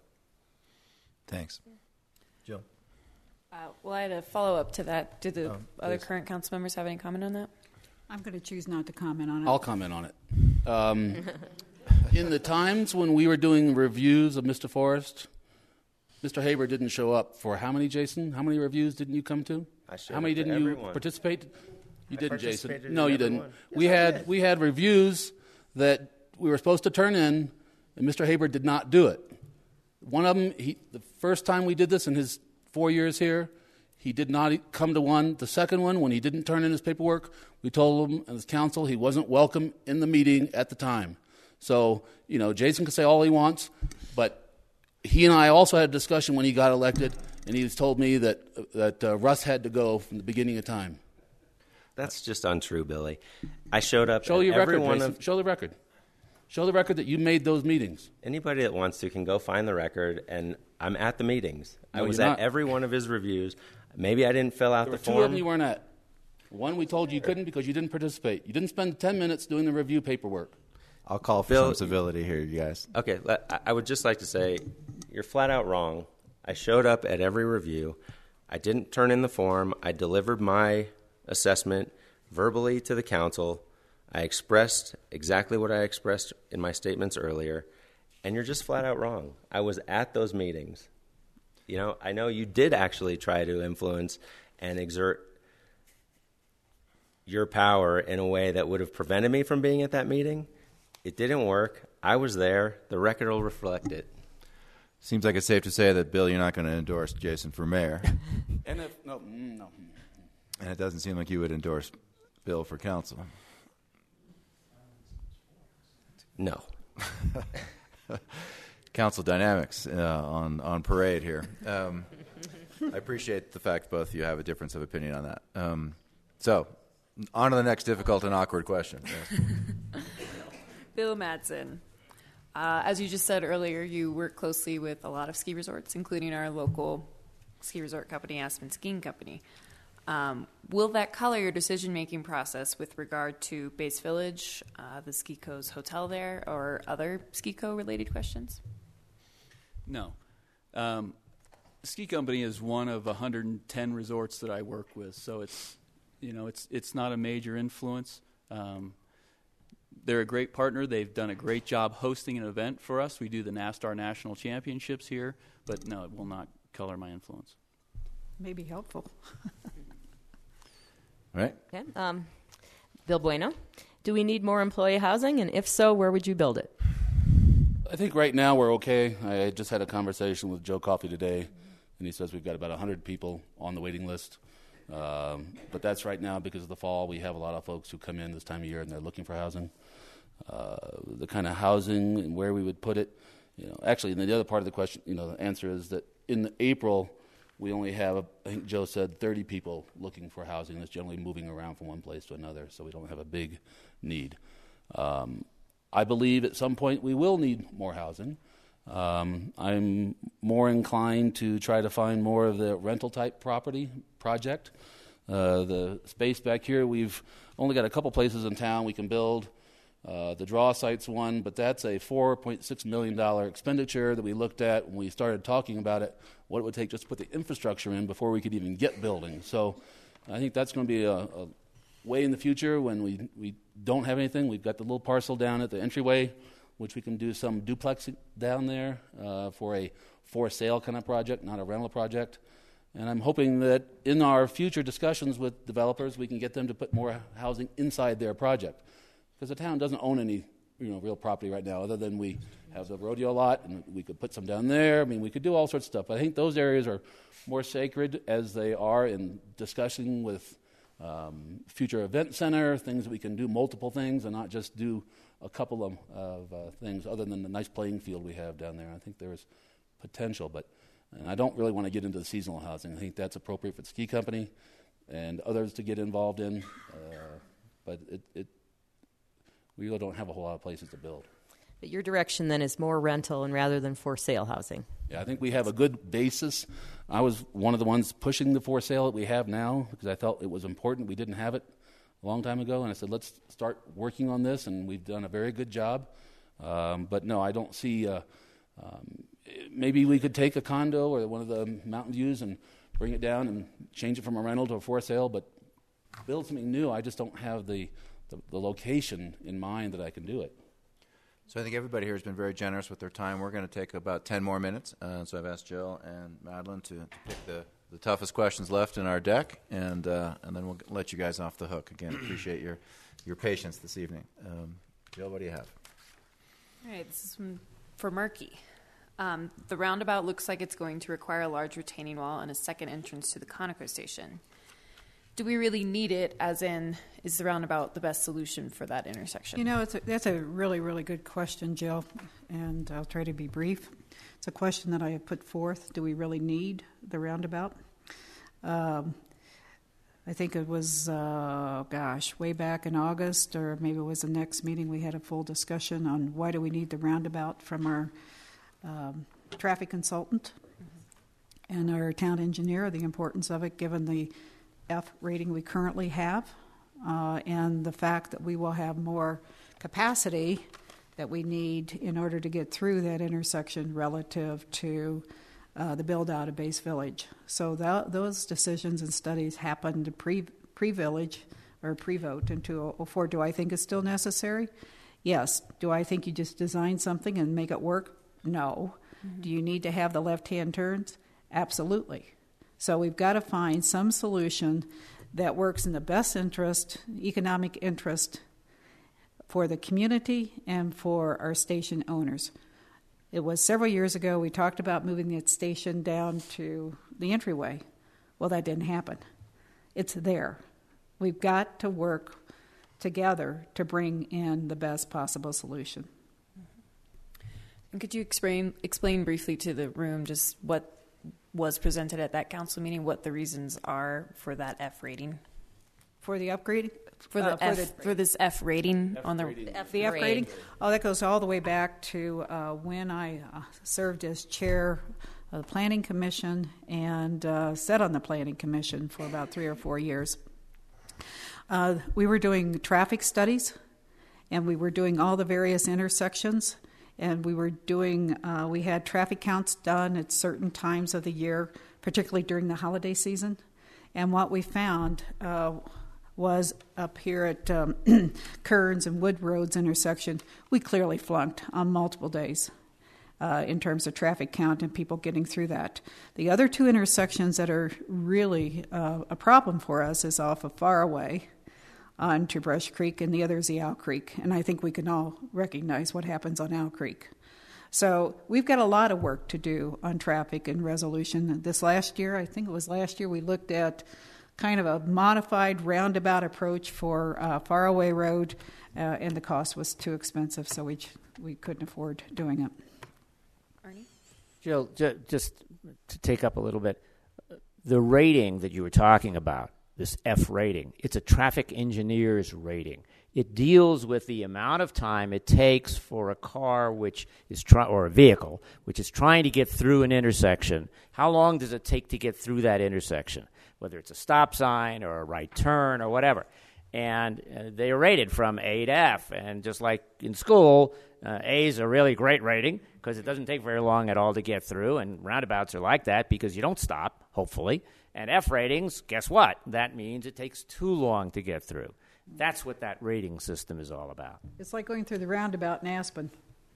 thanks. Jill? Uh, well, I had a follow-up to that. Did the Oh, other please. current council members have any comment on that? I'm going to choose not to comment on it. I'll comment on it. Um, in the times when we were doing reviews of Mister Forrest, Mister Haber didn't show up for how many, Jason? How many reviews didn't you come to? I showed How many up to didn't you everyone. participate? You I didn't, Jason. participated in No, you every didn't. one. we Yes, I had did. we had reviews that we were supposed to turn in, and Mister Haber did not do it. One of them, he, the first time we did this in his four years here, he did not come to one. The second one, when he didn't turn in his paperwork, we told him as council he wasn't welcome in the meeting at the time. So, you know, Jason can say all he wants, but he and I also had a discussion when he got elected, and he told me that that uh, Russ had to go from the beginning of time. That's just untrue, Billy. I showed up Show at your every record, one Jason. of Show the record. Show the record that you made those meetings. anybody that wants to can go find the record, and I'm at the meetings. I No, was you're at not. every one of his reviews. Maybe I didn't fill out There were the two form. of them you weren't at. One we told you you couldn't because you didn't participate. You didn't spend ten minutes doing the review paperwork. I'll call for Bill- some civility here, you guys. Okay, let- I- I would just like to say you're flat out wrong. I showed up at every review. I didn't turn in the form. I delivered my assessment verbally to the council. I expressed exactly what I expressed in my statements earlier, and you're just flat out wrong. I was at those meetings. You know, I know you did actually try to influence and exert your power in a way that would have prevented me from being at that meeting. It didn't work. I was there. The record will reflect it. Seems like it's safe to say that, Bill, you're not going to endorse Jason for mayor. And if no, mm, no. And it doesn't seem like you would endorse Bill for council. No. Council dynamics uh, on, on parade here. Um, I appreciate the fact both of you have a difference of opinion on that. Um, so, on to the next difficult and awkward question. Yes. Bill Madsen. Uh, as you just said earlier, you work closely with a lot of ski resorts, including our local ski resort company, Aspen Skiing Company. Um, will that color your decision-making process with regard to Base Village, uh, the Ski Co's hotel there, or other Ski Co-related questions? No. Um, Ski Company is one of one hundred ten resorts that I work with, so it's, you know, it's it's not a major influence. Um, they're a great partner. They've done a great job hosting an event for us. We do the NASTAR National Championships here, but no, it will not color my influence. may be helpful. Right? Okay. Um, Bill Bueno, do we need more employee housing? And if so, where would you build it? I think right now we're okay. I just had a conversation with Joe Coffey today, and he says we've got about one hundred people on the waiting list. Um, but that's right now because of the fall. We have a lot of folks who come in this time of year and they're looking for housing. Uh, the kind of housing and where we would put it, you know, actually, and the other part of the question, you know, the answer is that in April, we only have, I think Joe said, thirty people looking for housing. That's generally moving around from one place to another, so we don't have a big need. Um, I believe at some point we will need more housing. Um, I'm more inclined to try to find more of the rental type property project. Uh, the space back here, we've only got a couple places in town we can build. Uh, the draw site's one, but that's a four point six million dollars expenditure that we looked at when we started talking about it, what it would take just to put the infrastructure in before we could even get building. So I think that's going to be a, a way in the future when we, we don't have anything. We've got the little parcel down at the entryway, which we can do some duplexing down there uh, for a for sale kind of project, not a rental project. And I'm hoping that in our future discussions with developers, we can get them to put more housing inside their project. Because the town doesn't own any, you know, real property right now, other than we have the rodeo lot, and we could put some down there. I mean, we could do all sorts of stuff. But I think those areas are more sacred as they are in discussing with um, future event center, things that we can do multiple things and not just do a couple of, of uh, things other than the nice playing field we have down there. I think there is potential, but and I don't really want to get into the seasonal housing. I think that's appropriate for the ski company and others to get involved in, uh, but it, it we really don't have a whole lot of places to build. But your direction then is more rental and rather than for sale housing. Yeah, I think we have a good basis. I was one of the ones pushing the for sale that we have now because I felt it was important. We didn't have it a long time ago, and I said, let's start working on this, and we've done a very good job. Um, but no, I don't see, uh, um, maybe we could take a condo or one of the Mountain Views and bring it down and change it from a rental to a for sale, but build something new. I just don't have the, the, the location in mind that I can do it. So I think everybody here has been very generous with their time. We're going to take about ten more minutes. Uh, so I've asked Jill and Madeline to, to pick the, the toughest questions left in our deck, and uh, and then we'll let you guys off the hook. Again, appreciate your, your patience this evening. Um, Jill, what do you have? All right, this is from, for Markey. Um, the roundabout looks like it's going to require a large retaining wall and a second entrance to the Conoco station. Do we really need it, as in, is the roundabout the best solution for that intersection? You know, it's a, that's a really, really good question, Jill, and I'll try to be brief. It's a question that I have put forth. Do we really need the roundabout? Um, I think it was, uh, gosh, way back in August, or maybe it was the next meeting, we had a full discussion on why do we need the roundabout from our um, traffic consultant mm-hmm. and our town engineer, the importance of it given the F rating we currently have, uh, and the fact that we will have more capacity that we need in order to get through that intersection relative to uh, the build-out of Base Village. So that, those decisions and studies happened pre, pre-village or pre-vote in two thousand four. Do I think it's still necessary? Yes. Do I think you just design something and make it work? No. Mm-hmm. Do you need to have the left-hand turns? Absolutely. So we've got to find some solution that works in the best interest, economic interest, for the community and for our station owners. It was several years ago we talked about moving that station down to the entryway. Well, that didn't happen. It's there. We've got to work together to bring in the best possible solution. And could you explain explain briefly to the room just what was presented at that council meeting, what the reasons are for that F rating? For the upgrade? For the uh, F, for, the, for this F rating F on the, rating. the F, the F rating? Oh, that goes all the way back to uh, when I uh, served as chair of the Planning Commission and uh, sat on the Planning Commission for about three or four years. Uh, we were doing traffic studies, and we were doing all the various intersections. And we were doing, uh, we had traffic counts done at certain times of the year, particularly during the holiday season. And what we found uh, was up here at um, Kearns and Wood Roads intersection, we clearly flunked on multiple days. uh, in terms of traffic count and people getting through that. The other two intersections that are really uh, a problem for us is off of Faraway onto Brush Creek, and the other is the Owl Creek. And I think we can all recognize what happens on Owl Creek. So we've got a lot of work to do on traffic and resolution. This last year, I think it was last year, we looked at kind of a modified roundabout approach for uh, Faraway Road, uh, and the cost was too expensive, so we we couldn't afford doing it. Arnie? Jill, j- just to take up a little bit, the rating that you were talking about, this F rating, it's a traffic engineer's rating. It deals with the amount of time it takes for a car which is try- or a vehicle which is trying to get through an intersection. How long does it take to get through that intersection, whether it's a stop sign or a right turn or whatever? And uh, they are rated from A to F. And just like in school, uh, A is a really great rating because it doesn't take very long at all to get through, and roundabouts are like that because you don't stop, hopefully. And F ratings, guess what? That means it takes too long to get through. That's what that rating system is all about. It's like going through the roundabout in Aspen.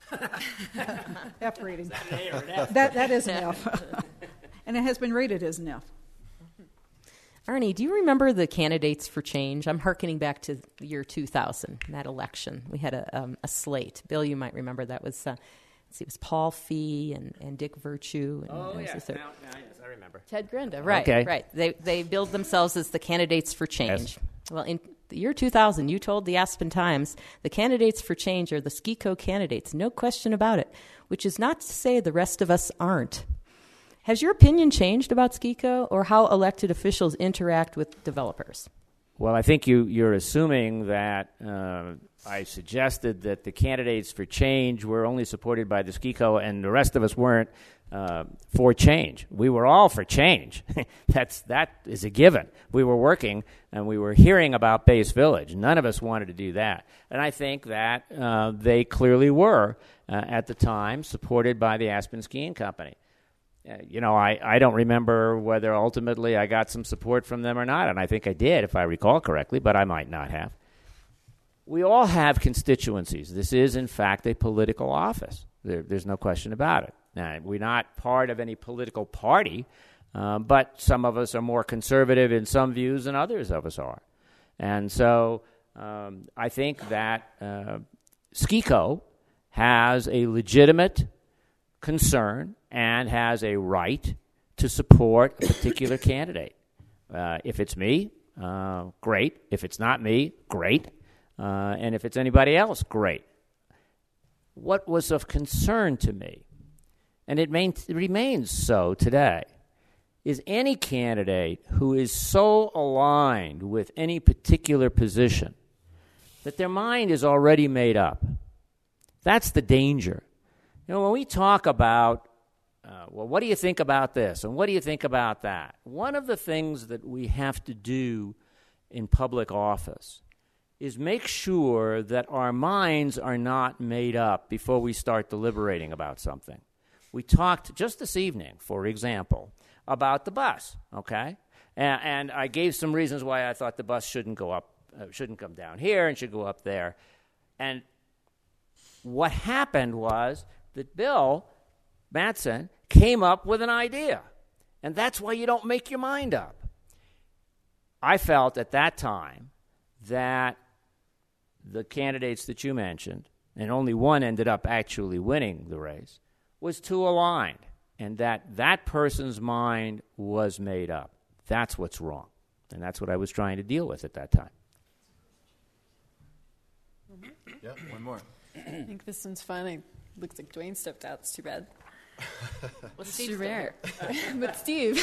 F rating. Is that an A or an F? That, that is an F. And it has been rated as an F. Arnie, do you remember the candidates for change? I'm hearkening back to the year two thousand, that election. We had a, um, a slate. Bill, you might remember that was, uh, let's see, it was Paul Fee and, and Dick Virtue. And, Oh, and yes. now, Now, now, yes, I remember. Ted Grenda, right, Okay. right. They they billed themselves as the candidates for change. Yes. Well, in the year two thousand, you told the Aspen Times, the candidates for change are the SKICO candidates, no question about it, which is not to say the rest of us aren't. Has your opinion changed about SKICO or how elected officials interact with developers? Well, I think you, you're assuming that uh, I suggested that the candidates for change were only supported by the SKICO and the rest of us weren't uh, for change. We were all for change. That's, that is a given. We were working and we were hearing about Base Village. None of us wanted to do that. And I think that uh, they clearly were, uh, at the time, supported by the Aspen Skiing Company. Uh, you know, I, I don't remember whether ultimately I got some support from them or not, and I think I did, if I recall correctly, but I might not have. We all have constituencies. This is, in fact, a political office. There, there's no question about it. Now, we're not part of any political party, um, but some of us are more conservative in some views than others of us are. And so um, I think that uh, SKICO has a legitimate concern and has a right to support a particular candidate. Uh, if it's me, uh, great. If it's not me, great. Uh, and if it's anybody else, great. What was of concern to me, and it, main, it remains so today, is any candidate who is so aligned with any particular position that their mind is already made up. That's the danger. You know, when we talk about Uh, well, what do you think about this? And what do you think about that? One of the things that we have to do in public office is make sure that our minds are not made up before we start deliberating about something. We talked just this evening, for example, about the bus, okay? And, and I gave some reasons why I thought the bus shouldn't go up, uh, shouldn't come down here and should go up there. And what happened was that Bill Mattson came up with an idea. And that's why you don't make your mind up. I felt at that time that the candidates that you mentioned, and only one ended up actually winning the race, was too aligned, and that that person's mind was made up. That's what's wrong. And that's what I was trying to deal with at that time. Mm-hmm. Yeah, one more. I think this one's fun. It looks like Dwayne stepped out. It's too bad. What's Steve Mayer. But Steve.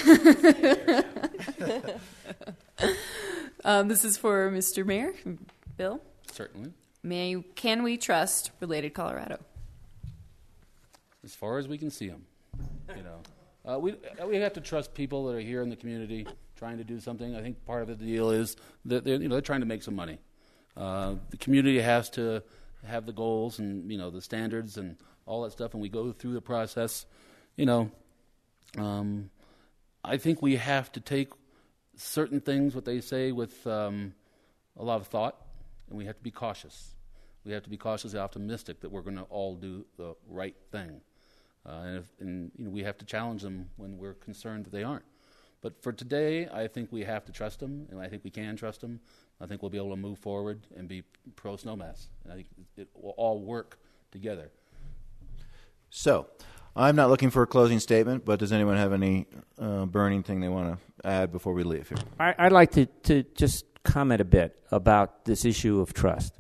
um, this is for Mister Mayor. Bill? Certainly. May Can we trust Related Colorado? As far as we can see them, you know. Uh, we we have to trust people that are here in the community trying to do something. I think part of the deal is that they're, you know, they're trying to make some money. Uh, the community has to have the goals and, you know, the standards and all that stuff, and we go through the process. You know, um, I think we have to take certain things, what they say, with um, a lot of thought, and we have to be cautious. We have to be cautiously optimistic that we're going to all do the right thing. uh, and, if, and you know, we have to challenge them when we're concerned that they aren't. But for today, I think we have to trust them, and I think we can trust them. I think we'll be able to move forward and be pro-snowmass, and I think it will all work together. So, I'm not looking for a closing statement, but does anyone have any uh, burning thing they want to add before we leave here? I, I'd like to, to just comment a bit about this issue of trust.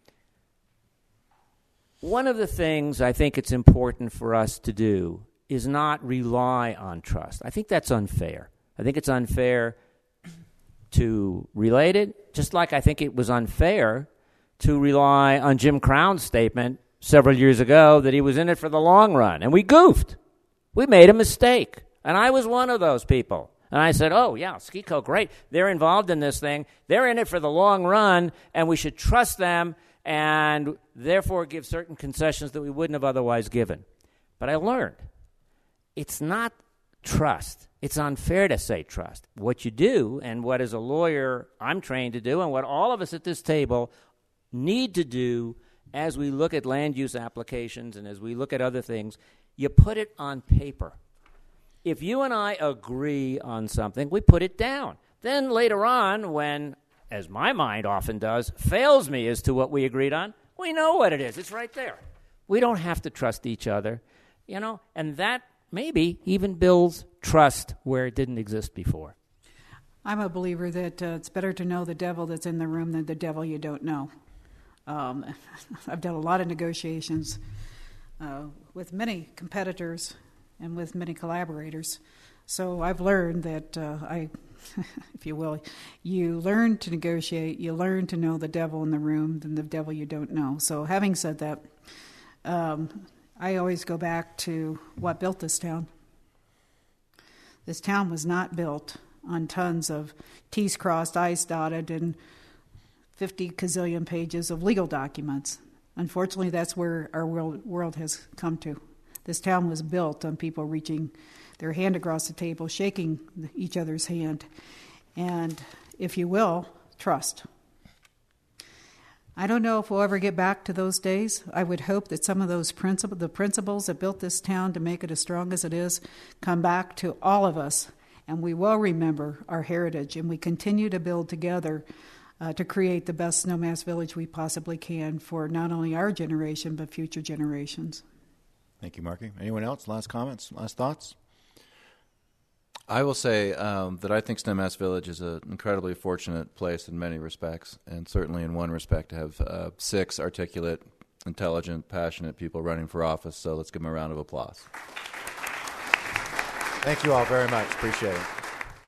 One of the things I think it's important for us to do is not rely on trust. I think that's unfair. I think it's unfair to relate it, just like I think it was unfair to rely on Jim Crown's statement several years ago that he was in it for the long run. And we goofed. We made a mistake. And I was one of those people. And I said, oh, yeah, SCECO, great. They're involved in this thing. They're in it for the long run, and we should trust them and therefore give certain concessions that we wouldn't have otherwise given. But I learned it's not trust. It's unfair to say trust. What you do, and what as a lawyer I'm trained to do, and what all of us at this table need to do as we look at land use applications and as we look at other things, you put it on paper. If you and I agree on something, we put it down. Then later on, when, as my mind often does, fails me as to what we agreed on, we know what it is. It's right there. We don't have to trust each other, you know, and that maybe even builds trust where it didn't exist before. I'm a believer that uh, it's better to know the devil that's in the room than the devil you don't know. Um, I've done a lot of negotiations uh, with many competitors and with many collaborators. So I've learned that uh, I, if you will, you learn to negotiate, you learn to know the devil in the room than the devil you don't know. So having said that, um, I always go back to what built this town. This town was not built on tons of T's crossed, I's dotted, and fifty gazillion pages of legal documents. Unfortunately, that's where our world, world has come to. This town was built on people reaching their hand across the table, shaking each other's hand, and, if you will, trust. I don't know if we'll ever get back to those days. I would hope that some of those principles, the principles that built this town to make it as strong as it is, come back to all of us, and we will remember our heritage, and we continue to build together uh, to create the best Snowmass Village we possibly can for not only our generation, but future generations. Thank you, Marky. Anyone else? Last comments? Last thoughts? I will say um, that I think Snowmass Village is an incredibly fortunate place in many respects, and certainly in one respect to have uh, six articulate, intelligent, passionate people running for office. So let's give them a round of applause. Thank you all very much. Appreciate it.